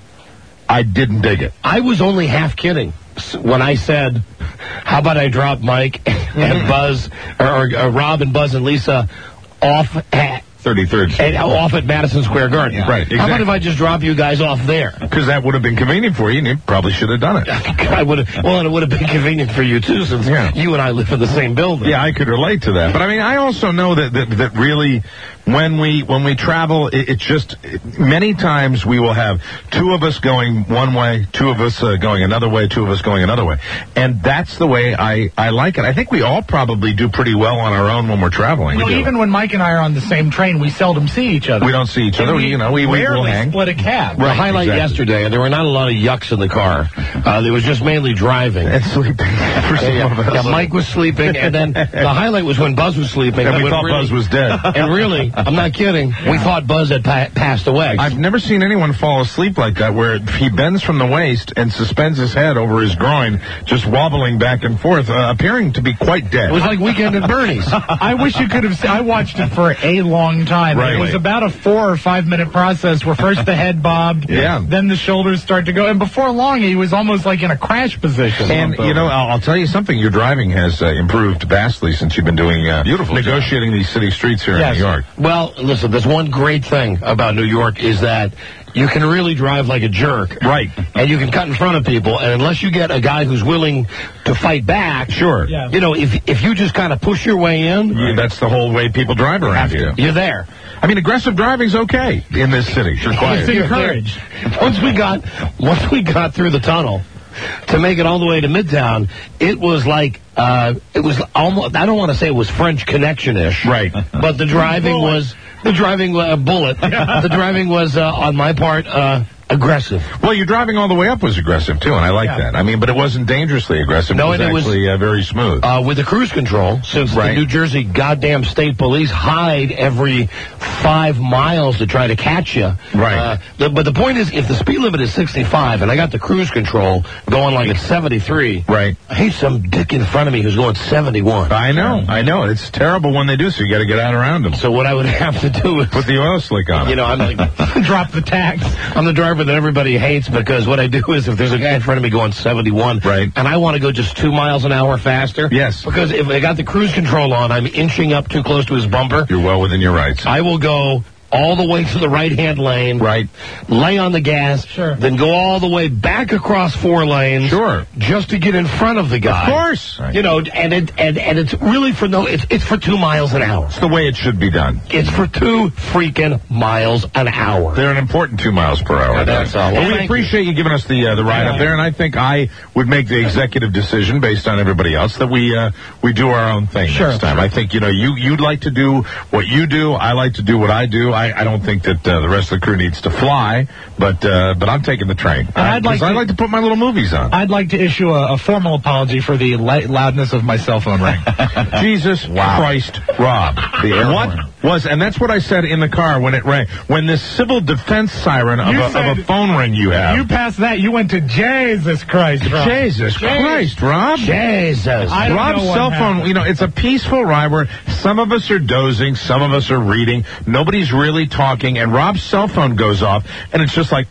I didn't dig it. I was only half kidding when I said, "How about I drop Mike and Buzz or, or, or Rob and Buzz and Lisa off at thirty-third Street. And off at Madison Square Garden." Yeah. Right, exactly. How about if I just drop you guys off there? Because that would have been convenient for you, and you probably should have done it. I would have. Well, and it would have been convenient for you, too, since yeah. you and I live in the same building. Yeah, I could relate to that. But, I mean, I also know that that, that really, when we when we travel, it, it's just, it, many times we will have two of us going one way, two of us uh, going another way, two of us going another way. And that's the way I, I like it. I think we all probably do pretty well on our own when we're traveling. Well, we even when Mike and I are on the same train, we seldom see each other. We don't see each other. We, you know, we, we will hang. split a cab. The Right, highlight exactly. yesterday, there were not a lot of yucks in the car. Uh, there was just mainly driving. And sleeping. For some yeah, of us. yeah, Mike was sleeping, and then the highlight was when Buzz was sleeping. And we when thought really, Buzz was dead. And really, I'm not kidding, we thought Buzz had pa- passed away. I've never seen anyone fall asleep like that, where he bends from the waist and suspends his head over his groin, just wobbling back and forth, uh, appearing to be quite dead. It was like Weekend at Bernie's. I wish you could have seen, I watched it for a long time. Right. It was about a four or five minute process where first the head bobbed, yeah. then the shoulders start to go, and before long he was almost like in a crash position. And, you know, I'll, I'll tell you something, your driving has uh, improved vastly since you've been doing, uh, Beautiful negotiating job. these city streets here Yes. in New York. Well, listen, there's one great thing about New York is that you can really drive like a jerk. Right. And you can cut in front of people, and unless you get a guy who's willing to fight back, sure. Yeah. You know, if if you just kind of push your way in, Yeah, that's the whole way people drive around here. you're there. I mean, aggressive driving's okay in this city. It's required. It's encouraged. Once we got once we got through the tunnel to make it all the way to Midtown, it was like uh, it was almost. I don't want to say it was French Connection-ish, Right. But the driving Bullet. was the driving uh, bullet. The driving was uh, on my part uh, aggressive. Well, your driving all the way up was aggressive, too, and I like Yeah. that. I mean, but it wasn't dangerously aggressive. No, it was and it was- actually uh, very smooth. Uh, with the cruise control, since Right. the New Jersey goddamn state police hide every five miles to try to catch you. Right. Uh, the, but the point is, if the speed limit is sixty-five and I got the cruise control going like it's seventy-three, Right. I hate some dick in front of me who's going seventy-one. I know, I know. It's terrible when they do, so you got to get out around them. So what I would have to do is, Put the oil slick on you it. know, I'm like, Drop the tax. I'm the driver that everybody hates because what I do is if there's a guy in front of me going seventy-one, Right. and I want to go just two miles an hour faster, Yes. because if I got the cruise control on, I'm inching up too close to his bumper. You're well within your rights. I will go all the way to the right-hand lane, Right. lay on the gas, Sure. then go all the way back across four lanes, Sure. just to get in front of the guy. Of course. You know, and it and and it's really for no, it's it's for two miles an hour. It's the way it should be done. It's for two freaking miles an hour. They're an important two miles per hour. Yeah, that's all. Well, Well, we thank appreciate you. giving us the uh, the ride Yeah. up there, and I think I would make the executive decision based on everybody else that we uh, we do our own thing Sure, next time. sure. I think you know you you'd like to do what you do. I like to do what I do. I, I don't think that uh, the rest of the crew needs to fly, but uh, but I'm taking the train. And I'd like 'cause I to- like to put my little movies on. I'd like to issue a, a formal apology for the li- loudness of my cell phone ring. Jesus Christ, Rob. The air what horn. was, and that's what I said in the car when it rang. When this civil defense siren of, You a, of a said- phone ring you have. You passed that, you went to Jesus Christ, Rob. Jesus Christ, Rob. Jesus. I don't Rob's know what cell phone, happened. you know, it's a peaceful ride where some of us are dozing, some of us are reading, nobody's really talking, and Rob's cell phone goes off, and it's just like,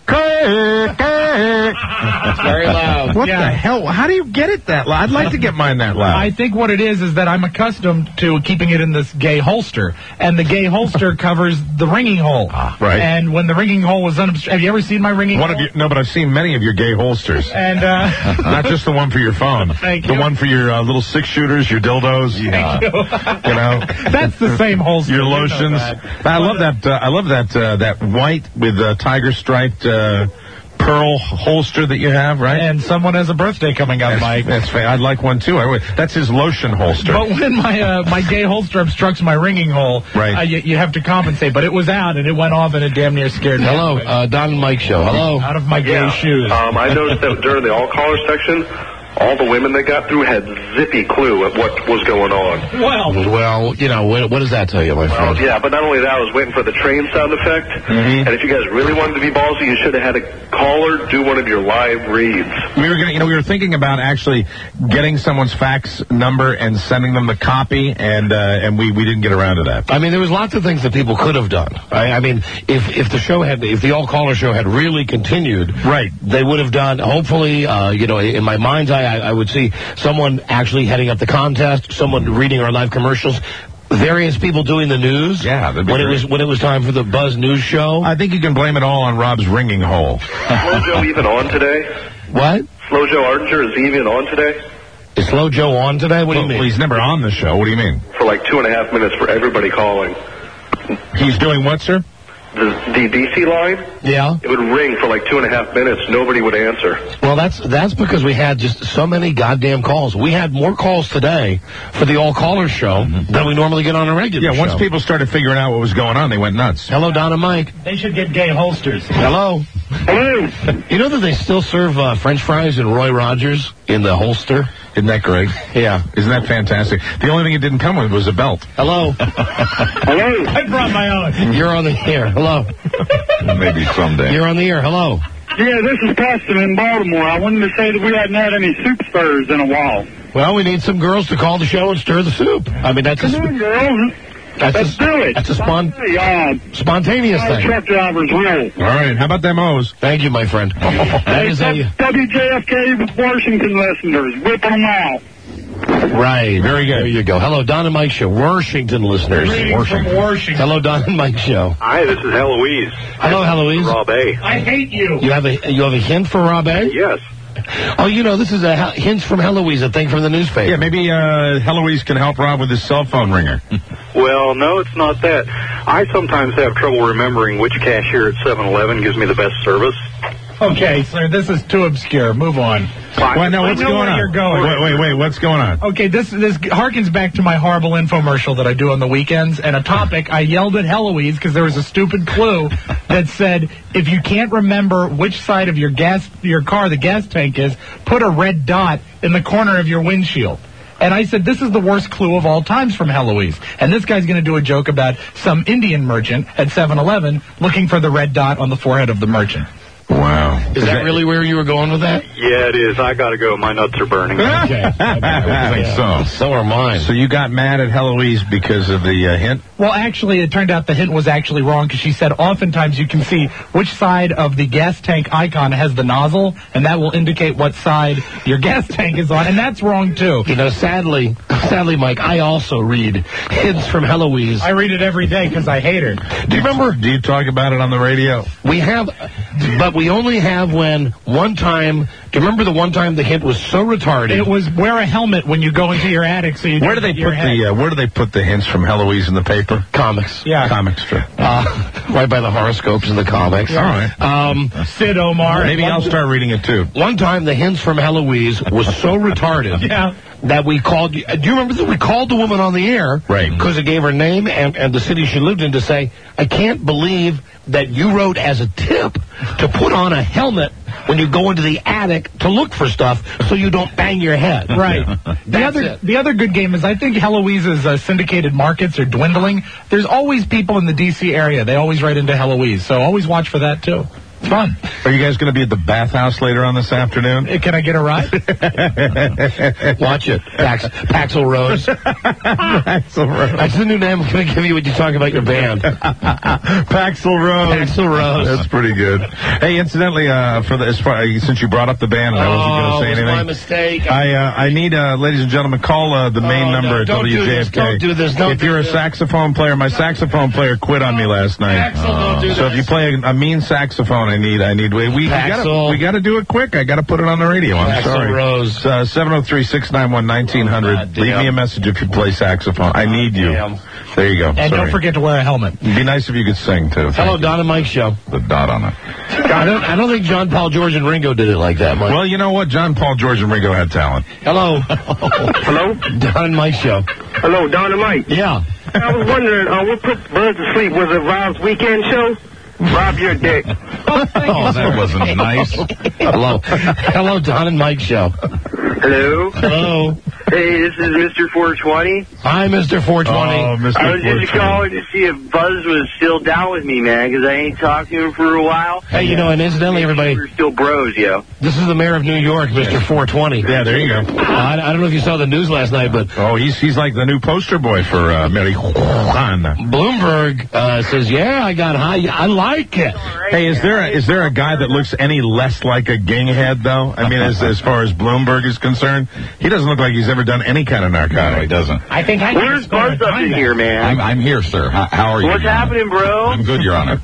It's very loud. What Yeah. the hell? How do you get it that loud? I'd like to get mine that loud. I think what it is is that I'm accustomed to keeping it in this gay holster, and the gay holster covers the ringing hole. right. And when the ringing hole was unobstructed, have you ever seen my ringing One hole? of you, no, but I've seen many of your gay holsters. And uh, Not just the one for your phone. Thank the you. one for your uh, little six shooters, your dildos. Yeah. you. You know, That's the same holster. your You know lotions. that. I love that. Uh, I love that. Uh, that white with uh, tiger striped uh, pearl holster that you have, right? And someone has a birthday coming up, that's, Mike. That's fa- I'd like one too. I would. That's his lotion holster. But when my uh, my gay holster obstructs my ringing hole, right. uh, you, you have to compensate. But it was out, and it went off, and it damn near scared me. Hello, uh, Don and Mike show. Hello. Out of my gay Yeah. shoes. Um, I noticed that during the all-caller section, all the women that got through had zippy clue at what was going on. Well, well, you know, what, what does that tell you, my friend? Well, yeah, but not only that, I was waiting for the train sound effect. Mm-hmm. And if you guys really wanted to be ballsy, you should have had a caller do one of your live reads. We were gonna, you know, we were thinking about actually getting someone's fax number and sending them the copy, and uh, and we, we didn't get around to that. I mean, there was lots of things that people could have done. I, I mean, if if the show had, if the all-caller show had really continued, right, they would have done. Hopefully, uh, you know, in my mind's eye, I, I would see someone actually heading up the contest, someone reading our live commercials. Various people doing the news. Yeah, that'd be when great. it was when it was time for the Buzz News show. I think you can blame it all on Rob's ringing hole. Slow Joe even on today? What? Slow Joe Archer is he even on today? Is Slow Joe on today? What do well, you mean? Well, he's never on the show. What do you mean? For like two and a half minutes for everybody calling. He's doing what, sir? The, the D C line? Yeah. It would ring for like two and a half minutes. Nobody would answer. Well, that's that's because we had just so many goddamn calls. We had more calls today for the all-caller show mm-hmm. than we normally get on a regular yeah, show. once people started figuring out what was going on, they went nuts. Hello, Don and Mike. They should get gay holsters. Hello. Hello. You know that they still serve uh, French fries and Roy Rogers in the holster? Isn't that great? Yeah. Isn't that fantastic? The only thing it didn't come with was a belt. Hello. Hello. I brought my own. You're on the air. Hello. Maybe someday. You're on the air. Hello. Yeah, this is Preston in Baltimore. I wanted to say that we hadn't had any soup stirrers in a while. Well, we need some girls to call the show and stir the soup. I mean, that's a... Come on, girls. That's Let's a, do it. That's a spon- Hey, uh, spontaneous thing. truck drivers rule. All right. How about them O's? Thank you, my friend. That Hey, is a... W J F K Washington listeners, whipping them out. Right. Very good. There you go. Hello, Don and Mike show. Washington listeners. Washington. From Washington. Hello, Don and Mike show. Hi, this is Heloise. Hello, Heloise. Rob A. I hate you. You have a you have a hint for Rob A? Yes. Oh, you know, this is a he- hint from Heloise, a thing from the newspaper. Yeah, maybe uh, Heloise can help Rob with his cell phone ringer. Well, no, it's not that. I sometimes have trouble remembering which cashier at seven eleven gives me the best service. Okay, sir, this is too obscure. Move on. Well, now, what's I know going where on? you're going. Wait, wait, wait. What's going on? Okay, this this harkens back to my horrible infomercial that I do on the weekends, and a topic I yelled at Heloise because there was a stupid clue that said if you can't remember which side of your gas your car the gas tank is, put a red dot in the corner of your windshield. And I said, this is the worst clue of all times from Heloise. And this guy's going to do a joke about some Indian merchant at seven eleven looking for the red dot on the forehead of the merchant. Wow. Is, is that, that really where you were going with that? Yeah, it is. I got to go. My nuts are burning. Okay. I think so. So are mine. So you got mad at Heloise because of the uh, hint? Well, actually, it turned out the hint was actually wrong because she said oftentimes you can see which side of the gas tank icon has the nozzle, and that will indicate what side your gas tank is on, and that's wrong, too. You know, sadly, sadly, Mike, I also read hints from Heloise. I read it every day because I hate her. Do you remember? Do you talk about it on the radio? We have, but we only have when one time, do you remember the one time the hint was so retarded? It was wear a helmet when you go into your attic so you Where do they put the uh, Where do they put the hints from Heloise in the paper? Comics. Yeah. Comic strip. Uh, right by the horoscopes in the comics. All right. Um, Sid Omar. Maybe I'll start reading it too. One time the hints from Heloise was so retarded yeah. that we called, do you remember that we called the woman on the air? Right. Because it gave her name and, and the city she lived in to say, I can't believe that you wrote as a tip to put on a helmet when you go into the attic to look for stuff so you don't bang your head. Right. the other it. the other good game is I think Heloise's uh, syndicated markets are dwindling. There's always people in the D C area. They always write into Heloise, so always watch for that, too. It's fun. Are you guys going to be at the bathhouse later on this afternoon? Can I get a ride? Watch it. Pax, Paxel Rose. Paxel Rose. That's the new name I'm going to give you when you talk about your band. Paxel Rose. Paxel Rose. That's pretty good. Hey, incidentally, uh, for the, as far, uh, since you brought up the band and I wasn't going to say oh, anything. my mistake. I uh, I need, uh, ladies and gentlemen, call uh, the main oh, number no, at don't W J F K. Do this, don't do this. Don't if do you're a this. saxophone player, my saxophone player quit on me last night. Axel, don't do so this. if you play a, a mean saxophone I need, I need, we, we gotta, Paxil. we gotta do it quick. I gotta put it on the radio. I'm Paxil sorry. Rose. Uh, seven oh three, six nine one, nineteen hundred. Leave me a message if you play saxophone. I need you. Damn. There you go. And Sorry. don't forget to wear a helmet. It'd be nice if you could sing, too. Hello, Don and Mike show. The dot on it. I don't, I don't think John, Paul, George, and Ringo did it like that, Mike. Well, you know what? John, Paul, George, and Ringo had talent. Hello. Hello? Don and Mike show. Hello, Don and Mike. Yeah. I was wondering, uh, what put Buzz to sleep? Was it Rob's weekend show? Rob your dick. Oh, that wasn't nice. Hello. Hello, Don and Mike show. Hello? Hello. Hey, this is Mister four twenty. Hi, Mister four twenty. Oh, Mister I was just calling to see if Buzz was still down with me, man, because I ain't talked to him for a while. Hey, you know, and incidentally, everybody, We're still bros, yo. this is the mayor of New York, Mister four twenty. Yeah, there you go. Uh, I, I don't know if you saw the news last night, but Oh, he's he's like the new poster boy for uh, Mary Juana. Bloomberg uh, says, yeah, I got high. I like it. Hey, is there a, is there a guy that looks any less like a ginghead, though? I mean, as as far as Bloomberg is concerned, he doesn't look like he's ever done any kind of narcotic. No, he doesn't. I think I Where's Buzz up in here, man? I'm, I'm here, sir. How, how are you? What's Your Honor? happening, bro? I'm good, Your Honor.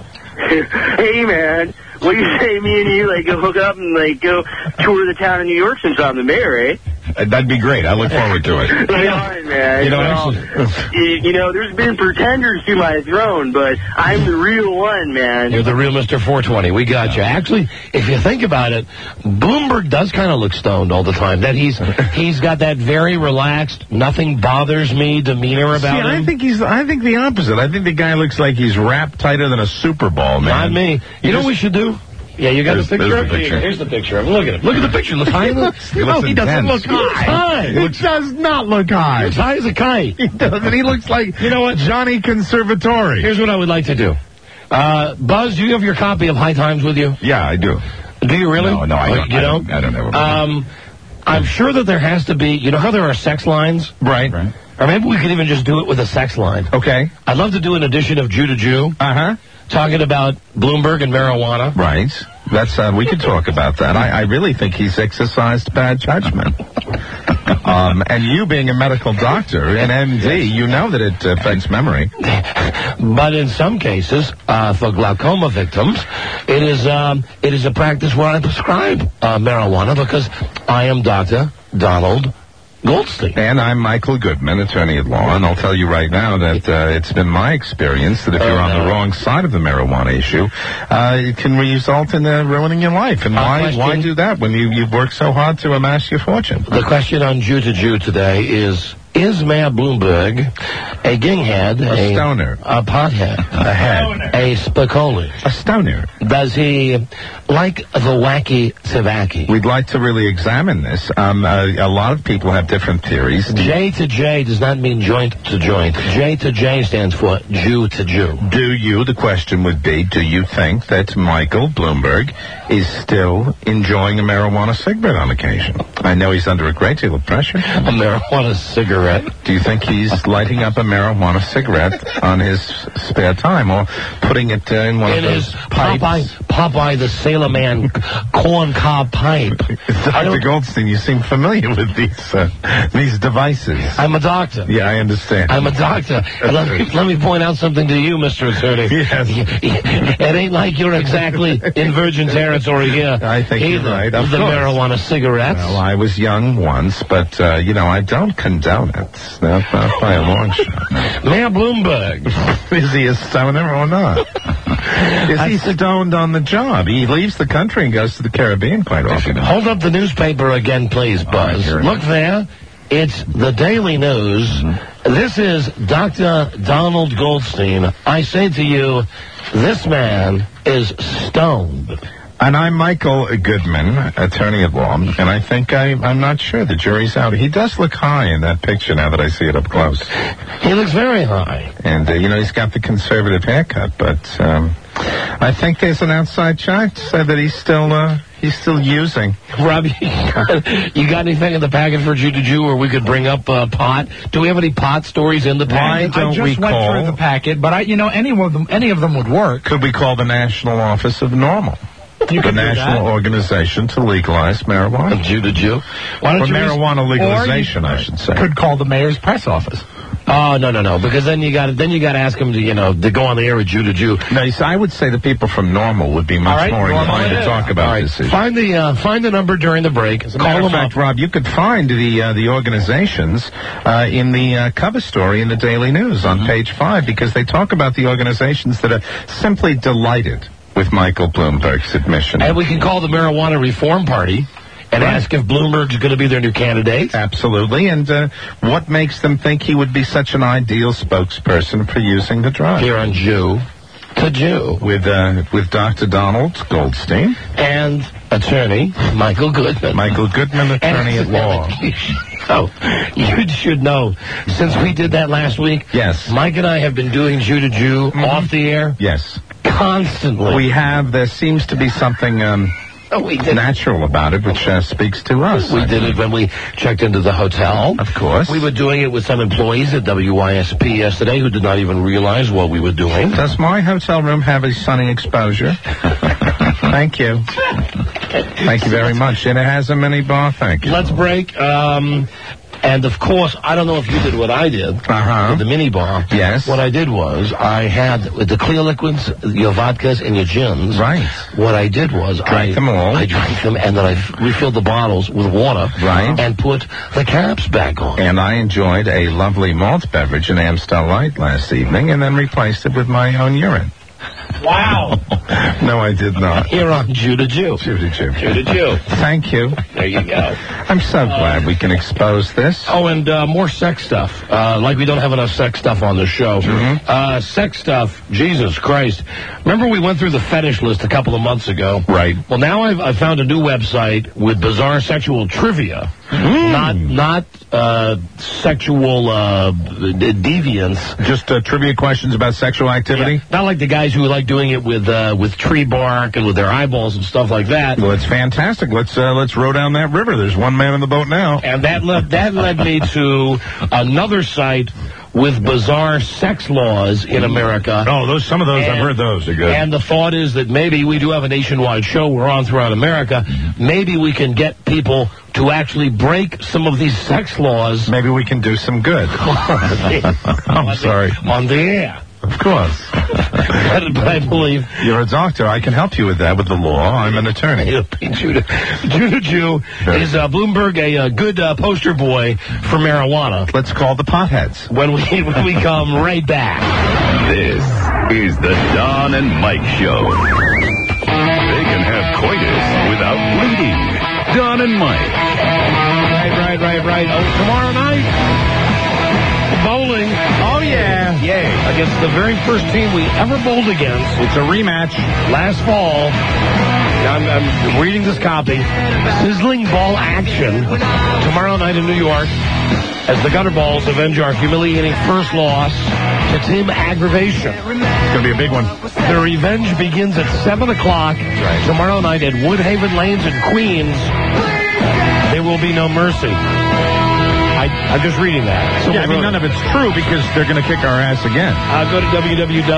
Hey, man. What do you say, me and you, like, go hook up and, like, go tour the town of New York since I'm the mayor, eh? Uh, That'd be great. I look forward to it. Right on, man. You know, Well, actually- you, you know, there's been pretenders to my throne, but I'm the real one, man. You're the real Mister four twenty. We got you. Actually, if you think about it, Bloomberg does kind of look stoned all the time. That he's he's got that very relaxed, nothing bothers me demeanor See, about him. I think he's. I think the opposite. I think the guy looks like he's wrapped tighter than a Super Bowl, man. Not me. You, You know just- what we should do? Yeah, you got There's- the picture? there's the picture. Here's the picture. Look at him. Look at the picture. Look high. Look, He looks no, he doesn't intense. look high. high. He does not look high. He's high as a kite. He doesn't. He looks like, you know what, Johnny Conservatory. Here's what I would like to do. Uh, Buzz, do you have your copy of High Times with you? Yeah, I do. Do you really? No, no, I Oh, don't. You I don't? don't, I don't know. Um, I'm sure that there has to be, you know how there are sex lines? Right. Right. Or maybe we could even just do it with a sex line. Okay. I'd love to do an edition of Jew to Jew, Uh-huh. talking about Bloomberg and marijuana. Right. That's, uh, we could talk about that. I, I really think he's exercised bad judgment. um, and you being a medical doctor, an M D, you know that it affects memory. But in some cases, uh, for glaucoma victims, it is um, it is a practice where I prescribe uh, marijuana because I am Doctor Donald Goldstein. And I'm Michael Goodman, attorney at law, and I'll tell you right now that uh, it's been my experience that if Oh, you're on no. the wrong side of the marijuana issue, uh, it can result in uh, ruining your life. And Uh, why question? why do that when you, you've worked so hard to amass your fortune? The question on Jew to Jew today is, is Mayor Bloomberg a ginghead, A stoner. a pothead, A head. a spicoli? A stoner. Does he like the wacky tobacco? We'd like to really examine this. Um, uh, a lot of people have different theories. J to J does not mean joint to joint. J to J stands for Jew to Jew. Do you, the question would be, do you think that Michael Bloomberg is still enjoying a marijuana cigarette on occasion? I know he's under a great deal of pressure. A marijuana cigarette. Do you think he's lighting up a marijuana cigarette on his spare time or putting it uh, in one In of his those pipes? Popeye, Popeye the Sailor Man corn cob pipe. Doctor Goldstein, you seem familiar with these uh, these devices. I'm a doctor. Yeah, I understand. I'm a doctor. And let, me, let me point out something to you, Mister Attorney. Yes. It ain't like you're exactly in virgin territory here. I think either. you're right. Of The course. marijuana cigarettes. Well, I was young once, but, uh, you know, I don't condone it. Not, not by a long shot. Mayor Bloomberg. Is he a stoner or not? Is he stoned on the job? He leaves the country and goes to the Caribbean quite often. Hold up the newspaper again, please, Buzz. here it Look there. It's the Daily News. Mm-hmm. This is Doctor Donald Goldstein. I say to you, this man is stoned. And I'm Michael Goodman, attorney at law, and I think I, I'm not sure. The jury's out. He does look high in that picture now that I see it up close. He looks very high. And, uh, you know, he's got the conservative haircut, but um, I think there's an outside shot to say that he's still uh, he's still using. Rob, you got, you got anything in the packet for Jew to Jew where we could bring up uh, pot? Do we have any pot stories in the Why packet? don't I just we went call- through the packet, but I, you know, any of them, any of them would work. Could we call the National Office of Normal? You the could do national that. organization to legalize marijuana. Jew to Jew. Why don't Or you marijuana or you legalization, I should say. Could call the mayor's press office. Oh no no no! Because then you got then you got to ask them to you know to go on the air with Jew to Jew. No, you see, I would say the people from Normal would be much All right, more Normal inclined it to is. talk about All right, this issue. Find the uh, find the number during the break. As a Call matter of them fact, up. Rob, you could find the uh, the organizations uh, in the uh, cover story in the Daily News on page five because they talk about the organizations that are simply delighted with Michael Bloomberg's admission. And we can call the Marijuana Reform Party and Right. ask if Bloomberg's going to be their new candidate. Absolutely. And uh, what makes them think he would be such an ideal spokesperson for using the drug? Here on Jew to Jew. With, uh, with Doctor Donald Goldstein. And attorney Michael Goodman. Michael Goodman, attorney at law. Oh, you should know, since we did that last week, yes, Mike and I have been doing Jew to Jew Mm-hmm. off the air. Yes. Constantly. We have. There seems to be something um, oh, we did. natural about it, which uh, speaks to us. We did it when we checked into the hotel. Of course. We were doing it with some employees at W Y S P yesterday who did not even realize what we were doing. Does my hotel room have a sunny exposure? Thank you. Thank you very much. And it has a minibar. Thank you. Let's break. Um, and, of course, I don't know if you did what I did uh-huh. with the minibar. Yes. What I did was I had with the clear liquids, your vodkas, and your gins. Right. What I did was Drank I, them all. I drank them, and then I f- refilled the bottles with water. Right. And put the caps back on. And I enjoyed a lovely malt beverage, an Amstel Light, last evening, and then replaced it with my own urine. Wow. No, I did not. Here on Jew to Jew. Jew to Jew. Jew to Jew. Thank you. There you go. I'm so glad we can expose this. Oh, and uh, more sex stuff. Uh, like we don't have enough sex stuff on the show. Mm-hmm. Uh, sex stuff, Jesus Christ. Remember we went through the fetish list a couple of months ago? Right. Well, now I've, I've found a new website with bizarre sexual trivia. Mm. Not not uh, sexual uh, deviance. Just uh, trivia questions about sexual activity? Yeah. Not like the guys who like doing it with uh, with tree bark and with their eyeballs and stuff like that. Well, it's fantastic. Let's uh, let's row down that river. There's one man in the boat now. And that led, that led me to another site with bizarre sex laws in America. Oh, those some of those, and, I've heard those. They're good. And the thought is that maybe we do have a nationwide show we're on throughout America. Maybe we can get people to actually break some of these sex laws. Maybe we can do some good. I'm sorry. On the air. Of course. but, but I believe... You're a doctor. I can help you with that, with the law. I'm an attorney. Jew to Jew, to Jew is uh, Bloomberg a, a good uh, poster boy for marijuana. Let's call the potheads. When we, when we come right back. This is the Don and Mike Show. They can have coitus without bleeding. Don and Mike. Right, right, right, right. Oh, tomorrow night... Bowling. Oh, yeah. Yay. Against the very first team we ever bowled against. It's a rematch. Last fall. I'm, I'm reading this copy. Sizzling ball action tomorrow night in New York as the Gutterballs avenge our humiliating first loss to Team Aggravation. It's going to be a big one. The revenge begins at seven o'clock right. tomorrow night at Woodhaven Lanes in Queens. There will be no mercy. I, I'm just reading that. So yeah, I mean, none of it's true because they're going to kick our ass again. Uh, go to w w w dot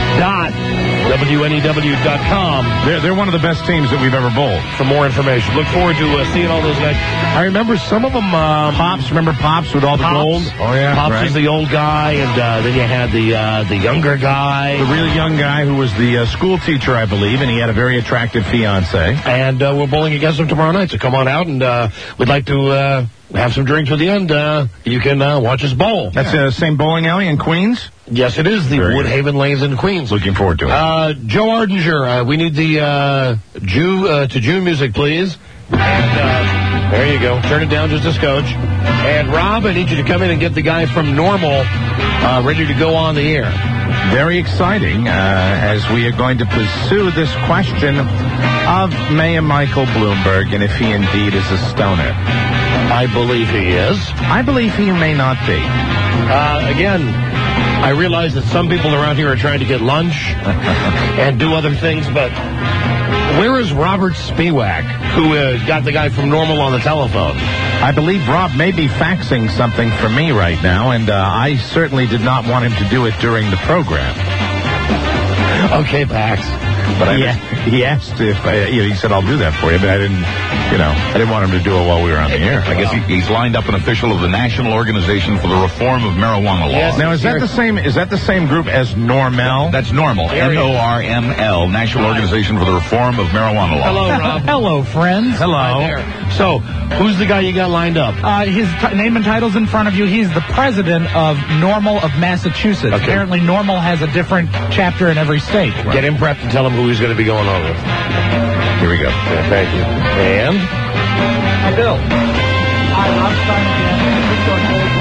w n e w dot com. They're, they're one of the best teams that we've ever bowled. For more information. Look forward to uh, seeing all those guys. I remember some of them... Um, Pops, remember Pops with all the Pops. gold? Oh, yeah. Pops right. was the old guy, and uh, then you had the uh, the younger guy. The really young guy who was the uh, school teacher, I believe, and he had a very attractive fiancée. And uh, we're bowling against them tomorrow night, so come on out, and uh, we'd like to... Uh, have some drinks with you, and uh, you can uh, watch us bowl. That's the yeah. uh, same bowling alley in Queens? Yes, it is. The Very Woodhaven good. Lanes in Queens. Looking forward to it. Uh, Joe Ardinger, uh, we need the uh, Jew uh, to Jew music, please. And uh, there you go. Turn it down just a scotch. And Rob, I need you to come in and get the guy from Normal uh, ready to go on the air. Very exciting, uh, as we are going to pursue this question of Mayor Michael Bloomberg and if he indeed is a stoner. I believe he is. I believe he may not be. Uh, again, I realize that some people around here are trying to get lunch and do other things, but where is Robert Spiewak, who uh, got the guy from Normal on the telephone? I believe Rob may be faxing something for me right now, and uh, I certainly did not want him to do it during the program. Okay, Pax. But I, yeah, he asked if I, you know, he said I'll do that for you, but I didn't, you know, I didn't want him to do it while we were on the air. I guess he, he's lined up an official of the National Organization for the Reform of Marijuana Laws. Yes, now is that the same? Is that the same group as NORML? That's normal. N O R M L, National Organization for the Reform of Marijuana Laws. Hello, Rob. Hello, friends. Hello. Hi there. So, who's the guy you got lined up? Uh, his t- name and title's in front of you. He's the president of Normal of Massachusetts. Okay. Apparently, Normal has a different chapter in every state. Get him prepped and tell him who he's going to be going on with. Here we go. Yeah, thank you. And? Hi, Bill. Hi, Rob Stein again.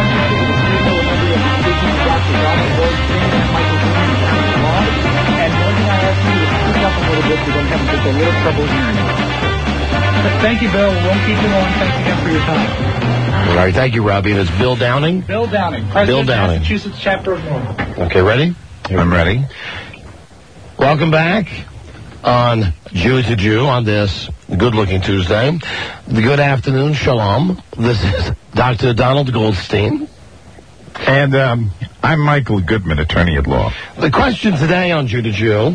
And one thing I ask you is speak up a little bit because I'm having just a little trouble hearing you. Thank you, Bill. We won't keep you long. Thanks again for your time. All right, thank you, Robbie. And it's Bill Downing? Bill Downing, President Bill of Downing. Massachusetts chapter of Normal. Okay, ready? I'm ready. Welcome back on Jew to Jew on this good-looking Tuesday. Good afternoon, shalom. This is Doctor Donald Goldstein. And um, I'm Michael Goodman, attorney at law. The question today on Jew to Jew,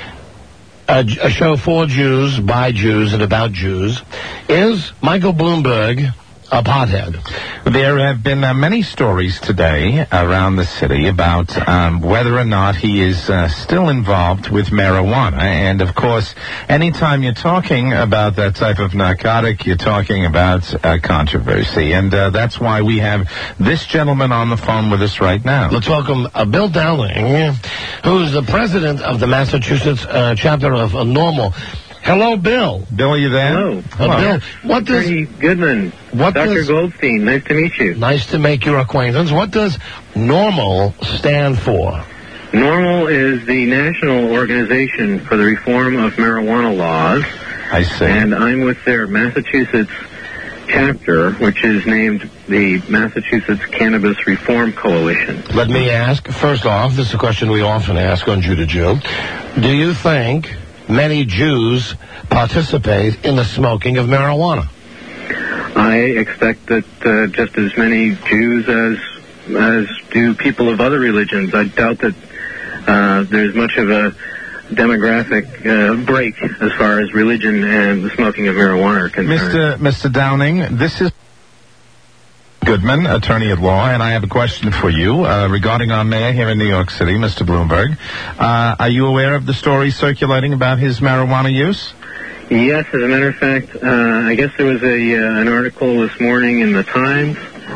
a, a show for Jews, by Jews, and about Jews, is Michael Bloomberg a pothead? There have been uh, many stories today around the city about um, whether or not he is uh, still involved with marijuana. And, of course, anytime you're talking about that type of narcotic, you're talking about uh, controversy. And uh, that's why we have this gentleman on the phone with us right now. Let's welcome uh, Bill Downing, who's the president of the Massachusetts uh, chapter of uh, Normal. Hello, Bill. Bill, are you there? Hello. Uh, Bill, what does... Attorney Goodman. What Doctor does, Goldstein, nice to meet you. Nice to make your acquaintance. What does NORML stand for? NORML is the National Organization for the Reform of Marijuana Laws. I see. And I'm with their Massachusetts chapter, which is named the Massachusetts Cannabis Reform Coalition. Let me ask, first off, this is a question we often ask on Jew to Jew. Do you think many Jews participate in the smoking of marijuana? I expect that uh, just as many Jews as as do people of other religions. I doubt that uh, there's much of a demographic uh, break as far as religion and the smoking of marijuana are concerned. Mister Mister Downing, this is Goodman, attorney at law, and I have a question for you uh, regarding our mayor here in New York City, Mister Bloomberg. Uh, are you aware of the story circulating about his marijuana use? Yes, as a matter of fact, uh, I guess there was a uh, an article this morning in the Times,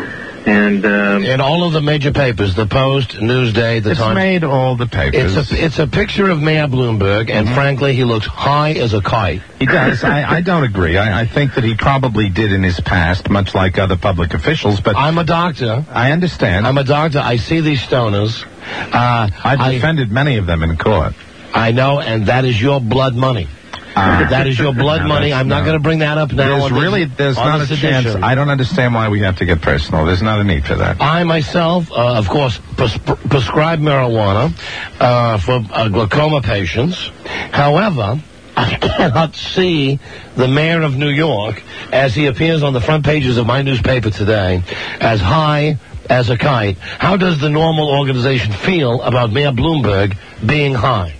and um, in all of the major papers, the Post, Newsday, the it's Times. It's made all the papers. It's a, it's a picture of Mayor Bloomberg, and mm-hmm. frankly, he looks high as a kite. He does. I, I don't agree. I, I think that he probably did in his past, much like other public officials, but... I'm a doctor. I understand. I'm a doctor. I see these stoners. Uh, I've I, defended many of them in court. I know, and that is your blood money. Uh, that is your blood no, money. I'm no. not going to bring that up now. There's really, there's not a chance. I don't understand why we have to get personal. There's not a need for that. I myself, uh, of course, pres- prescribe marijuana uh, for uh, glaucoma patients. However, I cannot see the mayor of New York, as he appears on the front pages of my newspaper today, as high as a kite. How does the NORML organization feel about Mayor Bloomberg being high?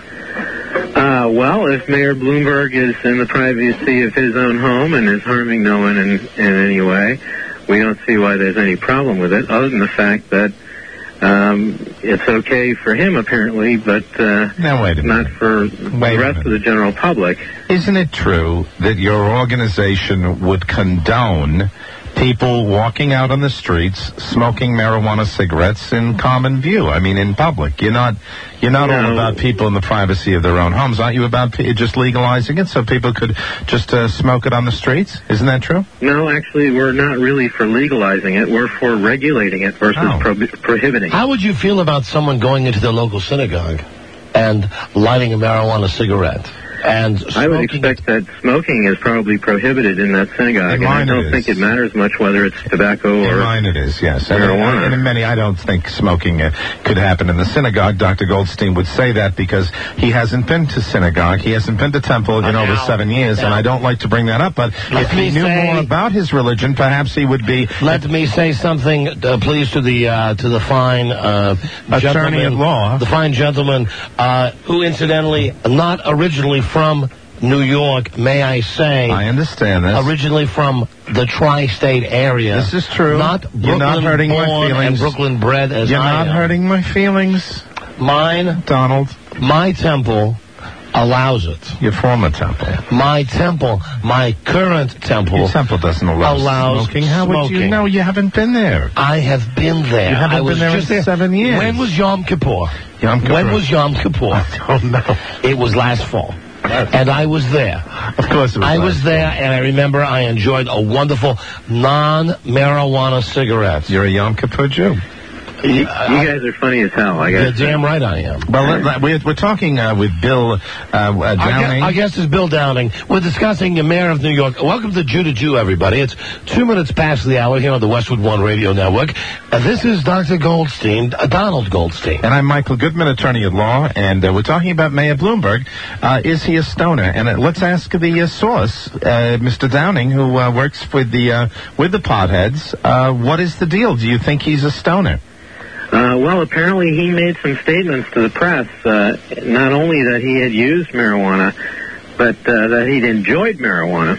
Uh, well, if Mayor Bloomberg is in the privacy of his own home and is harming no one in, in any way, we don't see why there's any problem with it, other than the fact that um, it's okay for him, apparently, but uh, now, wait a not for wait the rest of the general public. Isn't it true that your organization would condone people walking out on the streets smoking marijuana cigarettes in common view? I mean, in public. You're not you're not no. all about people in the privacy of their own homes. Aren't you about p- just legalizing it so people could just uh, smoke it on the streets? Isn't that true? No, actually, we're not really for legalizing it. We're for regulating it versus oh. pro- prohibiting it. How would you feel about someone going into their local synagogue and lighting a marijuana cigarette? And I would expect that smoking is probably prohibited in that synagogue, and I don't think it matters much whether it's tobacco or in mine it is, yes. And, marijuana. and in many, I don't think smoking uh, could happen in the synagogue. Doctor Goldstein would say that because he hasn't been to synagogue, he hasn't been to temple in Uh, over now, seven years, now. and I don't like to bring that up, but Let if he me knew say- more about his religion, perhaps he would be... Let me say something, uh, please, to the uh, to the fine uh, Attorney gentleman, at law. the fine gentleman uh, who, incidentally, not originally from New York, may I say. I understand this. Originally from the tri-state area. This is true. Not Brooklyn You're not hurting my born feelings. and Brooklyn bred as You're I not am. hurting my feelings. Mine, Donald. my temple allows it. Your former temple. My temple, my current temple, Your temple doesn't allow allows smoking. How would you smoking. know? You haven't been there. I have been there. You haven't I was been there just in seven years. When was Yom Kippur? Yom Kippur. When was Yom Kippur? I don't know. It was last fall. And I was there. Of course it was I last was there, and I remember I enjoyed a wonderful non-marijuana cigarette. You're a Yom Kippur Jew. You, you guys are funny as hell. I You're guess. damn right I am. Well, let- let- we're, we're talking uh, with Bill uh, uh, Our, Downing. gu- our guest is Bill Downing. We're discussing the mayor of New York. Welcome to Jew to Jew, everybody. It's two minutes past the hour here on the Westwood One Radio Network. And this is Doctor Goldstein, uh, Donald Goldstein. And I'm Michael Goodman, attorney at law, and uh, we're talking about Mayor Bloomberg. Uh, is he a stoner? And uh, let's ask the uh, source, uh, Mister Downing, who uh, works with the uh, with the potheads. Uh, what is the deal? Do you think he's a stoner? Uh, well, apparently he made some statements to the press, uh, not only that he had used marijuana, but uh, that he'd enjoyed marijuana.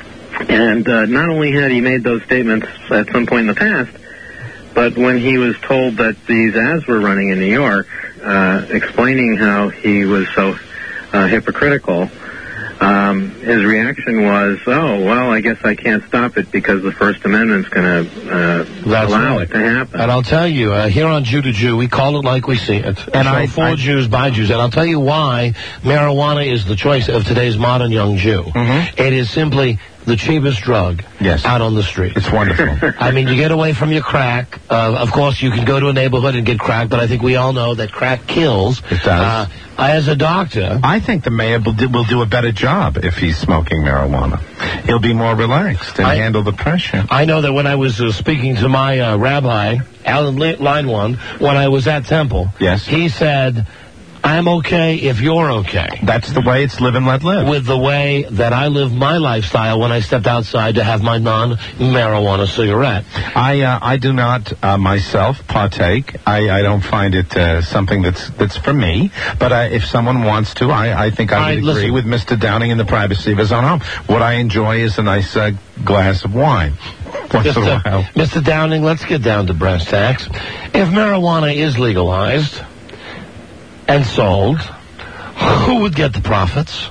And uh, not only had he made those statements at some point in the past, but when he was told that these ads were running in New York, uh, explaining how he was so uh, hypocritical, um, his reaction was, oh, well, I guess I can't stop it because the First Amendment's going to uh, That's allow right. it to happen. And I'll tell you, uh, here on Jew to Jew, we call it like we see it. And so I- for I- Jews, by Jews. And I'll tell you why marijuana is the choice of today's modern young Jew. Mm-hmm. It is simply the cheapest drug Yes. out on the street. It's wonderful. I mean, you get away from your crack. Uh, of course, you can go to a neighborhood and get crack, but I think we all know that crack kills. It does. Uh, as a doctor, I think the mayor will do, will do a better job if he's smoking marijuana. He'll be more relaxed and I- handle the pressure. I know that when I was uh, speaking to my uh, rabbi, Alan Li- Line One, when I was at Temple, Yes. he said, I'm okay if you're okay. That's the way it's live and let live. With the way that I live my lifestyle when I stepped outside to have my non-marijuana cigarette. I uh, I do not uh, myself partake. I, I don't find it uh, something that's that's for me. But uh, if someone wants to, I, I think I All would right, agree listen. with Mister Downing in the privacy of his own home. What I enjoy is a nice uh, glass of wine once in a Mister while. Mister Downing, let's get down to brass tacks. If marijuana is legalized and sold, who would get the profits?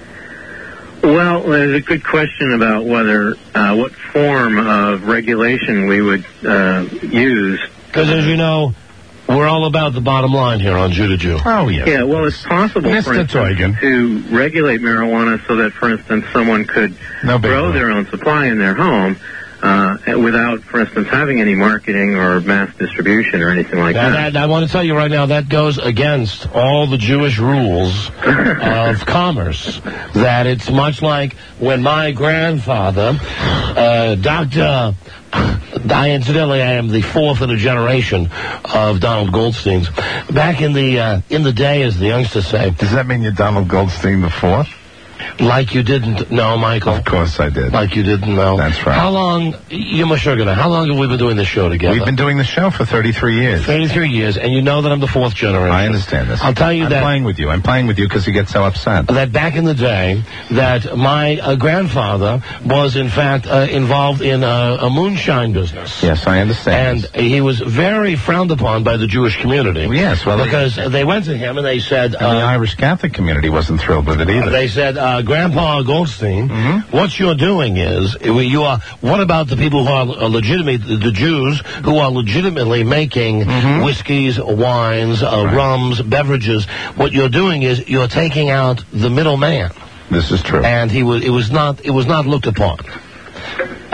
Well, there's a good question about whether uh, what form of regulation we would uh, use. Because as you know, we're all about the bottom line here on Jew to Jew. Oh, yeah. Yeah, well, it's possible, Mister for instance, Toygan. to regulate marijuana so that, for instance, someone could No big grow deal. their own supply in their home uh, without, for instance, having any marketing or mass distribution or anything like Now, that. that, I want to tell you right now, that goes against all the Jewish rules of commerce. That it's much like when my grandfather, uh, Doctor I incidentally, I am the fourth in a generation of Donald Goldsteins. Back in the uh, in the day, as the youngsters say. Does that mean you're Donald Goldstein the fourth? Like you didn't know, Michael. Of course I did. Like you didn't know. That's right. How long, Yamashugana, how long have we been doing this show together? We've been doing the show for thirty-three years. thirty-three years, and you know that I'm the fourth generation. I understand this. I'll tell you I'm that. playing with you. I'm playing with you because you get so upset. That back in the day, that my uh, grandfather was in fact uh, involved in uh, a moonshine business. Yes, I understand. And he was very frowned upon by the Jewish community. Yes, well, because they went to him and they said, and uh, the Irish Catholic community wasn't thrilled with it either. they said, uh, Grandpa Goldstein, Mm-hmm. what you're doing is, you are. What about the people who are legitimate, the Jews who are legitimately making Mm-hmm. whiskeys, wines, uh, Right. rums, beverages? What you're doing is you're taking out the middleman. This is true. And he was. It was not. It was not looked upon.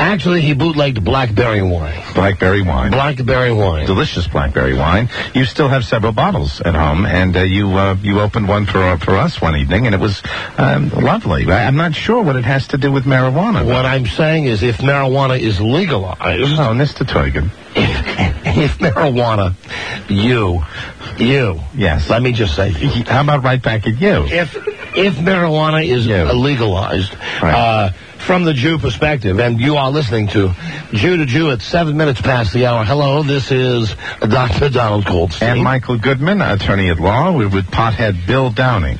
Actually, he bootlegged blackberry wine. Blackberry wine. Blackberry wine. Delicious blackberry wine. You still have several bottles at home, and uh, you uh, you opened one for uh, for us one evening, and it was um, lovely. I, I'm not sure what it has to do with marijuana. What I'm saying is, if marijuana is legalized, oh, Mister Teugen, if, if marijuana, you, you, yes, let me just say, how about right back at you? If if marijuana is you. legalized, right. uh, from the Jew perspective, and you are listening to Jew to Jew at seven minutes past the hour. Hello, this is Doctor Donald Goldstein. And Michael Goodman, attorney at law. We're with pothead Bill Downing.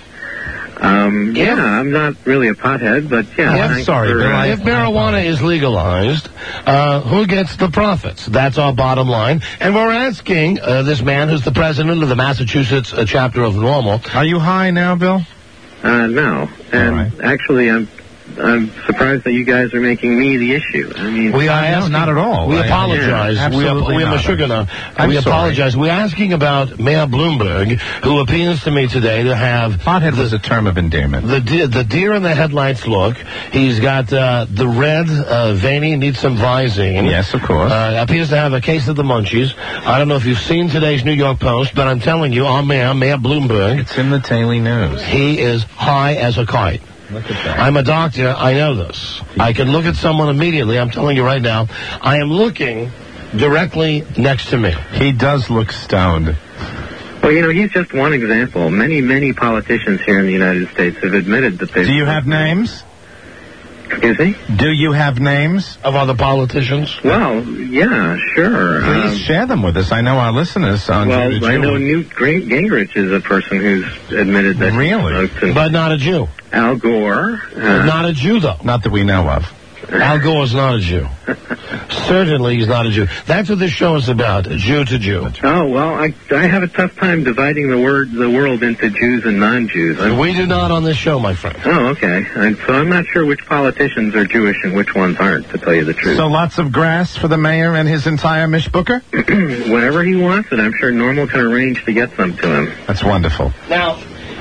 Um, yeah, I'm not really a pothead, but yeah. Yeah, thanks sorry, for, Bill. uh, If marijuana is legalized, uh, who gets the profits? That's our bottom line. And we're asking uh, this man who's the president of the Massachusetts uh, chapter of NORML. Are you high now, Bill? Uh, no. And right. actually, I'm I'm surprised that you guys are making me the issue. I mean, we are no, asking, not at all. We I, apologize. yeah, we are, we are Meshuggah. We apologize. We're asking about Mayor Bloomberg, who appears to me today to have pothead was a term of endearment. The de- the deer in the headlights look. He's got uh, the red uh, veiny, needs some Visine. Yes, of course. Uh, appears to have a case of the munchies. I don't know if you've seen today's New York Post, but I'm telling you, our mayor, Mayor Bloomberg, it's in the Daily News. He is high as a kite. Look at that. I'm a doctor. I know this. I can look at someone immediately. I'm telling you right now. I am looking directly next to me. He does look stoned. Well, you know, he's just one example. Many, many politicians here in the United States have admitted that they... Do you have names? Excuse me? Do you have names of other politicians? Well, yeah, sure. Please um, share them with us. I know our listeners on... Well, I know Newt Gingrich is a person who's admitted that... Really? But not a Jew. Al Gore. Uh, not a Jew, though. Not that we know of. Al Gore is not a Jew. Certainly he's not a Jew. That's what this show is about, Jew to Jew. Oh, well, I I have a tough time dividing the word the world into Jews and non-Jews. I'm, we do not on this show, my friend. Oh, okay. And so I'm not sure which politicians are Jewish and which ones aren't, to tell you the truth. So lots of grass for the mayor and his entire mishbooker? Whenever he wants it, I'm sure Normal can arrange to get some to him. That's wonderful. Now...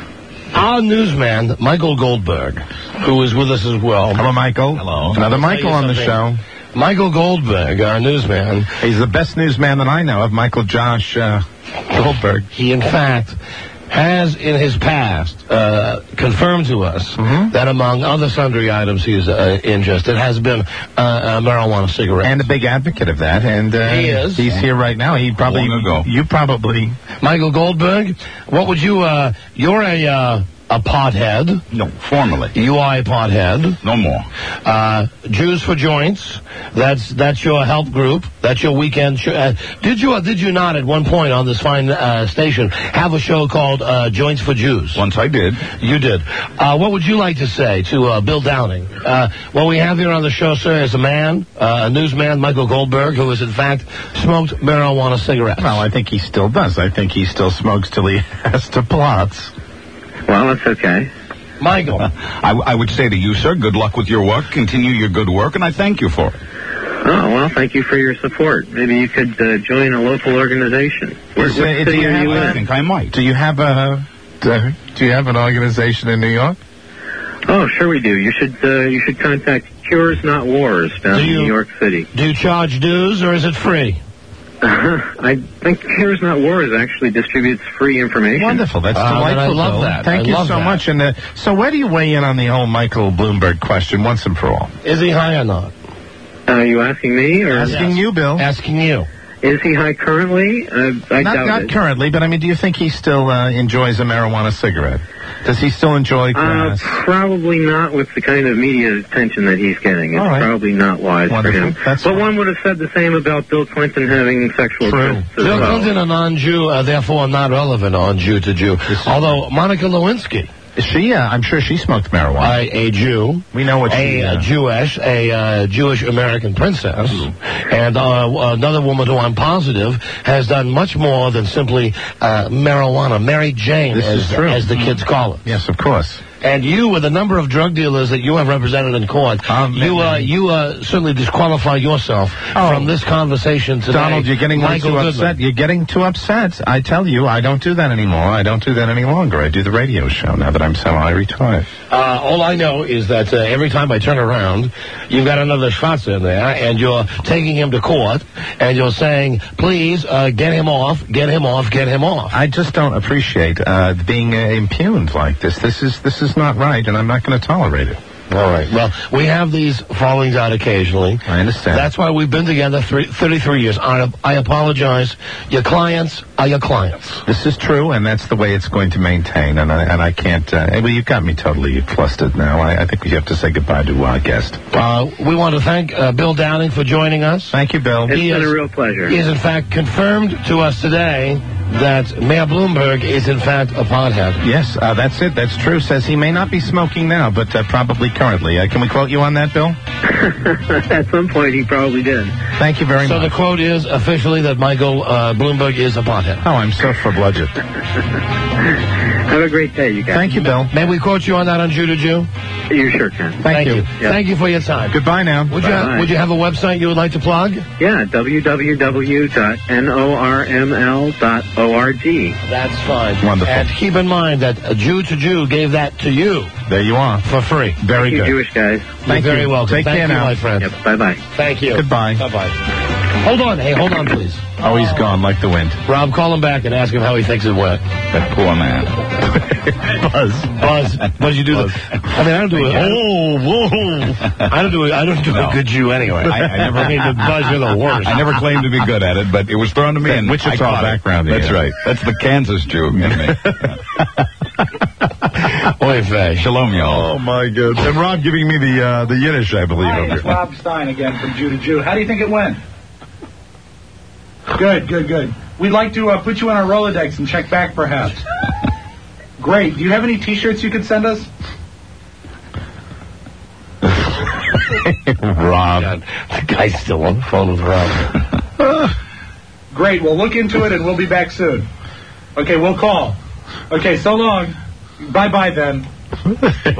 our newsman, Michael Goldberg, who is with us as well. Hello, Michael. Hello. Another Michael on the show. Michael Goldberg, our newsman. He's the best newsman that I know of, Michael Josh uh, Goldberg. He, in fact, has in his past uh, confirmed to us mm-hmm. that among other sundry items he's uh, ingested has been uh, a marijuana cigarette. And a big advocate of that. And uh, he is. He's here right now. He probably... Long ago. You probably... Michael Goldberg, what would you... Uh, you're a... Uh, A pothead. No, formerly. You are a pothead. No more. Uh, Jews for Joints. That's that's your help group. That's your weekend show. Uh, did you or did you not at one point on this fine uh, station have a show called uh, Joints for Jews? Once I did. You did. Uh, what would you like to say to uh, Bill Downing? Uh, what we have here on the show, sir, is a man, uh, a newsman, Michael Goldberg, who has in fact smoked marijuana cigarettes. Well, I think he still does. I think he still smokes till he has to plots. Well, that's okay. Michael. Uh, I, I would say to you, sir, good luck with your work. Continue your good work, and I thank you for it. Oh, well, thank you for your support. Maybe you could uh, join a local organization. Where, Is, what uh, city do you are have, you I in? think I might. Do you have a... Do, do you have an organization in New York? Oh, sure we do. You should uh, you should contact Cures Not Wars down Do in you- New York City. Do you charge dues or is it free? I think Cures Not Wars actually distributes free information. Wonderful. That's Uh, delightful. then I love Bill. that. Thank I you love so that. much. And uh, so where do you weigh in on the whole Michael Bloomberg question once and for all? Is he high or not? Are you asking me or Asking Yes. you, Bill. Asking you. is he high currently? Uh, I Not, doubt not it. currently, but I mean, do you think he still uh, enjoys a marijuana cigarette? Does he still enjoy Uh, grass? probably not with the kind of media attention that he's getting. It's All right. probably not wise Wonderful. for him. That's but fine. one would have said the same about Bill Clinton having sexual True. twists as Bill well. Clinton, a non-Jew, uh, therefore not relevant on Jew to Jew. Although Monica Lewinsky, She, uh, I'm sure she smoked marijuana. a, a Jew, we know what a, she... uh, Uh, Jewish, a uh, Jewish American princess, and uh, another woman who I'm positive has done much more than simply uh, marijuana. Mary Jane, This as, is true. as the kids call it. yes, of course. And you, with the number of drug dealers that you have represented in court, Um, you uh, you uh, certainly disqualify yourself Oh. from this conversation today. Donald, you're getting way Michael too Goodman. upset. You're getting too upset. I tell you, I don't do that anymore. I don't do that any longer. I do the radio show now that I'm semi-retired. Uh, all I know is that uh, every time I turn around, you've got another Schwarzer in there, and you're taking him to court, and you're saying, please, uh, get him off, get him off, get him off. I just don't appreciate uh, being uh, impugned like this. This is this is not right, and I'm not going to tolerate it. All right. Well, we have these fallings out occasionally. I understand. That's why we've been together three, thirty-three years. I, I apologize. Your clients are your clients. This is true, and that's the way it's going to maintain. And I and I can't. Uh, well, you've got me totally flustered now. I, I think we have to say goodbye to our guest. Uh, we want to thank uh, Bill Downing for joining us. Thank you, Bill. It's He been is- a real pleasure. He has, in fact, confirmed to us today that Mayor Bloomberg is, in fact, a pothead. Yes, uh, that's it. That's true. Says he may not be smoking now, but uh, probably currently. Uh, can we quote you on that, Bill? At some point, he probably did. Thank you very So much. the quote is officially that Michael uh, Bloomberg is a pothead. Oh, I'm so four-bludgeoned. Have a great day, you guys. Thank you, Bill. May we quote you on that on Jew to Jew? You sure can. Thank, you. Yeah. Thank you for your time. Goodbye now. Would you, Bye-bye. would you have a website you would like to plug? Yeah, w w w dot norml dot org. That's fine. Wonderful. And keep in mind that a Jew to Jew gave that to you There you are. for free. Very Thank you, good. Jewish guys. Thank You're very you. welcome. Take Thank care you, now. my friend. Yep, bye-bye. Thank you. Goodbye. Bye-bye. Hold on. Hey, hold on, please. Oh, he's gone like the wind. Rob, call him back and ask him how he thinks it went. That poor man. Buzz. Buzz, what did you do? The, I mean, I don't do it. Oh, whoa! I don't do it. I don't do No. a good Jew anyway. I, I never I mean, the Buzz, you're the worst. I never claimed to be good at it, but it was thrown to me, That and Wichita I caught it. background, That's yeah. right. That's the Kansas Jew in me. Oy vey. Shalom, y'all. Oh, my God. And Rob giving me the uh, the Yiddish, I believe. Hi, over it's here. Rob Stein again from Jew to Jew. How do you think it went? Good, good, good. We'd like to uh, put you on our Rolodex and check back, perhaps. Great. Do you have any T-shirts you could send us? Rob. God, the guy's still on the phone with Rob. Great. We'll look into it and we'll be back soon. Okay, we'll call. Okay, so long. Bye-bye then. What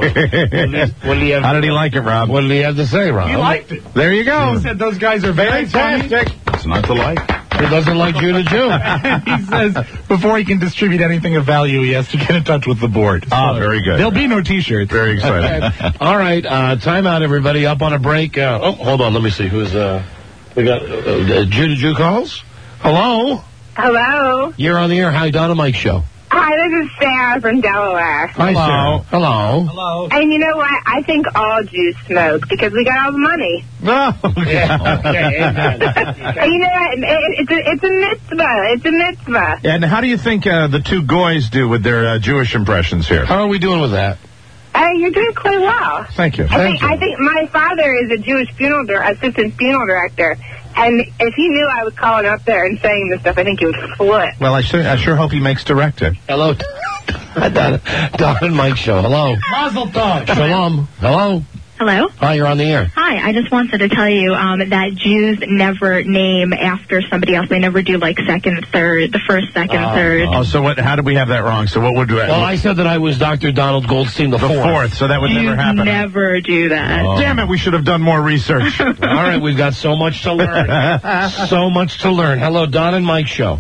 did he have? How did he like it, Rob? What did he have to say, Rob? He liked it. There you go. He said those guys are very funny. It's not to like. He doesn't like Jew to Jew. He says before he can distribute anything of value, he has to get in touch with the board. Ah, very good. There'll be no T-shirts. Very exciting. All right, uh, time out, everybody. Up on a break. Uh, oh, hold on. Let me see. Who's, uh, we got, uh, uh, Jew to Jew calls? Hello? Hello. You're on the air. Hi, Don and Mike Show. Hi, this is Sarah from Delaware. Hi, Sarah. Hello. Hello. And you know what? I think all Jews smoke because we got all the money. No. Yeah, okay, amen. And you know what? It, it's, a, it's a mitzvah. It's a mitzvah. And how do you think uh, the two goys do with their uh, Jewish impressions here? How are we doing with that? Uh, you're doing quite well. Thank you. I Thank think, you. I think my father is a Jewish funeral dir- assistant funeral director. And if he knew I was calling up there and saying this stuff, I think he would flip. Well, I sure, I sure hope he makes director. Hello. Don, Don and Mike Show. Hello. Mazel tov. Shalom. Hello. Hello. Hi, you're on the air. Hi, I just wanted to tell you um, that Jews never name after somebody else. They never do like second, third, the first, second, Oh, third. Oh, so what? How did we have that wrong? So what would do? Well, I said that I was Doctor Donald Goldstein the, the fourth. fourth. So that would you never happen. never do that. Oh. Damn it! We should have done more research. All right, we've got so much to learn. So much to learn. Hello, Don and Mike Show.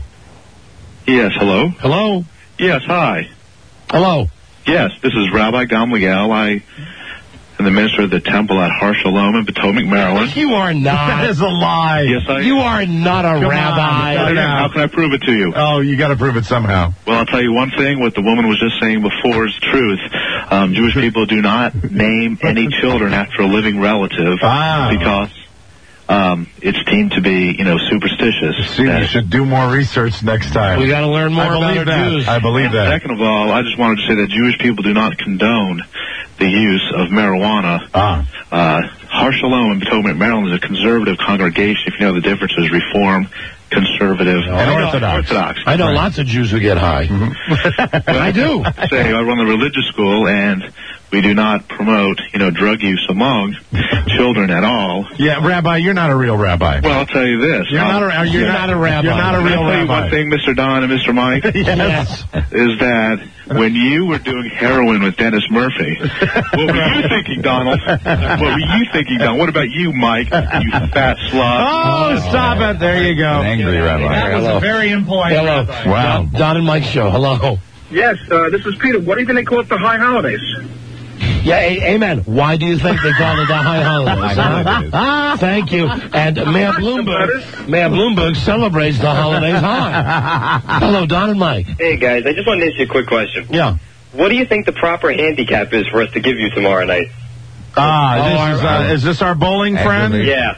Yes, hello. Hello. Yes, hi. Hello. Yes, this is Rabbi Gamliel. I am the minister of the temple at Har Shalom in Potomac, Maryland. You are not. That is a lie. Yes, I You are not a Come rabbi. on, cut it out. How can I prove it to you? Oh, you got to prove it somehow. Well, I'll tell you one thing. What the woman was just saying before is truth. Um, Jewish people do not name any children after a living relative Ah. because um, it's deemed to be, you know, superstitious. See, That- you should do more research next time. We got to learn more I about believe our that. Jews. I believe that. Second of all, I just wanted to say that Jewish people do not condone the use of marijuana. Ah. Uh, Har Shalom in Potomac, Maryland is a conservative congregation. If you know the differences, Reform, Conservative, And Orthodox. Orthodox. I know lots of Jews who get high. I do. Say, I run the religious school, and we do not promote, you know, drug use among children at all. Yeah, Rabbi, you're not a real rabbi. Well, I'll tell you this. You're not a- you're not a rabbi. You're not a real I'll tell you rabbi. one thing, Mister Don and Mister Mike. Yes. Is that when you were doing heroin with Dennis Murphy, what were you thinking, Donald? What were you thinking, Don? What about you, Mike? You fat slut. Oh, stop it. There you go. Angry rabbi. That was Hello. a very impolite Hello. rabbi. Wow. Don and Mike show. Hello. Yes, uh, this is Peter. What do you think they call it the high holidays? Yeah, a- amen. Why do you think they call it the high holidays? huh? Thank you. And Mayor Bloomberg, Mayor Bloomberg celebrates the holidays high. Hello, Don and Mike. Hey, guys, I just wanted to ask you a quick question. Yeah. What do you think the proper handicap is for us to give you tomorrow night? Ah, Oh, this our- is, uh, is this our bowling friend? Yeah.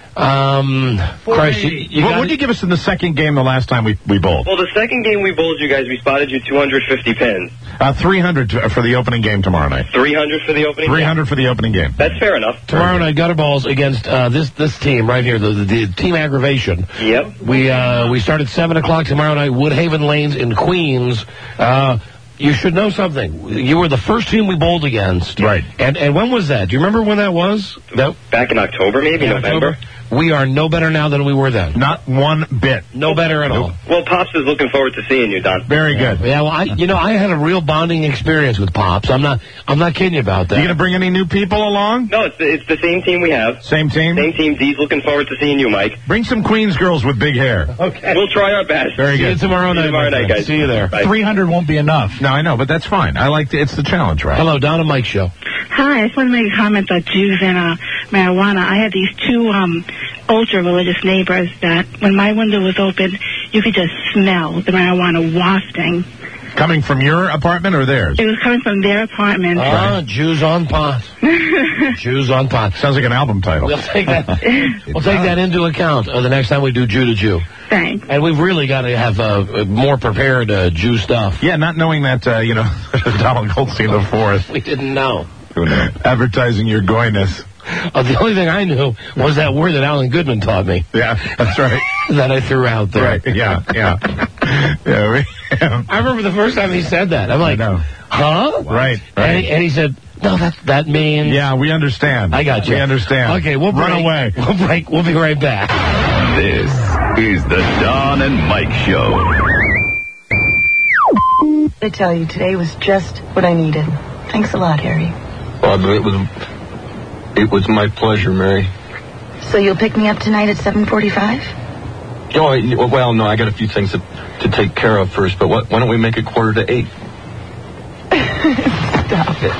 Um, Christ, you, you what got would you give us in the second game the last time we, we bowled? Well, the second game we bowled you guys, we spotted you two hundred fifty pins. Uh, three hundred to, for the opening game tomorrow night. three hundred for the opening three hundred game? for the opening game. That's fair enough. Tomorrow night, gutter balls against uh, this this team right here, the, the, the team aggravation. Yep. We uh, we start at seven o'clock tomorrow night. Woodhaven Lanes in Queens. Uh, you should know something. You were the first team we bowled against. Right. And and when was that? Do you remember when that was? No. Back in October, maybe, In November. October? We are no better now than we were then. Not one bit. No better at all. Well, Pops is looking forward to seeing you, Don. Very good. Yeah, well, I, you know, I had a real bonding experience with Pops. I'm not, I'm not kidding you about that. You gonna bring any new people along? No, it's the, it's the same team we have. Same team? Same team. Dee's looking forward to seeing you, Mike. Bring some Queens girls with big hair. Okay. We'll try our best. Very See good. you tomorrow See night. you tomorrow my night, friend. guys. See you there. Bye. three hundred won't be enough. No, I know, but that's fine. I like the, it's the challenge, right? Hello, Don and Mike show. Hi, I just want to make a comment about Jews and uh, marijuana. I had these two um, ultra-religious neighbors that when my window was open, you could just smell the marijuana wafting. Coming from your apartment or theirs? It was coming from their apartment. Ah, Jews on pot. Jews on pot. Sounds like an album title. We'll take that. We'll take that into account uh, the next time we do Jew to Jew. Thanks. And we've really got to have uh, more prepared uh, Jew stuff. Yeah, not knowing that, uh, you know, Donald Goldstein the fourth. We didn't know. Advertising your goyness. Uh, the only thing I knew was that word that Alan Goodman taught me. Yeah, that's right. That I threw out there. Right, yeah, yeah. yeah, we, yeah. I remember the first time he said that. I'm like, huh? Right, right. And he, and he said, no, that, that means... Yeah, we understand. I got you. We understand. Okay, we'll break. Run away. We'll break. We'll be right back. This is the Don and Mike Show. I tell you, today was just what I needed. Thanks a lot, Harry. Well, it was, it was my pleasure, Mary. So you'll pick me up tonight at seven forty-five? Oh, I- well, no, I got a few things to, to take care of first, but what, why don't we make it quarter to eight? Stop it.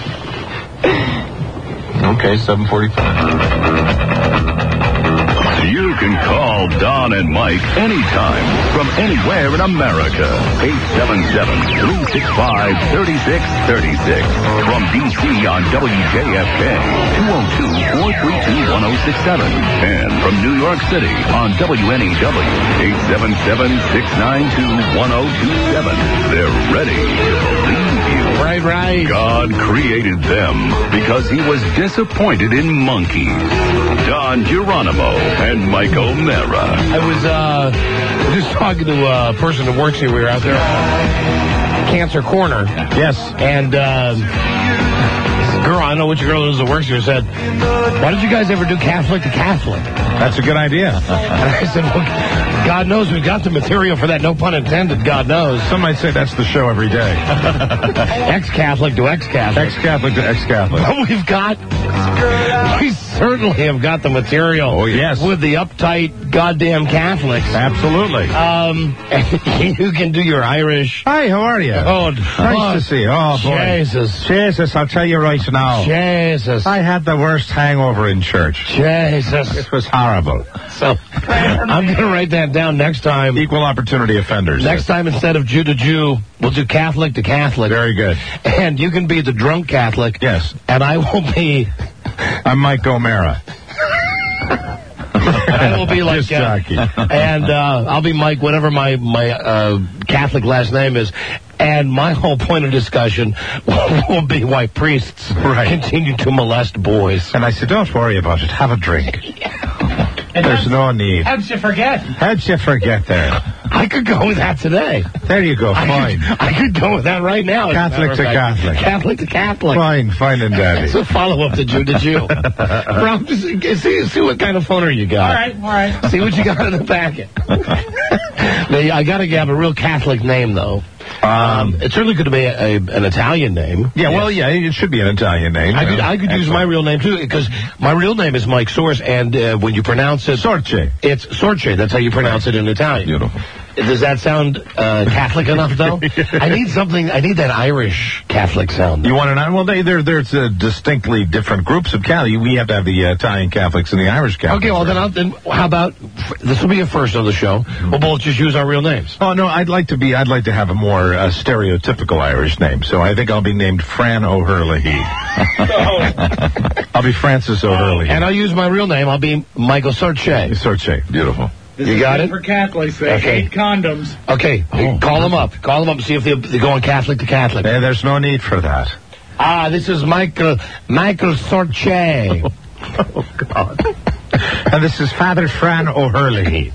Okay, seven forty-five. You can call Don and Mike anytime from anywhere in America. eight seven seven, three six five, three six three six. From D C on W J F K, two oh two, four three two, one oh six seven. And from New York City on W N E W, eight seven seven, six nine two, one oh two seven. They're ready to believe you. Right, right. God created them because he was disappointed in monkeys. Don Geronimo and Mike O'Mara. I was uh, just talking to a person that works here. We were out there at Cancer Corner. Yes. And uh, this girl, I know which girl it is that works here, said, why did you guys ever do Catholic to Catholic? That's a good idea. And I said, well, God knows we've got the material for that, no pun intended, God knows. Some might say that's the show every day. Ex-Catholic to ex-Catholic. Ex-Catholic to ex-Catholic. But we've got, we certainly have got the material. Oh, yes. With the uptight goddamn Catholics. Absolutely. Um, and you can do your Irish. Hi, how are you? Oh, nice oh, to see you. Oh, boy. Jesus. Jesus, I'll tell you right now. Jesus. I had the worst hangover in church. Jesus. It was horrible. So, I'm going to write that down next time. Equal opportunity offenders. Next time, instead of Jew to Jew, we'll do Catholic to Catholic. Very good. And you can be the drunk Catholic. Yes. And I will be... I'm Mike O'Mara. I will be like... Uh, and uh, I'll be Mike, whatever my, my uh, Catholic last name is. And my whole point of discussion will be why priests right. continue to molest boys. And I said, don't worry about it. Have a drink. And There's no need. How'd you forget? How'd you forget there? I could go with that today. There you go. I Fine. Could, I could go with that right now. Catholic to Catholic. Catholic to Catholic. Fine, fine and dandy. It's a follow-up to Jew to Jew. Bro, just see, see what kind of phoner you got. All right, all right. See what you got in the packet. Now, I got to have a real Catholic name, though. Um, it certainly could be a, a, an Italian name. Yeah, well, yeah, it should be an Italian name. I could, I could use my real name, too, because my real name is Mike Source, and uh, when you pronounce it... Sorce. It's Sorce. That's how you pronounce it in Italian. Beautiful. Does that sound uh, Catholic enough, though? I need something, I need that Irish Catholic sound. You want an... Well, they, there, there's uh, distinctly different groups of Catholics. We have to have the uh, Italian Catholics and the Irish Catholics. Okay, well, then, I'll, then how about... This will be a first on the show. We'll both just use our real names. Oh, no, I'd like to be... I'd like to have a more uh, stereotypical Irish name, so I think I'll be named Fran O'Hurley. I'll be Francis O'Hurley. And I'll use my real name. I'll be Michael Sorce. Sorce. Beautiful. This you is got good it? For Catholics, they Okay. hate condoms. Okay, Oh. call them up. Call them up and see if they're, they're going Catholic to Catholic. Hey, there's no need for that. Ah, this is Michael Michael Sorce. Oh, God. And this is Father Fran O'Hurley.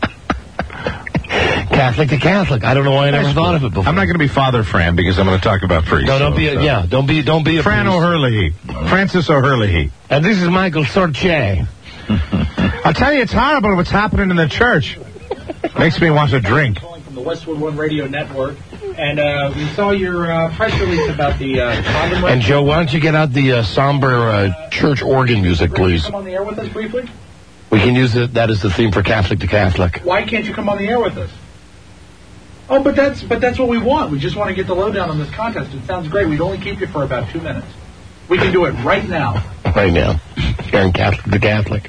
Catholic to Catholic. I don't know why I never thought of it before. I'm not going to be Father Fran because I'm going to talk about priests. No, don't so, be. A, so. Yeah, don't be. Don't be a Fran priest. O'Hurley. Francis O'Hurley. And this is Michael Sorce. I'll tell you, it's horrible what's happening in the church. Makes me want to drink. Calling from the Westwood One Radio Network, and uh, we saw your uh, press release about the uh, condom. And Joe, why don't you get out the uh, somber uh, church organ music, please? Come on the air with us briefly. We can use it, that as the theme for Catholic to Catholic. Why can't you come on the air with us? Oh, but that's but that's what we want. We just want to get the lowdown on this contest. It sounds great. We'd only keep you for about two minutes. We can do it right now. Right now, here in Catholic to Catholic.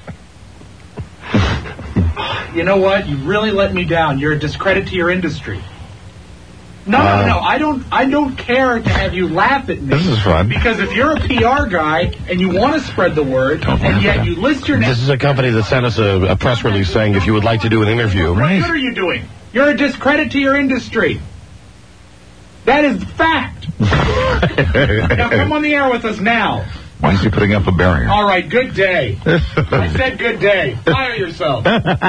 You know what? You really let me down. You're a discredit to your industry. No, Uh, no, no. I don't. I don't care to have you laugh at me. This is fun. Because if you're a P R guy and you want to spread the word, and yet you list your name. This is a company that sent us a, a press release saying if you would like to do an interview. What good are you doing? You're a discredit to your industry. That is fact. Now come on the air with us now. Why is he putting up a barrier? All right, good day. I said good day. Fire yourself.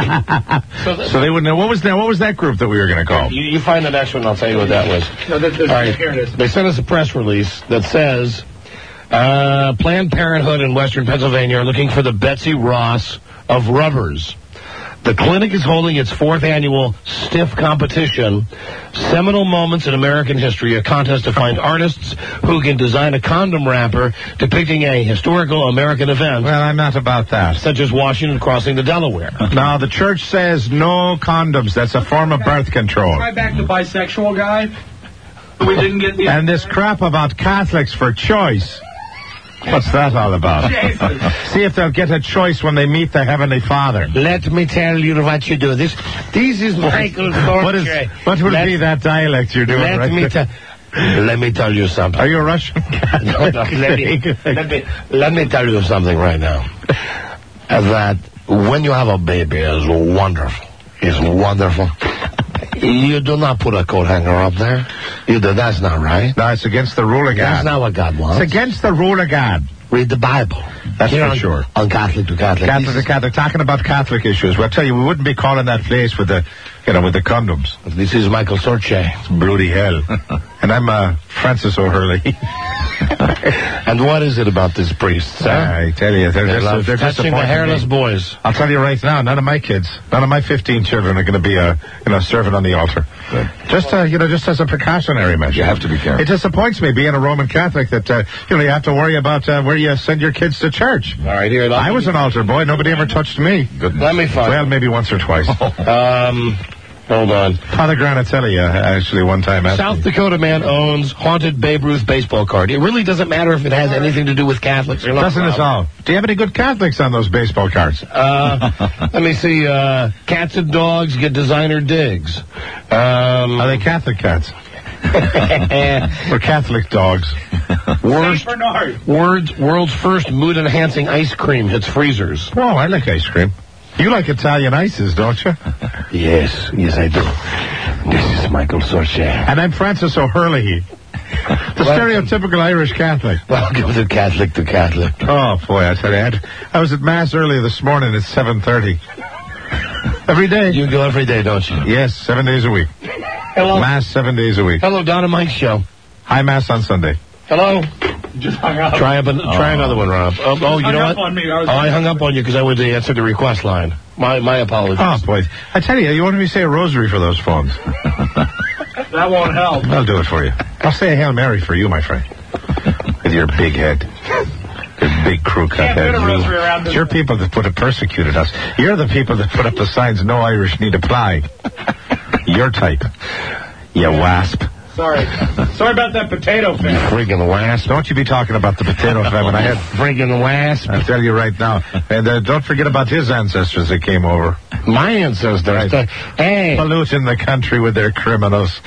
So they wouldn't know. What was that? What was that group that we were going to call? You, you find the next one, I'll tell you what that was. No, this, this, All right. Here it is. They sent us a press release that says uh, Planned Parenthood in Western Pennsylvania are looking for the Betsy Ross of rubbers. The clinic is holding its fourth annual Stiff Competition, Seminal Moments in American History, a contest to find artists who can design a condom wrapper depicting a historical American event. Well, I'm not about that. Such as Washington crossing the Delaware. No, the church says no condoms. That's a form of birth control. Try back the bisexual guy. We didn't get the. And this crap about Catholics for choice. What's that all about? Jesus. See if they'll get a choice when they meet the Heavenly Father. Let me tell you what you do. This this is Michael Sorce. What is? What would Let- be that dialect you're doing Let right me there? tell. Let me tell you something. Are you a Russian Catholic? No, no, let, me, let, me, let me tell you something right now. Uh, That when you have a baby, it's wonderful. It's wonderful. You do not put a coat hanger up there. You do. That's not right. No, it's against the rule of God. That's not what God wants. It's against the rule of God. Read the Bible. That's Here for on, sure. On Catholic to Catholic. Catholic to Catholic, talking about Catholic issues. Well, I tell you, we wouldn't be calling that place with the, you know, with the condoms. This is Michael Sorce. It's bloody hell. And I'm uh, Francis O'Hurley. And what is it about this priest, sir? I tell you, they're, They just, love they're touching the disappointing hairless me. boys. I'll tell you right now, none of my kids, none of my fifteen children are going to be, uh, you know, serving on the altar. Good. Just, uh, you know, just as a precautionary measure. You have to be careful. It disappoints me, being a Roman Catholic, that, uh, you know, you have to worry about uh, where you send your kids to church. All right, here. I was an altar boy. Nobody ever touched me. Goodness. Let me find. Well, maybe once or twice. Um, hold on. Father Granatelli, uh, actually, one time asked South me. Dakota man owns haunted Babe Ruth baseball card. It really doesn't matter if it has anything to do with Catholics or not. Doesn't at all. Do you have any good Catholics on those baseball cards? Uh, let me see. Uh, cats and dogs get designer digs. Um, Are they Catholic cats? Or Catholic dogs? worst, Saint Bernard. words, world's first mood-enhancing ice cream hits freezers. Oh, I like ice cream. You like Italian ices, don't you? Yes, yes, I do. This is Michael Sorce. And I'm Francis O'Hurley. The stereotypical Irish Catholic. Welcome to Catholic to Catholic. Oh, boy, I tell you, I, had, I was at Mass early this morning at seven thirty. Every day. You go every day, don't you? Yes, seven days a week. Hello. Mass seven days a week. Hello, Don and Mike show. High Mass on Sunday. Hello. Just hung up. Try, up an, try another one, Rob. Oh, oh you hung know up what? on me. I was oh, I hung up on you because I would answer the request line. My my apologies. Oh, boy. I tell you, you want me to say a rosary for those phones? That won't help. I'll do it for you. I'll say a Hail Mary for you, my friend. With your big head. Your big crew cut Can't head. fit a rosary around It's this- your people that put it persecuted us. You're the people that put up the signs, no Irish need apply. Your type. You wasp. Sorry. Sorry about that potato You fan. friggin' wasp. Don't you be talking about the potato famine. I had friggin' wasp. I tell you right now. And uh, don't forget about his ancestors that came over. My ancestors. Right. Hey. Polluting the country with their criminals.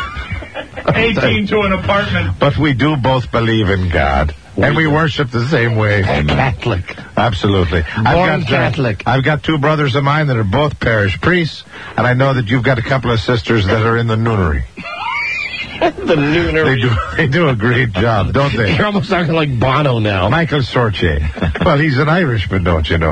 eighteen to an apartment. But we do both believe in God. And we worship the same way. Catholic. Absolutely. Born I've got, Catholic. Uh, I've got two brothers of mine that are both parish priests, and I know that you've got a couple of sisters that are in the noonery. The noonery. They do, they do a great job, don't they? You're almost talking like Bono now. Michael Sorche. Well, he's an Irishman, don't you know?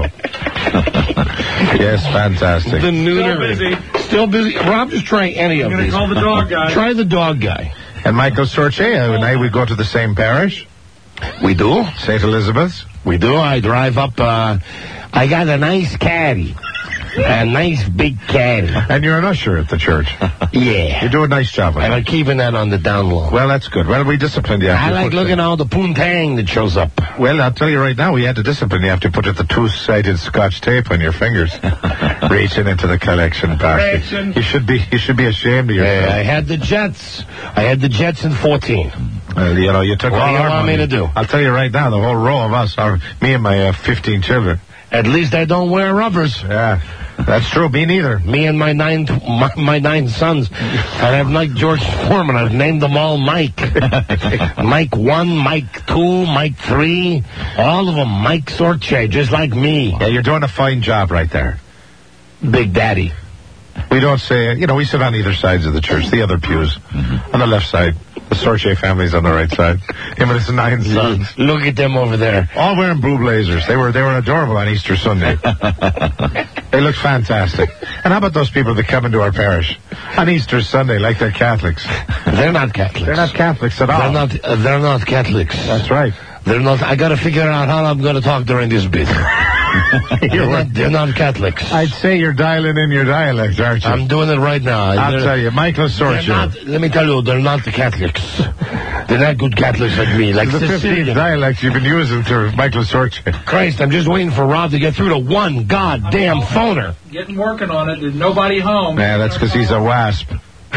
Yes, fantastic. The noonery. Still busy. Still busy. Rob, just try any I'm of gonna these. call the dog guy. Try the dog guy. And Michael Sorche and I, we go to the same parish. We do. Saint Elizabeth's. We do. I drive up. Uh, I got a nice caddy. A nice big caddy. And you're an usher at the church. Yeah. You do a nice job with And it. I'm keeping that on the down low. Well, that's good. Well, we disciplined you after I you like put looking the- at all the poontang that shows up. Well, I'll tell you right now, we had to discipline you after you put the two-sided Scotch tape on your fingers. Reaching into the collection basket. Reaching. You should be you should be ashamed of yourself. Yeah, I had the Jets. I had the Jets in fourteen. Well, you know, you took What all do you our want me money. to do? I'll tell you right now, the whole row of us, are me and my uh, fifteen children. At least I don't wear rubbers. Yeah, that's true. Me neither. Me and my nine my, my nine sons. And I've like George Foreman. I've named them all Mike. Mike one, Mike two, Mike three. All of them Mike Sorche, just like me. Yeah, you're doing a fine job right there. Big Daddy. We don't say, you know, we sit on either sides of the church, the other pews. On the left side, the Sorche family's on the right side. Him and his nine sons. Look at them over there. All wearing blue blazers. They were they were adorable on Easter Sunday. They look fantastic. And how about those people that come into our parish on Easter Sunday like they're Catholics? They're not Catholics. They're not Catholics at all. They're not. Uh, they're not Catholics. That's right. They're not. I got to figure out how I'm going to talk during this bit. they're, not, they're not Catholics. I'd say you're dialing in your dialect, aren't you? I'm doing it right now. I'll They're- tell you, Michael they're Sorche. not, let me tell you, they're not the Catholics. They're not good Catholics like me, like the fifteenth Sicilian. dialect you've been using to Michael Sorche. Christ, I'm just waiting for Rob to get through to one goddamn phoner. Getting working on it. There's nobody home. Yeah, that's because he's a wasp.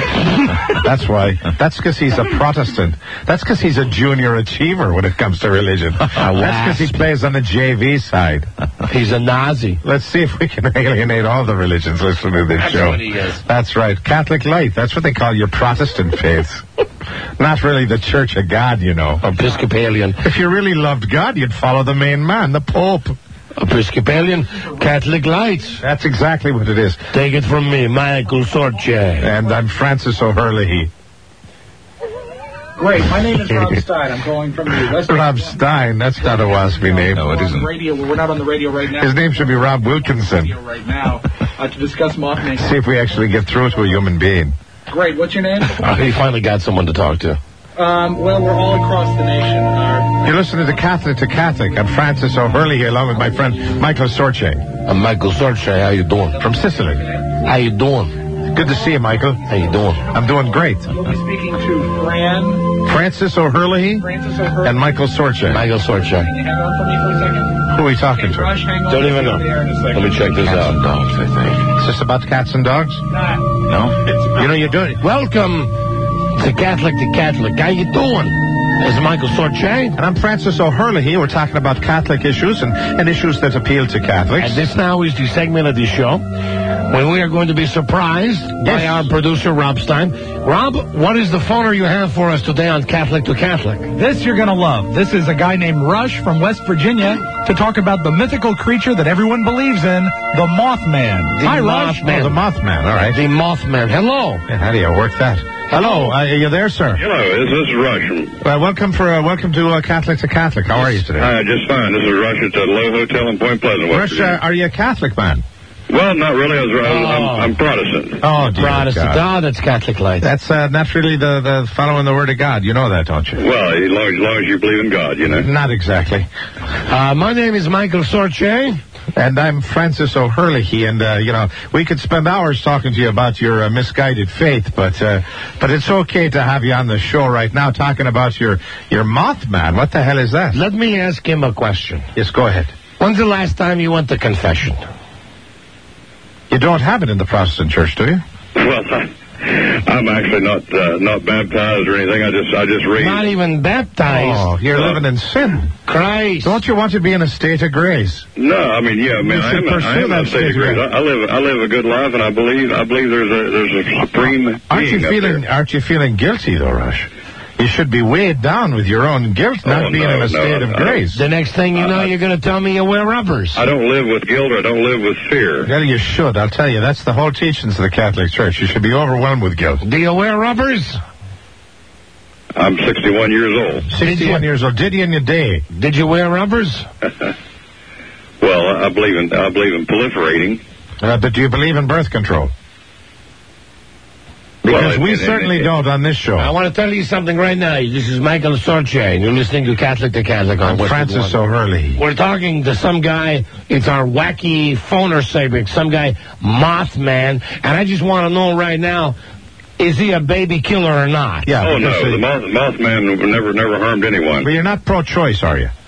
That's why. That's because he's a Protestant. That's because he's a junior achiever when it comes to religion. That's because he plays on the J V side. He's a Nazi. Let's see if we can alienate all the religions listening to this That's show. what he is. That's right. Catholic light. That's what they call your Protestant faith. Not really the Church of God, you know. Episcopalian. If you really loved God, you'd follow the main man, the Pope. Episcopalian, Catholic lights. That's exactly what it is. Take it from me, Michael Sorche. And I'm Francis O'Hurley. Great. My name is Rob Stein. I'm calling from the West. Rob Stein. That's not a waspy name. No, it isn't. Radio. We're not on the radio right now. His name should be Rob Wilkinson. Radio right now uh, to discuss Mothman. See if we actually get through to a human being. Great. What's your name? Oh, he finally got someone to talk to. Um, well, we're all across the nation. Uh, You're listening to Catholic to Catholic. I'm Francis O'Hurley here along with my friend Michael Sorche. I'm Michael Sorche. How you doing? From Sicily. How you doing? Good to see you, Michael. How you doing? I'm doing great. we'll be speaking to Fran. Francis O'Hurley Francis O'Hurley. and Michael Sorche. Michael Sorche. Hang on for me for a second. Who are we talking to? Rush, hang on. Don't even know. We'll be there in a second. Let me check this Cats out. and dogs, I think. Is this about cats and dogs? Nah. No? It's about- You know, you're doing Welcome to Catholic to Catholic. How you doing? This is Michael Sorche. And I'm Francis O'Hurley here. We're talking about Catholic issues and, and issues that appeal to Catholics. And this now is the segment of the show when we are going to be surprised by Yes. our producer, Rob Stein. Rob, what is the phoner you have for us today on Catholic to Catholic? This you're going to love. This is a guy named Rush from West Virginia to talk about the mythical creature that everyone believes in, the Mothman. The Hi, Rush. Mothman. Oh, the Mothman, all right. The Mothman. Hello. Yeah, how do you work that? Hello, uh, are you there, sir? Hello, this is Rush. Uh, welcome for uh, welcome to uh, Catholic to Catholic. How are you today? Hi, just fine. This is Rush at the Low Hotel in Point Pleasant, West Rush, uh, Virginia. are you a Catholic man? Well, not really. I was, I was, I'm, I'm Protestant. Oh, dear Protestant. God. Oh, that's Catholic light. That's uh, not really the, the following the word of God. You know that, don't you? Well, as long, as long as you believe in God, you know. Not exactly. Uh, my name is Michael Sorche. And I'm Francis O'Hurley, and, uh, you know, we could spend hours talking to you about your uh, misguided faith, but uh, but it's okay to have you on the show right now talking about your, your Mothman. What the hell is that? Let me ask him a question. Yes, go ahead. When's the last time you went to confession? You don't have it in the Protestant church, do you? Well, I'm actually not uh, not baptized or anything. I just I just read. Not even baptized. Oh, you're living in sin. Christ. Don't you want to be in a state of grace? No, I mean, yeah, I mean, You I should am, a, I pursue am that a state of state of grace. I, I live I live a good life, and I believe I believe there's a there's a supreme Aren't you being up feeling there. Aren't you feeling guilty though, Rush? You should be weighed down with your own guilt, not Oh, being no, in a no, state of no. grace. The next thing you know, you're going to tell me you wear rubbers. I don't live with guilt, or I don't live with fear. Well, you should. I'll tell you, that's the whole teachings of the Catholic Church. You should be overwhelmed with guilt. Do you wear rubbers? I'm sixty-one years old. sixty-one years old. Did you in your day? Did you wear rubbers? Well, I believe in I believe in proliferating. Uh, but do you believe in birth control? Because Well, we and- and- certainly and- don't on this show. I want to tell you something right now. This is Michael Sorche, and you're listening to Catholic to Catholic on I'm Westwood Francis One. O'Hurley. We're talking to some guy. It's our wacky phoner saber, some guy, Mothman, and I just want to know right now, is he a baby killer or not? Yeah. Oh because, no, uh, the moth, Mothman never never harmed anyone. But you're not pro-choice, are you?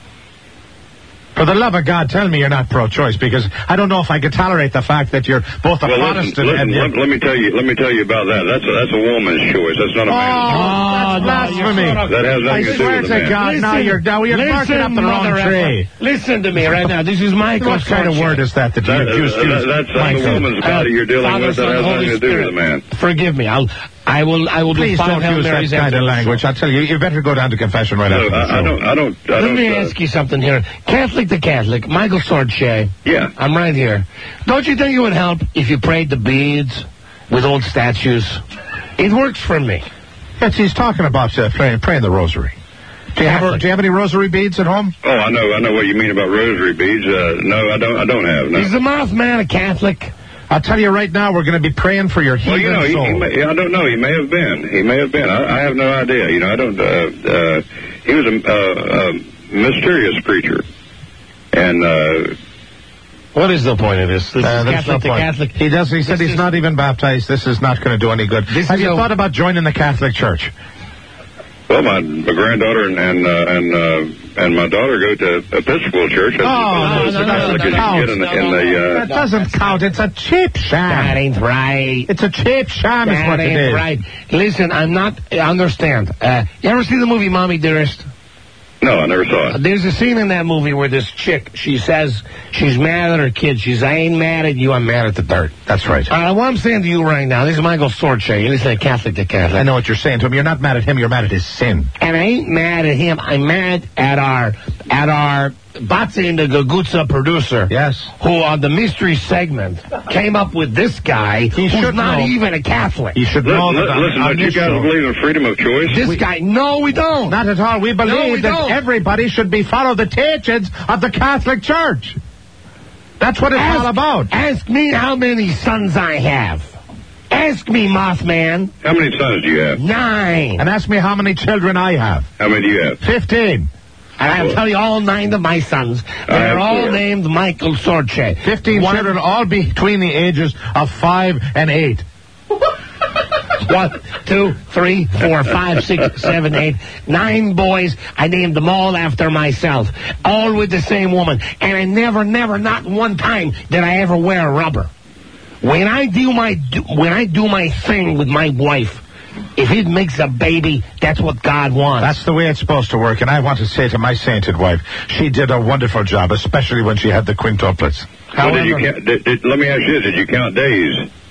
For the love of God, tell me you're not pro-choice, because I don't know if I could tolerate the fact that you're both a Well, Protestant listen, listen, and you're... let, let me tell you. Let me tell you about that. That's a, that's a woman's choice. That's not a man's choice. Oh, that's blasphemy. That has I nothing to do swear with the to man. God, now you're, now you're listen, barking up the wrong mother tree. effer. Listen to me right now. This is Michael What kind of Sorche. word is that that you That- accuse? that- that's on the Michael. woman's body you're dealing Father, with. That Son, has Holy nothing to do with Spirit. the man. Forgive me. I'll, I will, I will Please do five don't Hail use that Marys kind after of the language. show. I'll tell you, you better go down to confession right No, after the I, I show. don't. I don't. I Let don't. me uh, ask you something here. Catholic to Catholic, Michael Sorche. Yeah. I'm right here. Don't you think it would help if you prayed the beads with old statues? It works for me. Yes, he's talking about uh, praying, praying the rosary. Do you, have, do you have any rosary beads at home? Oh, I know. I know what you mean about rosary beads. Uh, no, I don't. I don't have. No. Is the Mothman a Catholic? I'll tell you right now, we're going to be praying for your Well, heathen you know, he, soul. he may, I don't know. He may have been. He may have been. I, I have no idea. You know, I don't. Uh, uh, he was a, uh, a mysterious creature, and uh, What is the point of this? This Uh, is there's Catholic no to point. Catholic. He does. He said This he's is- not even baptized. This is not going to do any good. This Have is you a- thought about joining the Catholic Church? well, my, my granddaughter and and uh, and, uh, and my daughter go to Episcopal Church. That's Oh, as no, no, close to no, Catholic no, as you no, can get in, the- in the. Uh, That doesn't count. It's a cheap That sham. ain't right. It's a cheap sham is That what it ain't is. right. Listen, I'm not. Understand. Uh, you ever see the movie Mommy Dearest? no, I never saw it. There's a scene in that movie where this chick, she says she's mad at her kid. She's, I ain't mad at you, I'm mad at the dirt. That's right. Uh, what I'm saying to you right now, this is Michael Sorche. You listen to Catholic to Catholic. I know what you're saying to him. You're not mad at him. You're mad at his sin. And I ain't mad at him. I'm mad at our, at our Batsi the Gagutsa producer. Yes. Who on the mystery segment came up with this guy He who's should not know. even a Catholic. You should Listen, know that on, listen on don't you this guys show. believe in freedom of choice? This guy, no, we don't. Not at all. We believe No, we that don't. everybody should be follow the teachings of the Catholic Church. That's what it's Ask- all about. Ask me how many sons I have. Ask me, Mothman. How many sons do you have? Nine. And ask me how many children I have. How many do you have? Fifteen. And I'll tell you all nine of my sons. They're have all four. named Michael Sorche. Fifteen One- children, all between the ages of five and eight. One, two, three, four, five, six, seven, eight, nine boys. I named them all after myself. All with the same woman. And I never, never, not one time did I ever wear a rubber. When I do my, do, when I do my thing with my wife, if it makes a baby, that's what God wants. That's the way it's supposed to work. And I want to say to my sainted wife, she did a wonderful job, especially when she had the quintuplets. Well, did you count, did, did, let me ask you this. Did you count days?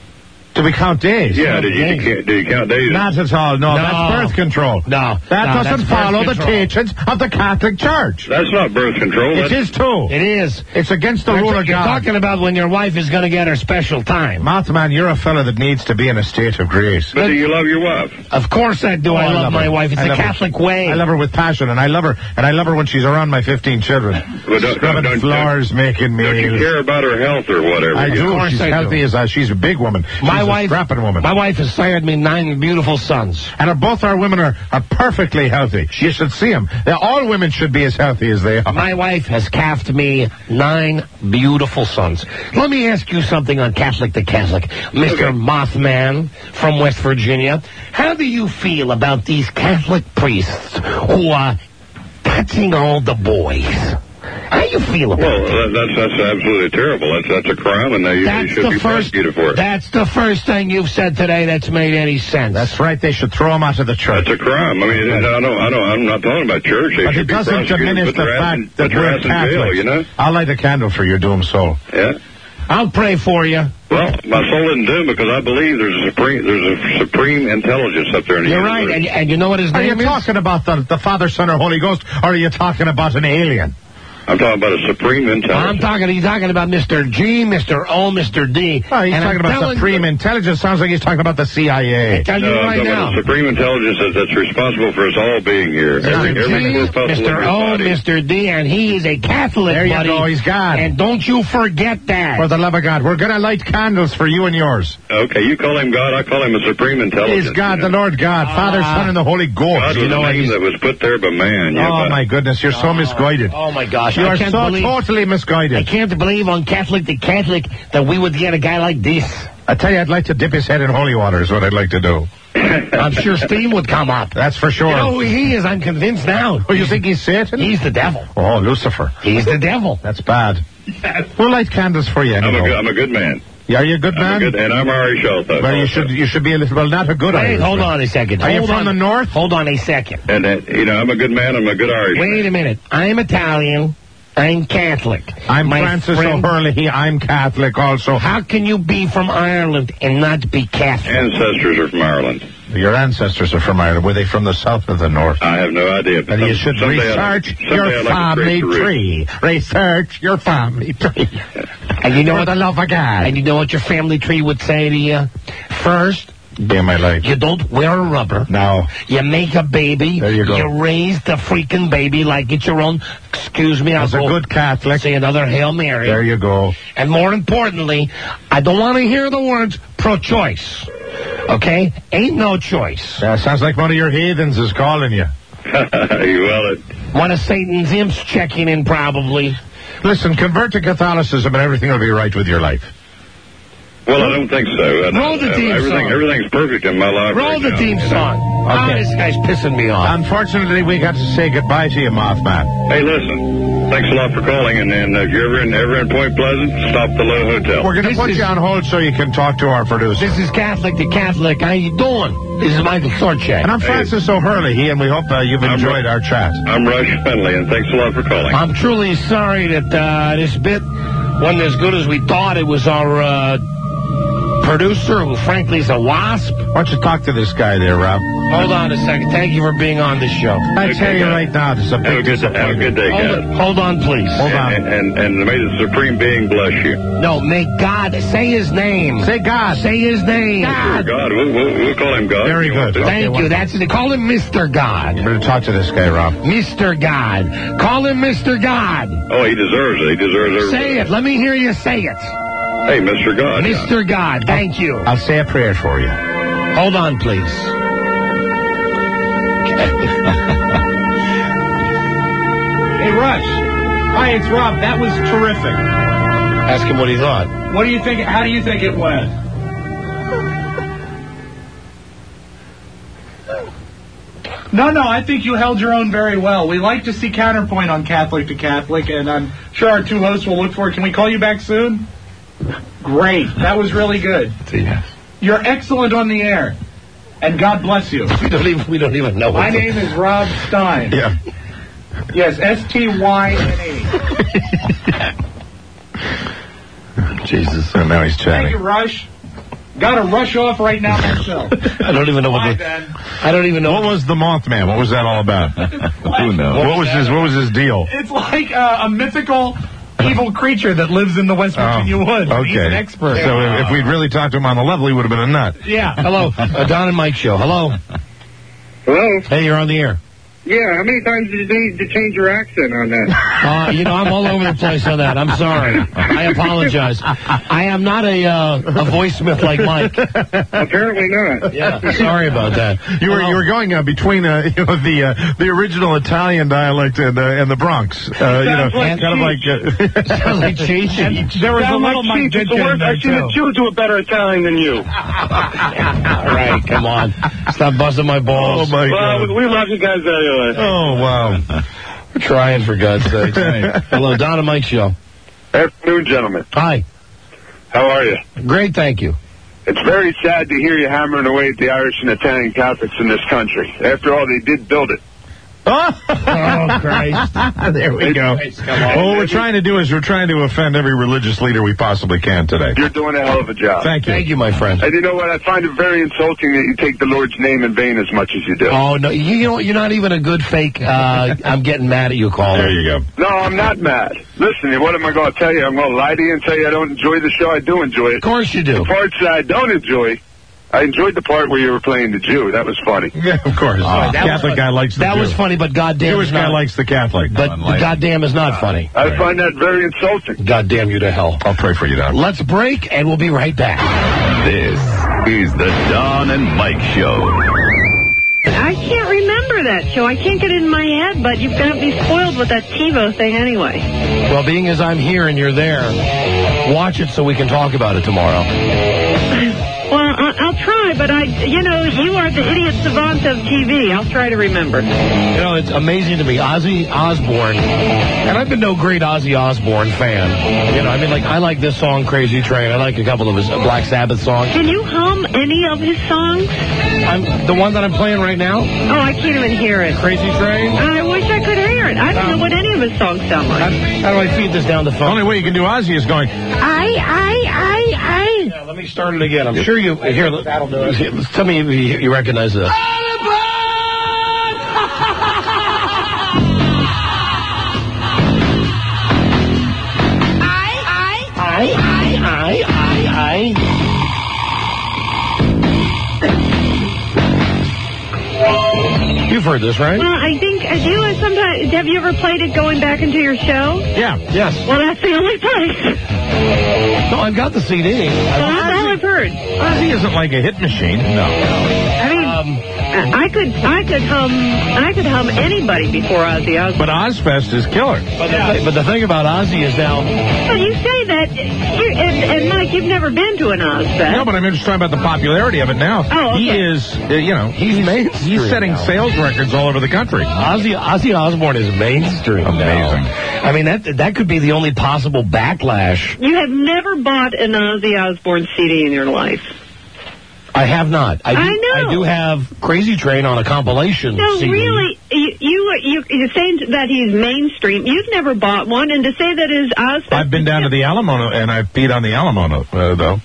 Do we count days? Yeah, did you, did you, did you count days? Not at all, no, No. that's birth control. No. That no, doesn't that's follow birth the control. teachings of the Catholic Church. That's not birth control. It That's, is too. It is. It's against the You're, rule of you're God. talking about when your wife is going to get her special time. Mothman, you're a fella that needs to be in a state of grace. But do you love your wife? Of course I do. Oh, I, I love, love my her. wife. It's I the love her. Catholic way. I love her with passion, and I love her, and I love her when she's around my fifteen children. Well, don't, Scrubbing don't, floors, making don't you meals. care about her health or whatever? I you do. know? course She's I do. healthy as a, she's a big woman. My she's wife, a strapping woman. My wife has sired me nine beautiful sons. And uh, both our women are, are perfectly healthy. You should see them. All women should be as healthy as they are. My wife has calved me nine beautiful sons. Let me ask you something on Catholic to Catholic. Mister Okay. Mothman from West Virginia, how do you feel about these Catholic priests who are touching all the boys? How do you feel about Well, that? that, that's that's absolutely terrible. That's that's a crime, and they, you That's should the be first. prosecuted for it. That's the first thing you've said today that's made any sense. That's right. They should throw them out of the church. That's a crime. I mean, I don't, I don't, I'm not talking about church. They But should it be doesn't prosecuted. diminish Put the their ass fact in- that put their we're ass in jail, Catholics. you know? I'll light a candle for your doomed soul. Yeah. I'll pray for you. Well, my soul isn't doomed because I believe there's a supreme, there's a supreme intelligence up there in the You're universe. right, and, and you know what his Are you name is? talking about the, the Father, Son, or Holy Ghost, or are you talking about an alien? I'm talking about a supreme intelligence. I'm talking. He's talking about Mister G, Mister O, Mister D. Oh, he's And talking I'm about telling supreme you- intelligence. Sounds like he's talking about the C I A. I tell you No, I'm right talking now. about a supreme intelligence that, that's responsible for us all being here. Every, Mister every G, corpuscle of Mister your O, body. Mister D, and he is a Catholic, There you buddy. go, he's God. And don't you forget that. For the love of God, we're going to light candles for you and yours. Okay, you call him God, I call him a supreme intelligence. He's God, you the know? Lord God, Father, Ah. Son, and the Holy God Ghost. was You know a what name he's... that was put there by man. You Oh, know, my goodness, you're so misguided. Oh my gosh! You I are can't so believe, totally I misguided. can't believe on Catholic to Catholic that we would get a guy like this. I tell you, I'd like to dip his head in holy water is what I'd like to do. I'm sure Steam would come up. That's for sure. You know who he is? I'm convinced now. Oh, you think he's Satan? He's the devil. Oh, Lucifer. He's the devil. That's bad. We'll light candles for you I'm a, anyhow. good, I'm a good man. Yeah, are you a good I'm man? a good, and I'm Irish also. Well, you should you should be a little, well, not a good Wait, Irish hold man. on a second. Are you Hold from on. the north? Hold on a second. And, uh, you know, I'm a good man. I'm a good Irish Wait a minute. I'm Italian. I'm Catholic. I'm My Francis friend- O'Hurley. I'm Catholic also. How can you be from Ireland and not be Catholic? Ancestors are from Ireland. Your ancestors are from Ireland. Were they from the south or the north? I have no idea. But And you some- should someday I'd- research someday your I'd like to family trace the root. tree. Research your family tree. And you know For what the love of God. And you know what your family tree would say to you? First, Day of my life. you don't wear a rubber. No. You make a baby. There you go. raise the freaking baby like it's your own. Excuse me. As a I'll go good Catholic. say another Hail Mary. There you go. And more importantly, I don't want to hear the words pro-choice. Okay? Ain't no choice. Yeah, sounds like one of your heathens is calling you. Well, it, One of Satan's imps checking in probably. Listen, convert to Catholicism and everything will be right with your life. well, I don't think so. I, Roll the uh, theme everything, song. Everything's perfect in my life. Roll right the now, theme you know. song. Ah, Okay. this guy's pissing me off. Unfortunately, we got to say goodbye to you, Mothman. Hey, listen. Thanks a lot for calling. And, and if you're ever in, ever in Point Pleasant, stop the Low Hotel. We're going to This put is- you on hold so you can talk to our producer. This is Catholic to Catholic. How you doing? This is Michael Sorchak. And I'm Francis O'Hurley, and we hope uh, you've I'm enjoyed Ru- our chat. I'm Rush Finley, and thanks a lot for calling. I'm truly sorry that uh, this bit wasn't as good as we thought. It was our uh, producer, who frankly is a wasp. Why don't you talk to this guy there, Rob? Hold on a second. Thank you for being on this show. I tell you right now, this is a Have a big good, have a good disappointment. day, Hold, guys. it, hold on, please. Hold on. And, and, and may the Supreme Being bless you. No, may God say His name. Say God. Say His name. Sure, God. We'll, we'll, we'll call him God. Very if you want good. to. Thank Okay, you. well- That's it. Call him Mister God. I'm going to talk to this guy, Rob. Mister God. Call him Mister God. Oh, he deserves it. He deserves everything. Say it. Let me hear you say it. Hey, Mister God. yeah. Mister God. Thank you. I'll say a prayer for you. Hold on, please. Hey, Rush. Hi, it's Rob. That was terrific. Ask him what he thought. What do you think? How do you think it went? No, no, I think you held your own very well. We like to see counterpoint on Catholic to Catholic, and I'm sure our two hosts will look for it. Can we call you back soon? Great. That was really good. Yes. You're excellent on the air, and God bless you. We don't even, we don't even know. My what name is Rob Stein. Yeah. Yes, S T Y N E. Jesus. So now he's Thank you, chatting. Rush. Got to rush off right now myself. I don't even know what the, I don't even know. What was the Mothman? What was that all about? Who knows? What was his, what was his deal? It's like uh, a mythical evil creature that lives in the West Virginia Oh, woods. okay. He's an expert. So if, if we'd really talked to him on the level, he would have been a nut. Yeah. Hello. Uh, Don and Mike show. Hello. Hello? Hey, you're on the air. Yeah, how many times did you need to change your accent on that? Uh, you know, I'm all over the place on that. I'm sorry. I apologize. I am not a uh, a voicemith like Mike. Apparently not. Yeah, sorry about that. You were you were going uh, between uh, you know the uh, the original Italian dialect and uh, and the Bronx. Uh, you know, like kind of like uh, sounds like Cheech. There was a Sound little like Mike Cheech. It's the Ditka in worst. there, I've seen a too. Jew do a better Italian than you. All right, come on. Stop busting my balls. Oh my Well, God. we love you guys anyway. Oh wow. We're trying, for God's sake. Hello, Don and Mike show. Afternoon, gentlemen. Hi. How are you? Great, thank you. It's very sad to hear you hammering away at the Irish and Italian Catholics in this country. After all, they did build it. Oh, Christ. There we go. Well, what we're trying to do is we're trying to offend every religious leader we possibly can today. You're doing a hell of a job. Thank you. Thank you, my friend. And you know what? I find it very insulting that you take the Lord's name in vain as much as you do. Oh, no, you know, you're not even a good fake. Uh, I'm getting mad at you, caller. There you go. No, I'm not mad. Listen, what am I going to tell you? I'm going to lie to you and tell you I don't enjoy the show. I do enjoy it. Of course you do. The parts that I don't enjoy, I enjoyed the part where you were playing the Jew. That was funny. Yeah, of course. Oh, that Catholic was- guy likes the That Jew. was funny, but goddamn Jewish is guy not. likes the Catholic. But goddamn is not funny. I find that very insulting. Goddamn you to hell. I'll pray for you, Don. Let's break, and we'll be right back. This is the Don and Mike Show. I can't remember that show. I can't get it in my head, but you've got me spoiled with that TiVo thing anyway. Well, being as I'm here and you're there, watch it so we can talk about it tomorrow. Well, I- I'll try, but I, you know, you are the idiot savant of T V. I'll try to remember. You know, it's amazing to me. Ozzy Osbourne, and I've been no great Ozzy Osbourne fan. You know, I mean, like, I like this song, Crazy Train. I like a couple of his uh, Black Sabbath songs. Can you hum any of his songs? I'm, the one that I'm playing right now, Oh, I can't even hear it. Crazy Train. I wish I could hear it. I don't know what any of his songs sound How, like. how do I feed this down the The phone? only way you can do Ozzy is going, I, I, I, I. Yeah, let me start it again. I'm sure you here. That'll do it. Tell me if you, you recognize this. I, I, I, I. You've heard this, right? Well, I think, uh, do you have sometimes, have you ever played it going back into your show? yeah. Yes. Well, that's the only place. No, I've got the C D. Well, that's all I've heard. Ozzy isn't like a hit machine. No. I mean, Um, I could, I could hum, I could hum anybody before Ozzy Osbourne. But Ozfest is killer. but, the thing, but the thing about Ozzy is now, But you say that, you, and, and Mike, you've never been to an Ozfest. No, but I'm just talking about the popularity of it now. Oh, okay. He is, uh, you know, he's mainstream he's setting now. sales records all over the country. Ozzy Ozzy Osbourne is mainstream now. Amazing. I mean, that that could be the only possible backlash. You have never bought an Ozzy Osbourne C D in your life. I have not. I do, I know. I do have Crazy Train on a compilation No, C D. really, you, you, you, you're saying that he's mainstream. You've never bought one, and to say that is Ozfest. I've been down to the Alamo, and I've peed on the Alamo, uh, though.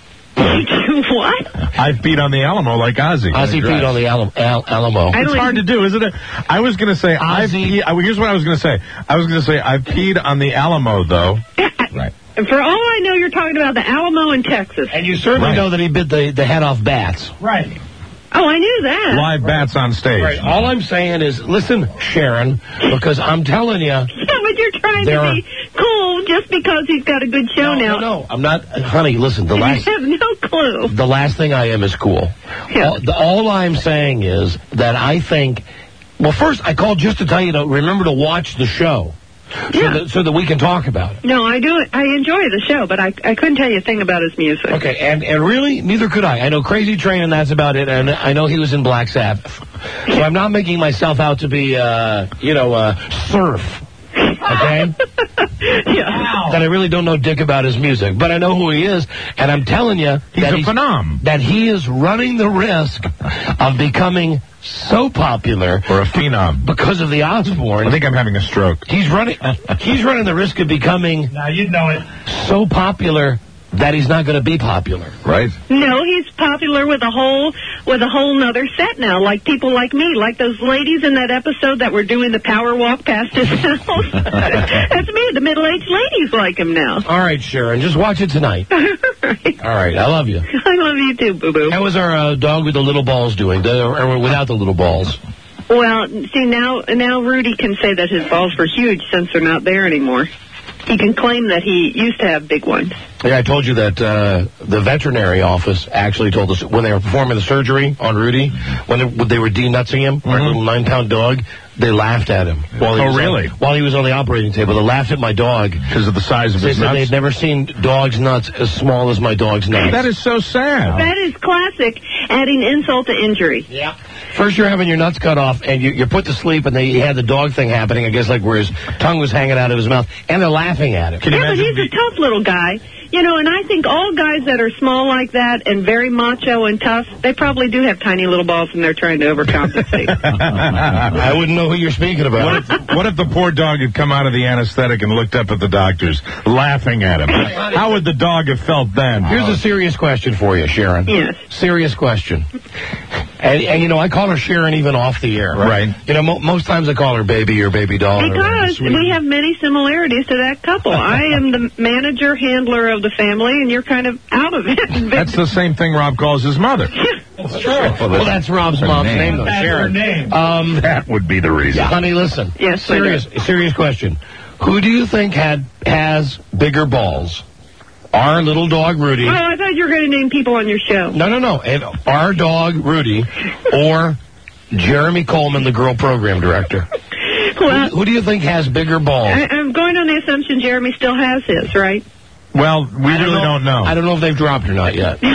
What? I've peed on the Alamo like Ozzy. Ozzy peed on the Al- Al- Alamo. I It's don't hard to do, isn't it? I was going to say, I've Ozzy- peed, I, here's what I was going to say. I was going to say, I've peed on the Alamo, though. Right. For all I know, you're talking about the Alamo in Texas. And you certainly Right. know that he bit the, the head off bats. Right. Oh, I knew that. Live bats on stage. Right. All I'm saying is, listen, Sharon, because I'm telling you. Yeah, but you're trying There to are- be cool just because he's got a good show No, now. no, no, I'm not. Honey, listen, the last. You have no clue. The last thing I am is cool. Yeah. All, the, all I'm saying is that I think. Well, first, I called just to tell you to remember to watch the show, so, Yeah. that, so that we can talk about it. No, I do. I enjoy the show, but I, I couldn't tell you a thing about his music. Okay, and, and really, neither could I. I know Crazy Train, and that's about it, and I know he was in Black Sabbath. So I'm not making myself out to be, uh, you know, uh, surf. Okay? Yeah. That I really don't know dick about his music, but I know who he is, and I'm telling you He's that, a he's, phenom. that he is running the risk of becoming so popular Or a phenom. because of the Osbourne. I think I'm having a stroke. He's running. He's running the risk of becoming Now you'd know it. so popular that he's not going to be popular, right? No, he's popular with a whole with a whole nother set now, like people like me, like those ladies in that episode that were doing the power walk past his house. That's me. The middle-aged ladies like him now. All right, Sharon, just watch it tonight. All right, I love you. I love you too, boo-boo. How was our uh, dog with the little balls doing, the, or without the little balls? Well, see, now now Rudy can say that his balls were huge since they're not there anymore. He can claim that he used to have big ones. Yeah, I told you that uh, the veterinary office actually told us when they were performing the surgery on Rudy, when they, when they were denutsing him, mm-hmm. our little nine-pound dog, they laughed at him. While he oh, was really? On, while he was on the operating table. They laughed at my dog. Because of the size of they his said nuts? They'd never seen dogs' nuts as small as my dog's nuts. That is so sad. That is classic, adding insult to injury. Yeah. First you're having your nuts cut off, and you, you're put to sleep, and they you had the dog thing happening, I guess, like where his tongue was hanging out of his mouth, and they're laughing at him. Can you yeah, but he's a tough little guy. You know, and I think all guys that are small like that and very macho and tough, they probably do have tiny little balls and they're trying to overcompensate. I wouldn't know who you're speaking about. What if, what if the poor dog had come out of the anesthetic and looked up at the doctors, laughing at him? How would the dog have felt then? Here's a serious question for you, Sharon. Yes. Serious question. And, and, you know, I call her Sharon even off the air, right? right. You know, mo most times I call her baby or baby doll. Because we have many similarities to that couple. I am the manager, handler of the family, and you're kind of out of it. That's the same thing Rob calls his mother. That's true. Well, that's Rob's mom's name, name though, that's Sharon. Name. Um, that would be the reason. Yeah, honey, listen. Yes, serious, serious question. Who do you think had has bigger balls? Our little dog, Rudy. Oh, I thought you were going to name people on your show. No, no, no. And our dog, Rudy, or Jeremy Coleman, the girl program director. Well, who, who do you think has bigger balls? I, I'm going on the assumption Jeremy still has his, right? Well, we I really don't know. don't know. I don't know if they've dropped or not yet.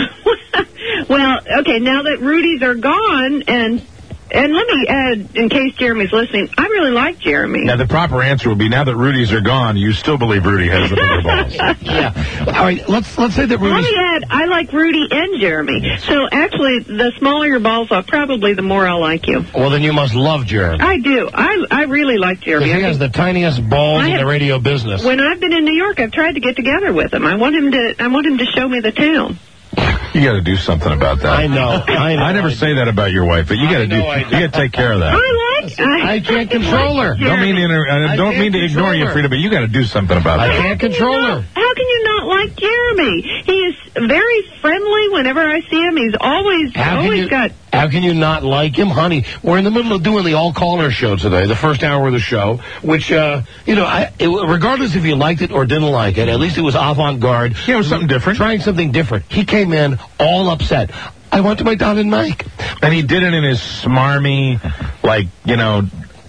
Well, okay, now that Rudy's are gone, and and let me add, in case Jeremy's listening, I really like Jeremy. Now, the proper answer would be, now that Rudy's are gone, you still believe Rudy has the bigger balls. Yeah. All right, let's let's say that Rudy's... Let me add, I like Rudy and Jeremy. So, actually, the smaller your balls are, probably the more I'll like you. Well, then you must love Jeremy. I do. I I really like Jeremy. He has the tiniest balls I in have, the radio business. When I've been in New York, I've tried to get together with him. I want him to. I want him to show me the town. You got to do something about that. I know. I know. I never I say that about your wife, but you got to do. You got to take care of that. I like. I, I can't control her. Don't mean to. Inter I don't mean to ignore you, Frida, but you got to do something about I that. I can't control her. How can you not like Jeremy? He is very friendly. Whenever I see him, he's always how always you, got. How can you not like him, honey? We're in the middle of doing the all-caller show today, the first hour of the show, which, uh, you know, I, it, regardless if you liked it or didn't like it, at least it was avant-garde. Yeah, it was something different. Trying something different. He came in all upset. I went to my Don and Mike. And he did it in his smarmy, like, you know,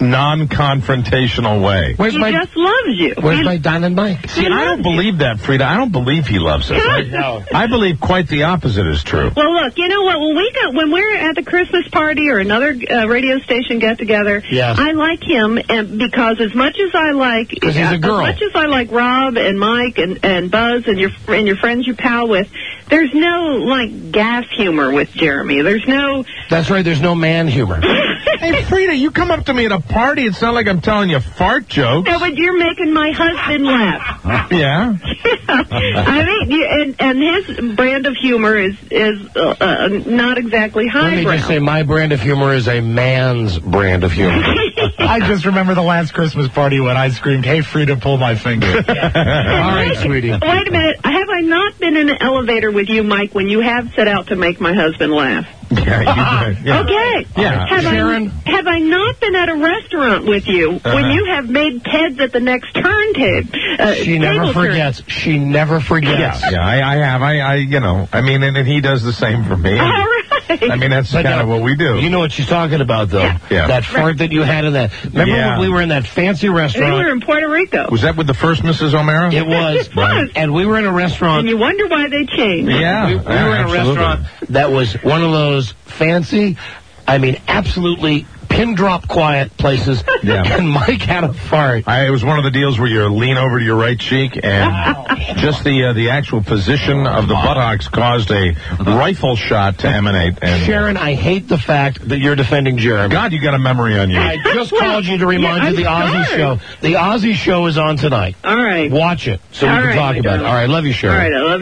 non-confrontational way. Where's he my, just loves you. Where's he, my Don and Mike? See, I don't believe that, Frida. I don't believe he loves us. No. I believe quite the opposite is true. Well, look, you know what? When we go, when we're at the Christmas party or another uh, radio station get together, yes. I like him, and because as much as I like, because he's a girl. As much as I like Rob and Mike and, and Buzz and your and your friends you pal with, there's no like gas humor with Jeremy. There's no. That's right. There's no man humor. Hey, Frida, you come up to me at a party. It's not like I'm telling you fart jokes. No, but you're making my husband laugh. Yeah. I mean, you, and, and his brand of humor is is uh, uh, not exactly highbrow. Let me just say, my brand of humor is a man's brand of humor. I just remember the last Christmas party when I screamed, "Hey, Frida, pull my finger." All right, sweetie. Wait a minute. Have I not been in an elevator with you, Mike, when you have set out to make my husband laugh? Yeah, you did. Yeah. Okay. Yeah. Have Sharon? I, have I not been at a restaurant with you Uh-huh. when you have made Ted's at the next turn table? Uh, She never forgets. Turn. She never forgets. Yeah, yeah I, I have. I, I, you know, I mean, and, and he does the same for me. All right. I mean, that's kind of what we do. You know what she's talking about, though? Yeah. Yeah. That fart that you had in that. Remember Yeah. when we were in that fancy We restaurant? were in Puerto Rico. Was that with the first Missus O'Mara? It was. It was. And we were in a restaurant. And you wonder why they changed. Yeah. We, we yeah, were in a absolutely. restaurant that was one of those fancy, I mean, absolutely pin drop quiet places. Yeah. And Mike had a fart. I, it was one of the deals where you lean over to your right cheek, and just the uh, the actual position of the buttocks caused a rifle shot to emanate. And Sharon, I hate the fact that you're defending Jeremy. God, you got a memory on you. I just called you to remind Yeah, you the I'm Ozzy sorry. show. The Ozzy show is on tonight. All right. Watch it so All we can right, talk my about it. darling. All right, love you, Sharon. All right, I love you too.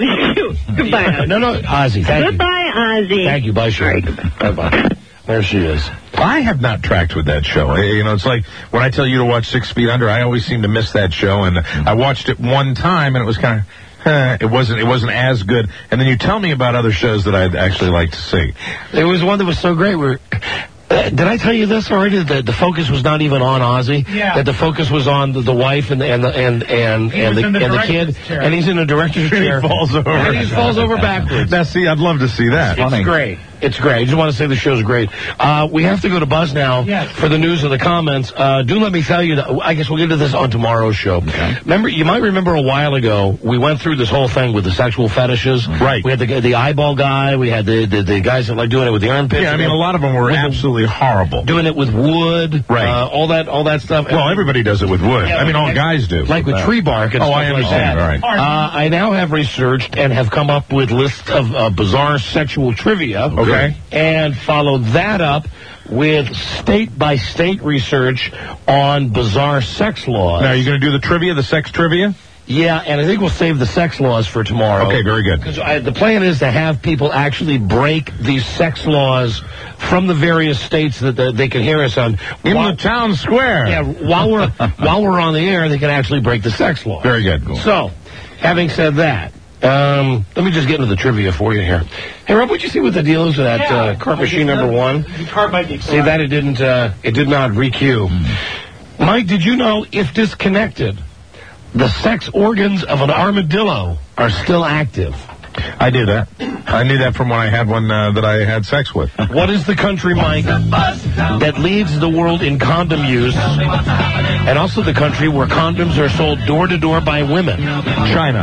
Goodbye, Ozzy. No, no, Ozzy, thank you. Goodbye, Ozzy. Thank you, bye, Sharon. Bye-bye. There she is. I have not tracked with that show. You know, it's like when I tell you to watch Six Feet Under, I always seem to miss that show, and I watched it one time, and it was kind of, eh, it wasn't, it wasn't as good. And then you tell me about other shows that I'd actually like to see. There was one that was so great where... Uh, did I tell you this already? That the focus was not even on Ozzy. Yeah. That the focus was on the, the wife and the and the and and, He and was the, in the and the director's kid, chair. and he's in a director's chair. He falls over. And he falls over backwards. Now, see, I'd love to see that. It's great. It's great. I just want to say the show's great. Uh, we have to go to Buzz now Yes. for the news and the comments. Uh, do let me tell you, that, I guess we'll get to this on tomorrow's show. Okay. Remember, you might remember a while ago, we went through this whole thing with the sexual fetishes. Right. We had the, the eyeball guy. We had the, the, the guys that like doing it with the armpits. Yeah, I mean, a lot of them were absolutely horrible. Doing it with wood. Right. Uh, all that all that stuff. Well, everybody does it with wood. Yeah, I mean, all like- guys do. Like with Uh, tree bark and oh, stuff I like understand. that. All right. Uh, I now have researched and have come up with lists of uh, bizarre sexual trivia. Okay. And followed that up with state-by-state research on bizarre sex laws. Now, are you going to do the trivia, the sex trivia? Yeah, and I think we'll save the sex laws for tomorrow. Okay, very good. Because the plan is to have people actually break these sex laws from the various states that the, they can hear us on. In While- the town square. Yeah, while we're while we're on the air, they can actually break the sex law. Very good. Cool. So, having said that, um, let me just get into the trivia for you here. Hey, Rob, would you see what the deal is with that Yeah, uh, cart machine number one? The cart might be See that it didn't uh, it did not re-queue. Mm-hmm. Mike, did you know if disconnected, the sex organs of an armadillo are still active? I knew that. I knew that from when I had one uh, that I had sex with. What is the country, Mike, that leads the world in condom use, and also the country where condoms are sold door to door by women? China.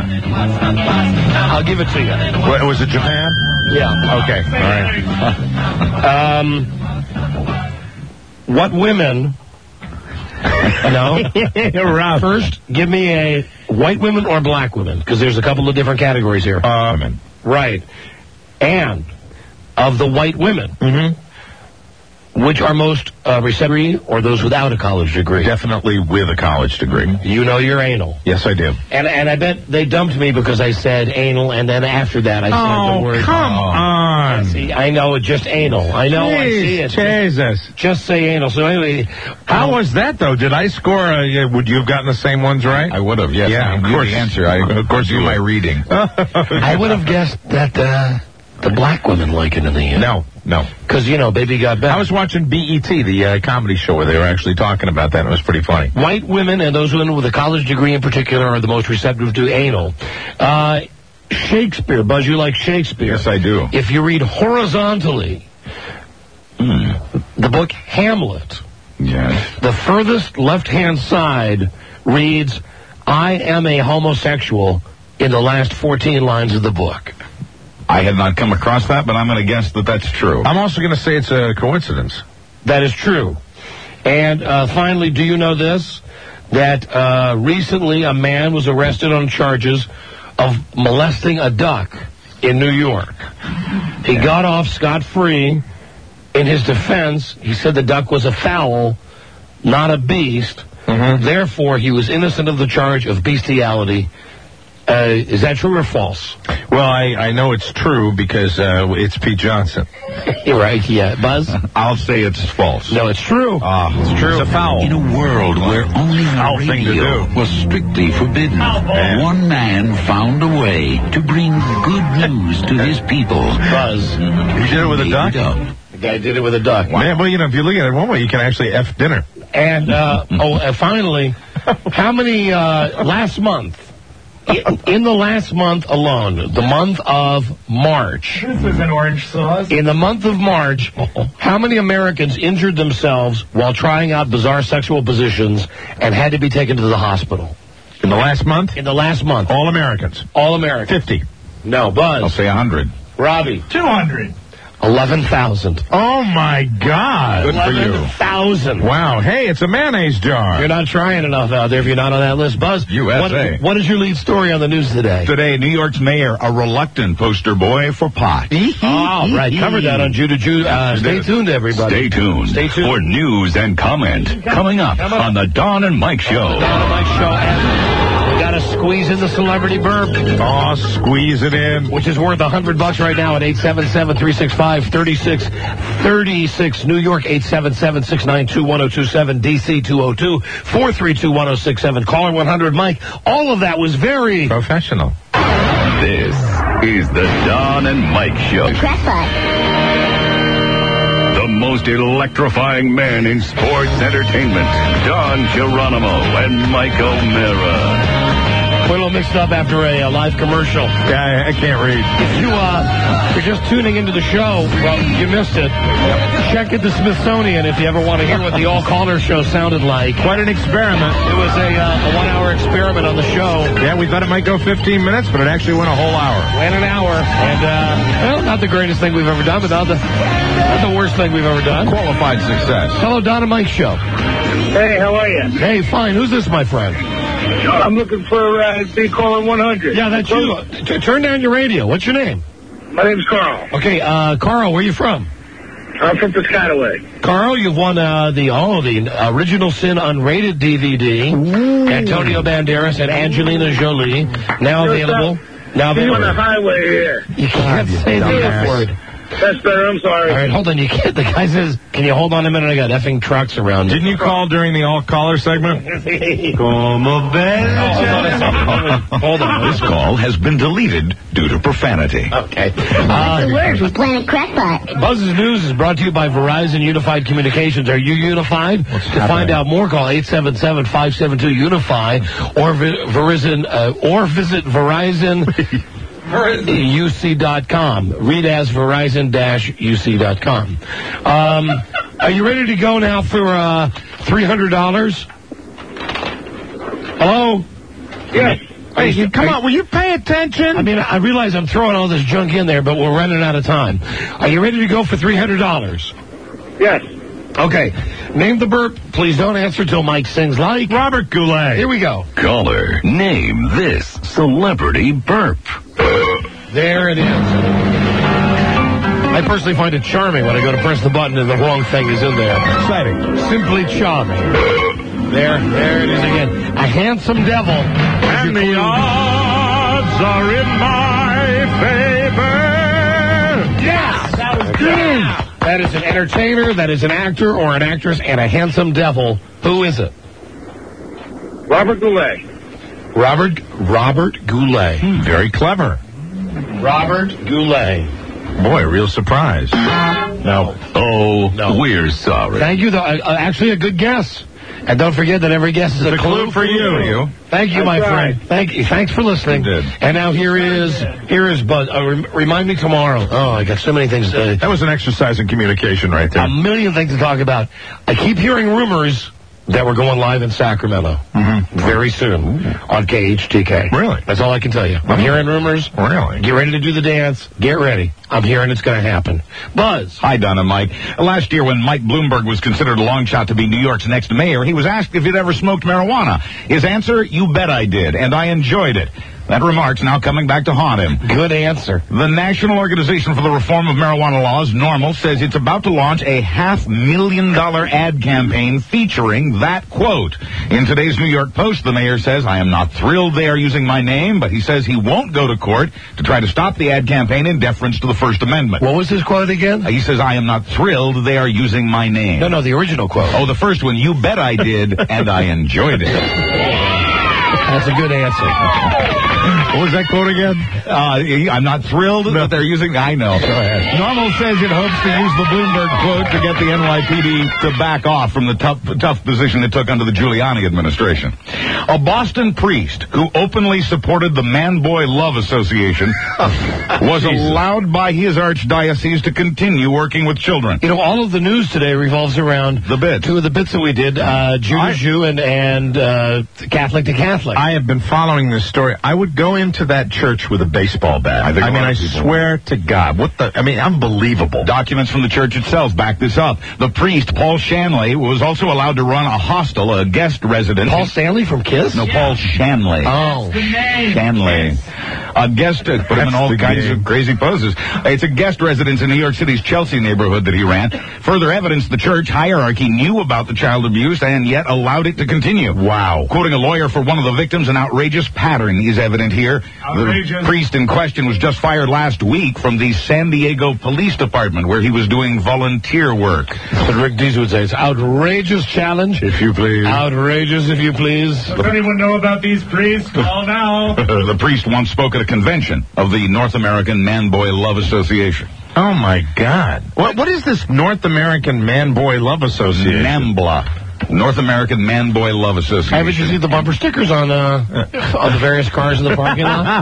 I'll give it to you. What, was it Japan? Yeah. Okay. All right. Um, what women? No. Rob. First, give me a white women or black women, because there's a couple of different categories here. Um, Right. And of the white women, mm-hmm. which are most uh, receptive, or those without a college degree? Definitely with a college degree. You know you're anal. Yes, I do. And and I bet they dumped me because I said anal, and then after that I said Oh, the word. come on. See, I know it's just anal. I know. I see it. Jesus. Just say anal. So anyway, How was that, though? Did I score? A, would you have gotten the same ones right? I would have, yes. Yeah, I of knew course. the answer. I, Of course do you my would. reading. I would have guessed that uh, the black women like it in the end. No, no. Because, you know, Baby Got Back. I was watching B E T, the uh, comedy show, where they were actually talking about that. And it was pretty funny. White women, and those women with a college degree in particular, are the most receptive to anal. Uh, Shakespeare. Buzz, you like Shakespeare. Yes, I do. If you read horizontally, Mm. the book Hamlet, Yes. the furthest left-hand side reads, I am a homosexual in the last fourteen lines of the book. I had not come across that, but I'm going to guess that that's true. I'm also going to say it's a coincidence. That is true. And uh, finally, do you know this? That uh, recently a man was arrested on charges of molesting a duck in New York. He got off scot-free. In his defense, he said the duck was a fowl, not a beast. Mm-hmm. Therefore, he was innocent of the charge of bestiality. Uh, is that true or false? Well, I, I know it's true because uh, it's Pete Johnson. You're right, yeah. Buzz? I'll say it's false. No, it's true. Ah, it's true. It's a foul. In a world where only Foul thing to radio do. was strictly forbidden, one man found a way to bring good news to his people. Buzz. He did it with a duck? The guy did it with a duck. Man, well, you know, if you look at it one way, you can actually F dinner. And, uh, oh, and finally, how many, uh, last month, in, in the last month alone, the month of March, This is an orange sauce. in the month of March, how many Americans injured themselves while trying out bizarre sexual positions and had to be taken to the hospital? In the last month? In the last month. All Americans. All Americans. fifty. No, Buzz. I'll say one hundred. Robbie. two hundred. eleven thousand. Oh, my God. Good for you. eleven thousand. Wow. Hey, it's a mayonnaise jar. You're not trying enough out there if you're not on that list. Buzz, U S A. What, what is your lead story on the news today? Today, New York's mayor, a reluctant poster boy for pot. Oh, right. Covered that on Judah Jew. Uh, stay tuned, everybody. Stay tuned. Stay tuned. For news and comment. Coming up on the Don and Mike Show. Don and Mike Show. And we got a squeeze in the celebrity burp. Oh, squeeze it in. Which is worth a hundred bucks right now at eight seven seven, three six five, three six three six. New York, eight seven seven, six nine two, one oh two seven. D C, two oh two, four three two, one oh six seven. Caller one hundred, Mike. All of that was very professional. This is the Don and Mike Show. The most electrifying man in sports entertainment, Don Geronimo and Mike O'Meara. We're a little mixed up after a, a live commercial. Yeah, I, I can't read. If you, uh, you're just tuning into the show, well, you missed it. Check at the Smithsonian if you ever want to hear what the all-caller show sounded like. Quite an experiment. It was a, uh, a one-hour experiment on the show. Yeah, we thought it might go fifteen minutes, but it actually went a whole hour. Went an hour. And, uh, well, not the greatest thing we've ever done, but not the, not the worst thing we've ever done. Qualified success. Hello, Don and Mike Show. Hey, how are you? Hey, fine. Who's this, my friend? I'm looking for uh, big caller one hundred. Yeah, that's you. T- turn down your radio. What's your name? My name's Carl. Okay, uh, Carl, where are you from? I'm from Piscataway. Carl, you've won uh, the oh the Original Sin unrated D V D. Ooh. Antonio Banderas and Angelina Jolie. Now Just available. Up. Now available. on the highway here. You can't God, say the F word. That's better. I'm sorry. All right, hold on. You can't. The guy says, "Can you hold on a minute? I got effing trucks around." Didn't you call during the all-caller segment? Come a bell. Hold on. This call has been deleted due to profanity. Okay. Uh, the words with Planet Crackpot. Buzz's News is brought to you by Verizon Unified Communications. Are you unified? What's to happening? Find out more, call eight seven seven, five seven two, UNIFY or Verizon uh, or visit Verizon. U C dot com. Read as Verizon U C dot com. Um, are you ready to go now for uh, three hundred dollars? Hello? Yes. Hey, you, come on, will you pay attention? I mean, I realize I'm throwing all this junk in there, but we're running out of time. Are you ready to go for three hundred dollars? Yes. Okay. Name the burp. Please don't answer till Mike sings like Robert Goulet. Here we go. Caller, name this celebrity burp. There it is. I personally find it charming when I go to press the button and the wrong thing is in there. Exciting. Simply charming. There, there it is again. A handsome devil. And the odds are in my favor. Yes! That was good. That is an entertainer, that is an actor or an actress, and a handsome devil. Who is it? Robert Goulet. Robert Robert Goulet. Hmm, very clever. Robert Goulet. Boy, a real surprise. No. Oh, no. We're sorry. Thank you, though. Uh, actually, a good guess. And don't forget that every guess is a, a clue, clue for you. you. Thank you, That's my right. friend. Thank you. Thanks for listening. You did. And now here is here is Buzz. Uh, rem- remind me tomorrow. Oh, I got so many things. Uh, that was an exercise in communication right there. A million things to talk about. I keep hearing rumors that we're going live in Sacramento mm-hmm. very soon Ooh. on K H T K. Really? That's all I can tell you. Mm-hmm. I'm hearing rumors. Really? Get ready to do the dance. Get ready. I'm hearing it's going to happen. Buzz. Hi, Don and Mike. Last year when Mike Bloomberg was considered a long shot to be New York's next mayor, he was asked if he'd ever smoked marijuana. His answer, you bet I did, and I enjoyed it. That remark's now coming back to haunt him. Good answer. The National Organization for the Reform of Marijuana Laws, NORML, says it's about to launch a half million dollar ad campaign featuring that quote. In today's New York Post, the mayor says, I am not thrilled they are using my name, but he says he won't go to court to try to stop the ad campaign in deference to the First Amendment. What was his quote again? Uh, he says, I am not thrilled they are using my name. No, no, the original quote. Oh, the first one, you bet I did, and I enjoyed it. That's a good answer. What was that quote again? Uh, I'm not thrilled no. that they're using... I know. Go ahead. NORML says it hopes to use the Bloomberg quote to get the N Y P D to back off from the tough, tough position it took under the Giuliani administration. A Boston priest who openly supported the Man-Boy Love Association was allowed by his archdiocese to continue working with children. You know, all of the news today revolves around the bits. Two of the bits that we did, uh, Jew to Jew and, and uh, Catholic to Catholic. I have been following this story. I would go into that church with a baseball bat. I, think I mean, I swear to God. What the? I mean, unbelievable. Documents from the church itself back this up. The priest, Paul Shanley, was also allowed to run a hostel, a guest residence. Paul Stanley from Kiss? No, yeah. Paul Shanley. Oh. Shanley. A guest, uh, put him in all kinds name. of crazy poses. It's a guest residence in New York City's Chelsea neighborhood that he ran. Further evidence the church hierarchy knew about the child abuse and yet allowed it to continue. Wow. Quoting a lawyer for one of the victims, an outrageous pattern is evident here. Outrageous. The priest in question was just fired last week from the San Diego Police Department, where he was doing volunteer work. But Rick Dees would say it's outrageous challenge. If you please. Outrageous, if you please. Does anyone know about these priests? Call now. The priest once spoke at a convention of the North American Man-Boy Love Association. Oh, my God. What What is this North American Man-Boy Love Association? NAMBLA. North American Man-Boy Love Association. Haven't you seen the bumper stickers on uh, on the various cars in the parking lot?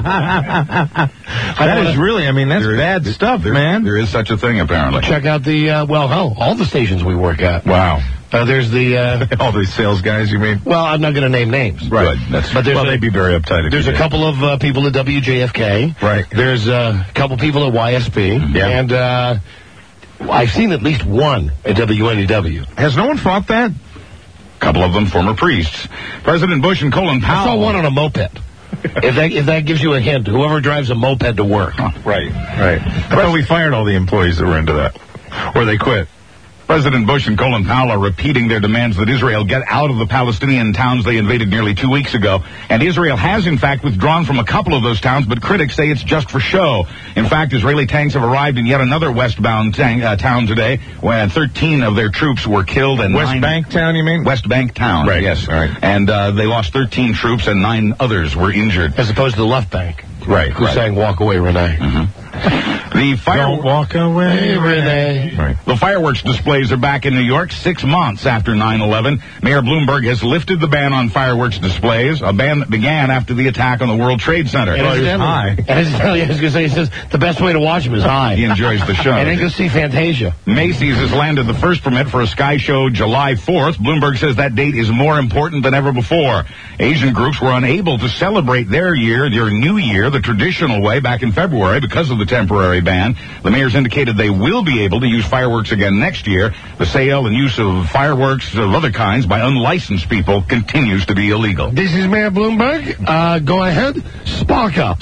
That is really, I mean, that's There is- bad stuff, there- man. There is such a thing, apparently. Check out the, uh, well, hell, all the stations we work at. Wow. Uh, there's the, uh, All these sales guys, you mean? well, I'm not going to name names. Right. That's, But there's Well, a, they'd be very uptight if there's you a did. couple of uh, people at W J F K. Right. There's uh, a couple people at Y S P. Yeah. And uh, I've seen at least one at W N E W. Has no one fought that? A couple of them former priests. President Bush and Colin I Powell. saw one on a moped. if that if that gives you a hint, whoever drives a moped to work. Right. Right. I thought we fired all the employees that were into that. Or they quit. President Bush and Colin Powell are repeating their demands that Israel get out of the Palestinian towns they invaded nearly two weeks ago. And Israel has, in fact, withdrawn from a couple of those towns, but critics say it's just for show. In fact, Israeli tanks have arrived in yet another westbound tang, uh, town today, where thirteen of their troops were killed. And West nine, Bank town, you mean? West Bank town, Right. yes. All right. And uh, they lost thirteen troops and nine others were injured. As opposed to the left bank. Right. Who's right. saying, walk away, Renee. Mm-hmm. The fire... Don't walk away, Hey, Renee. Right. The fireworks displays are back in New York six months after nine eleven. Mayor Bloomberg has lifted the ban on fireworks displays, a ban that began after the attack on the World Trade Center. And incidentally- high. And incidentally, I was going to say, he says, the best way to watch him is high. He enjoys the show. And then go see Fantasia. Macy's has landed the first permit for a sky show July fourth. Bloomberg says that date is more important than ever before. Asian groups were unable to celebrate their year, their new year, the traditional way back in February because of the temporary ban. The mayor's indicated they will be able to use fireworks again next year. The sale and use of fireworks of other kinds by unlicensed people continues to be illegal. This is Mayor Bloomberg. Uh, go ahead. Spark up.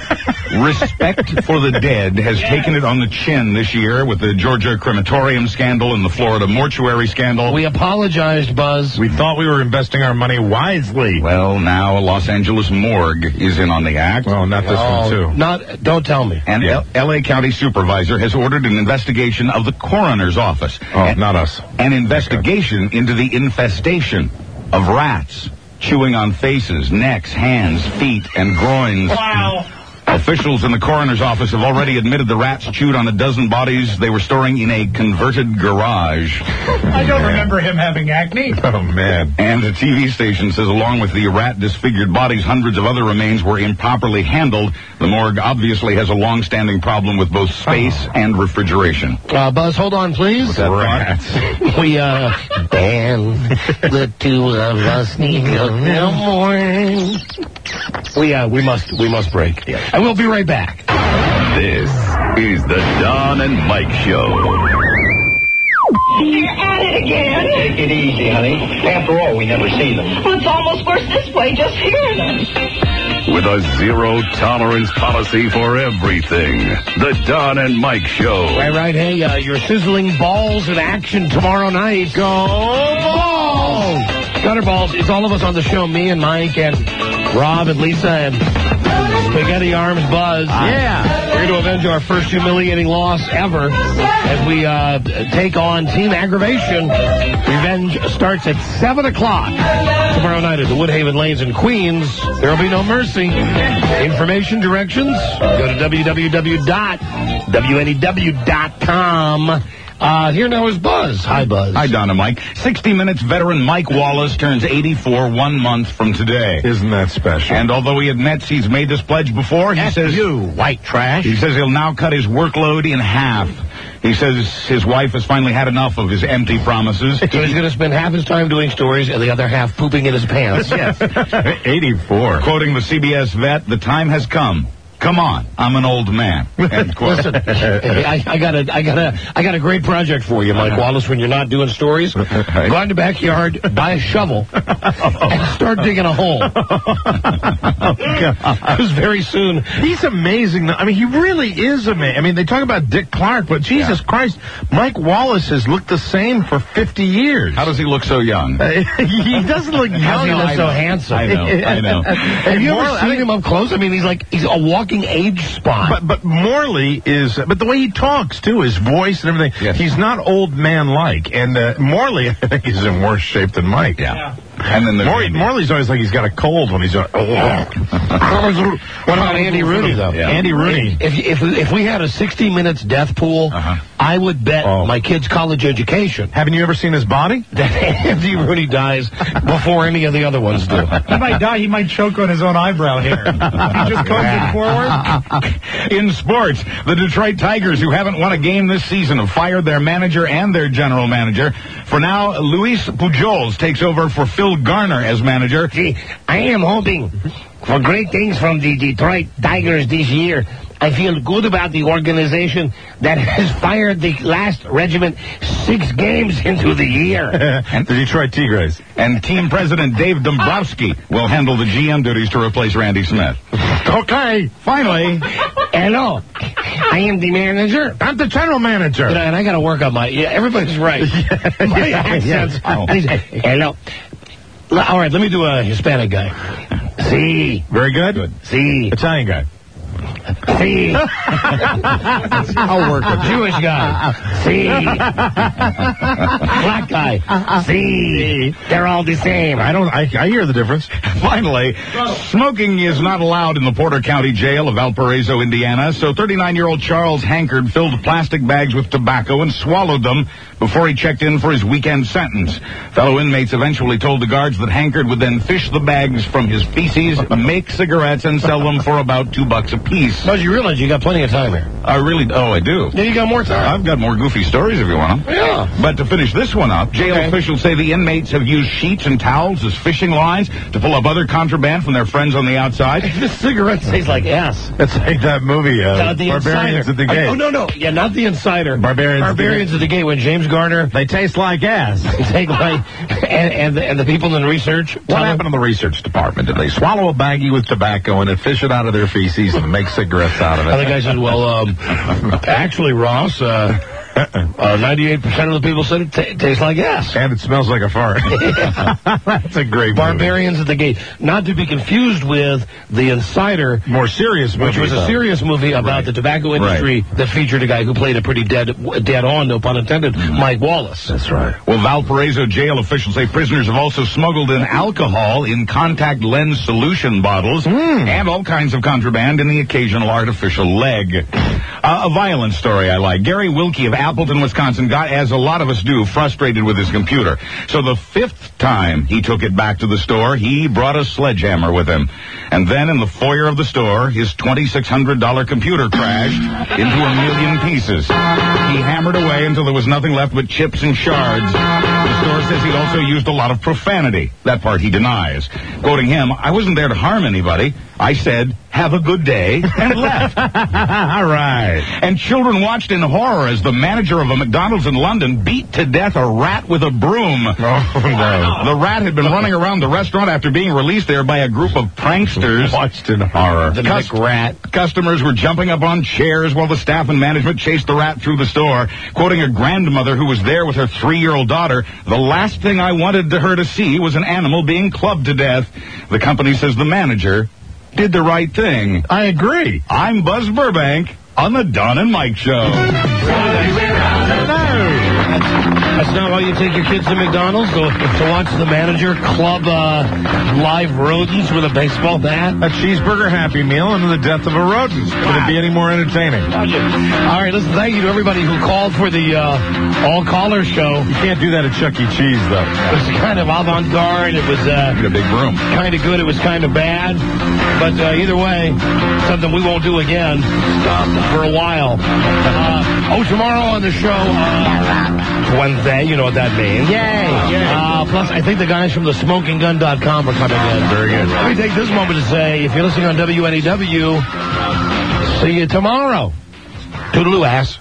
Respect for the dead has taken it on the chin this year with the Georgia crematorium scandal and the Florida mortuary scandal. We apologized, Buzz. We thought we were investing our money wisely. Well, now a Los Angeles morgue is in on the act. Well, not this Oh, one, too. Not, don't tell me. And Yeah. L- LA County supervisor has ordered an investigation of the coroner's office. Oh, An- not us. An investigation into the infestation of rats chewing on faces, necks, hands, feet, and groins. Wow. Officials in the coroner's office have already admitted the rats chewed on a dozen bodies they were storing in a converted garage. I don't remember him having acne. Oh, man. And the T V station says along with the rat disfigured bodies, hundreds of other remains were improperly handled. The morgue obviously has a long-standing problem with both space and refrigeration. Uh, Buzz, hold on, please. that Rats. We, uh, and the two of us need in the morning. We, uh, we must, we must break. And we'll be right back. This is the Don and Mike Show. You're at it again. Take it easy, honey. After all, we never see them. Well, it's almost worse this way, just hearing them. With a zero tolerance policy for everything. The Don and Mike Show. Right, right. Hey, uh, your sizzling balls in action tomorrow night. Go balls! Gutter balls. It's all of us on the show. Me and Mike and Rob and Lisa and Spaghetti Arms Buzz. Yeah. We're going to avenge our first humiliating loss ever as we uh, take on Team Aggravation. Revenge starts at seven o'clock tomorrow night at the Woodhaven Lanes in Queens. There will be no mercy. Information, directions, go to w w w dot w n e w dot com. Uh, here now is Buzz. Hi, Buzz. Hi, Don and Mike. sixty Minutes veteran Mike Wallace turns eighty-four one month from today. Isn't that special? And although he admits he's made this pledge before, he F says you, white trash. he says he'll now cut his workload in half. He says his wife has finally had enough of his empty promises. So he's going to spend half his time doing stories and the other half pooping in his pants. Yes. eighty-four. Quoting the C B S vet, the time has come. Come on, I'm an old man. End quote. Listen, I, I got a, I got a, I got a great project for you, Mike Wallace. When you're not doing stories, go out in the backyard, buy a shovel, and start digging a hole. Because very soon, he's amazing. I mean, he really is amazing. I mean, they talk about Dick Clark, but Jesus yeah. Christ, Mike Wallace has looked the same for fifty years. How does he look so young? He doesn't look young. How does he look so know. handsome? I know, I know. Have you ever seen him up close? I mean, he's like, he's a walking age spot. But, but Morley is, but the way he talks, too, his voice and everything, yes. he's not old man-like. And uh, Morley, I think he's in worse shape than Mike. Yeah. yeah. And then the Morley, Morley's always like he's got a cold when he's. Uh, what about Andy Rooney though? Yeah. Andy Rooney. If if if we had a sixty minutes death pool, uh-huh. I would bet oh. my kid's college education. Haven't you ever seen his body? That Andy Rooney dies before any of the other ones do. He might die. He might choke on his own eyebrow hair. He just comes it forward. In sports, the Detroit Tigers, who haven't won a game this season, have fired their manager and their general manager. For now, Luis Pujols takes over for Phil Garner as manager. See, I am hoping for great things from the Detroit Tigers this year. I feel good about the organization that has fired the last regiment six games into the year. And the Detroit Tigers. And team president Dave Dombrowski will handle the G M duties to replace Randy Smith. Okay. Finally. Hello. I am the manager. I'm the general manager. You know, and I got to work on my... Yeah, everybody's right. yeah, my yeah, accents. Yeah. Oh. Hello. All right, let me do a Hispanic guy. See. Very good. Good. See. Italian guy. See. I'll work with Jewish guy. See. Black guy. See. They're all the same. I don't. I, I hear the difference. Finally, smoking is not allowed in the Porter County Jail of Valparaiso, Indiana. So thirty-nine-year-old Charles Hankard filled plastic bags with tobacco and swallowed them before he checked in for his weekend sentence. Fellow inmates eventually told the guards that Hankard would then fish the bags from his feces, make cigarettes, and sell them for about two bucks a piece. But you realize you got plenty of time here. I really, oh, I do. Yeah, you got more time. I've got more goofy stories if you want them. Yeah. But to finish this one up, jail okay. officials say the inmates have used sheets and towels as fishing lines to pull up other contraband from their friends on the outside. This cigarette tastes like ass. It's like that movie, uh, uh, the Barbarians Insider. at the Gate. Oh, no, no. Yeah, not The Insider. Barbarians, Barbarians at, the at the Gate when James Garner. They taste like ass. They take like, and, and, the, and the people in the research. What happened in the research department? Did they swallow a baggie with tobacco and then fish it out of their feces and make cigarettes out of it? And the guy said, well, um, actually, Ross, uh, uh, ninety-eight percent of the people said it t- tastes like ass. And it smells like a fart. That's a great Barbarians movie. At the Gate. Not to be confused with The Insider. More serious movie. Which was a serious movie about right. the tobacco industry right. that featured a guy who played a pretty dead, dead on, no pun intended, mm-hmm. Mike Wallace. That's right. Well, Valparaiso jail officials say prisoners have also smuggled in alcohol in contact lens solution bottles mm. and all kinds of contraband in the occasional artificial leg. Uh, a violent story I like. Gary Wilkie of Appleton, Wisconsin, got, as a lot of us do, frustrated with his computer. So the fifth time he took it back to the store, he brought a sledgehammer with him. And then in the foyer of the store, his twenty-six hundred dollars computer crashed into a million pieces. He hammered away until there was nothing left but chips and shards. The store says he also used a lot of profanity. That part he denies. Quoting him, I wasn't there to harm anybody. I said, have a good day, and left. All right. And children watched in horror as the manager of a McDonald's in London beat to death a rat with a broom. Oh, no. The rat had been running around the restaurant after being released there by a group of pranksters. Watched in horror. The Cust- rat. Customers were jumping up on chairs while the staff and management chased the rat through the store. Quoting a grandmother who was there with her three-year-old daughter, the last thing I wanted to her to see was an animal being clubbed to death. The company says the manager did the right thing. I agree. I'm Buzz Burbank on the Don and Mike Show. That's not why you take your kids to McDonald's? Go to watch the manager club uh, live rodents with a baseball bat? A cheeseburger Happy Meal and the death of a rodent. Could it be any more entertaining? All right, listen, thank you to everybody who called for the uh, all-caller show. You can't do that at Chuck E. Cheese, though. It was kind of avant-garde. It was uh, a big room. Kind of good. It was kind of bad. But uh, either way, something we won't do again for a while. Uh, oh, tomorrow on the show, uh, when birthday. You know what that means. Yay! Yay. Uh, plus, I think the guys from the smoking gun dot com are coming in. Very good. Let me take this moment to say, if you're listening on W N E W, see you tomorrow. Toodaloo, ass.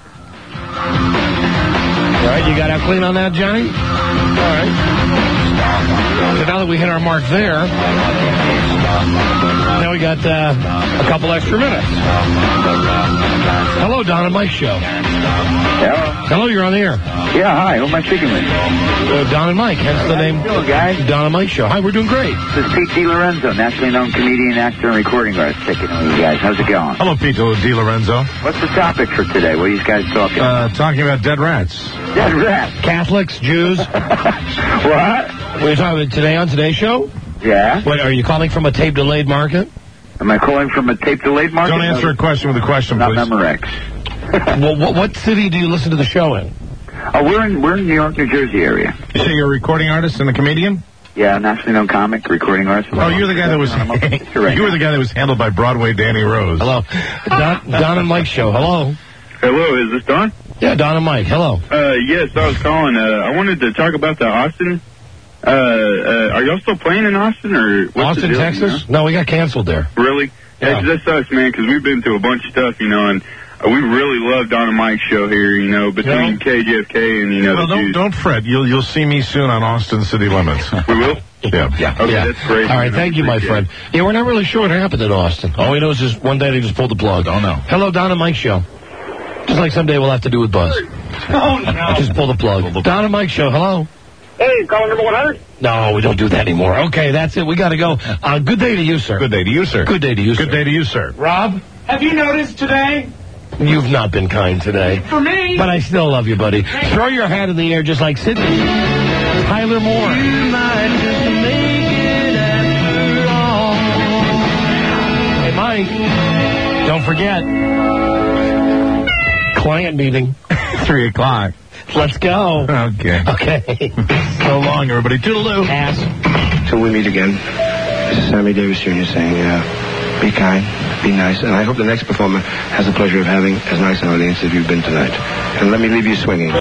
All right, you got out clean on that, Johnny? All right. So now that we hit our mark there, now we got uh, a couple extra minutes. Hello, Don and Mike Show. Hello. Hello, you're on the air. Yeah, hi. Who am I speaking with? Uh, Don and Mike, hence the name. Hello, guys. Don and Mike Show. Hi, we're doing great. This is Pete DiLorenzo, nationally known comedian, actor, and recording artist. Checking in with you guys. How's it going? Hello, Pete DiLorenzo. What's the topic for today? What are you guys talking about? Uh, talking about dead rats. Dead rats. Catholics, Jews. What? What are you talking about today on today's show? Yeah. What, are you calling from a tape-delayed market? Am I calling from a tape-delayed market? Don't answer a question with a question, Not please. Memorex. Well, what, what city do you listen to the show in? Oh, we're in we're in New York, New Jersey area. You say you're a recording artist and a comedian? Yeah, nationally known comic, recording artist. Oh, you're the guy that was right you were now. the guy that was handled by Broadway Danny Rose. Hello, Don, Don and Mike Show. Hello. Hello, is this Don? Yeah, Don and Mike. Hello. Uh, yes, I was calling. Uh, I wanted to talk about the Austin. Uh, uh, are y'all still playing in Austin or what's Austin, the deal, Texas? you know? No, we got canceled there. Really? Yeah. Yeah, 'cause that sucks, man. Because we've been through a bunch of stuff, you know, and uh, we really love Don and Mike's show here, you know, between Yeah. K J F K and you know Well, the don't Jews. don't fret. You'll you'll see me soon on Austin City Limits. We will. Yeah. Yeah. Okay, yeah. that's great. All right, man. thank you, my Appreciate friend. Yeah, we're not really sure what happened in Austin. All we know is just one day they just pulled the plug. Oh, no. Hello, Don and Mike Show. Just like someday we'll have to do with Buzz. Oh, no. Just pull the plug. Don and Mike Show. Hello. Hey, caller number one hundred? No, we don't do that anymore. Okay, that's it. We got to go. Uh, good day to you, sir. Good day to you, sir. Good day to you, sir. Good day to you, sir. Rob, Have you noticed today? you've not been kind today. For me? But I still love you, buddy. Throw your hat in the air just like Sidney. Tyler Moore. Hey, Mike, don't forget. Client meeting. Three o'clock. Let's go. Okay. Okay. So long, everybody. Toodaloo. Ass. Till we meet again, this is Sammy Davis Junior saying, uh, be kind, be nice, and I hope the next performer has the pleasure of having as nice an audience as you've been tonight. And let me leave you swinging.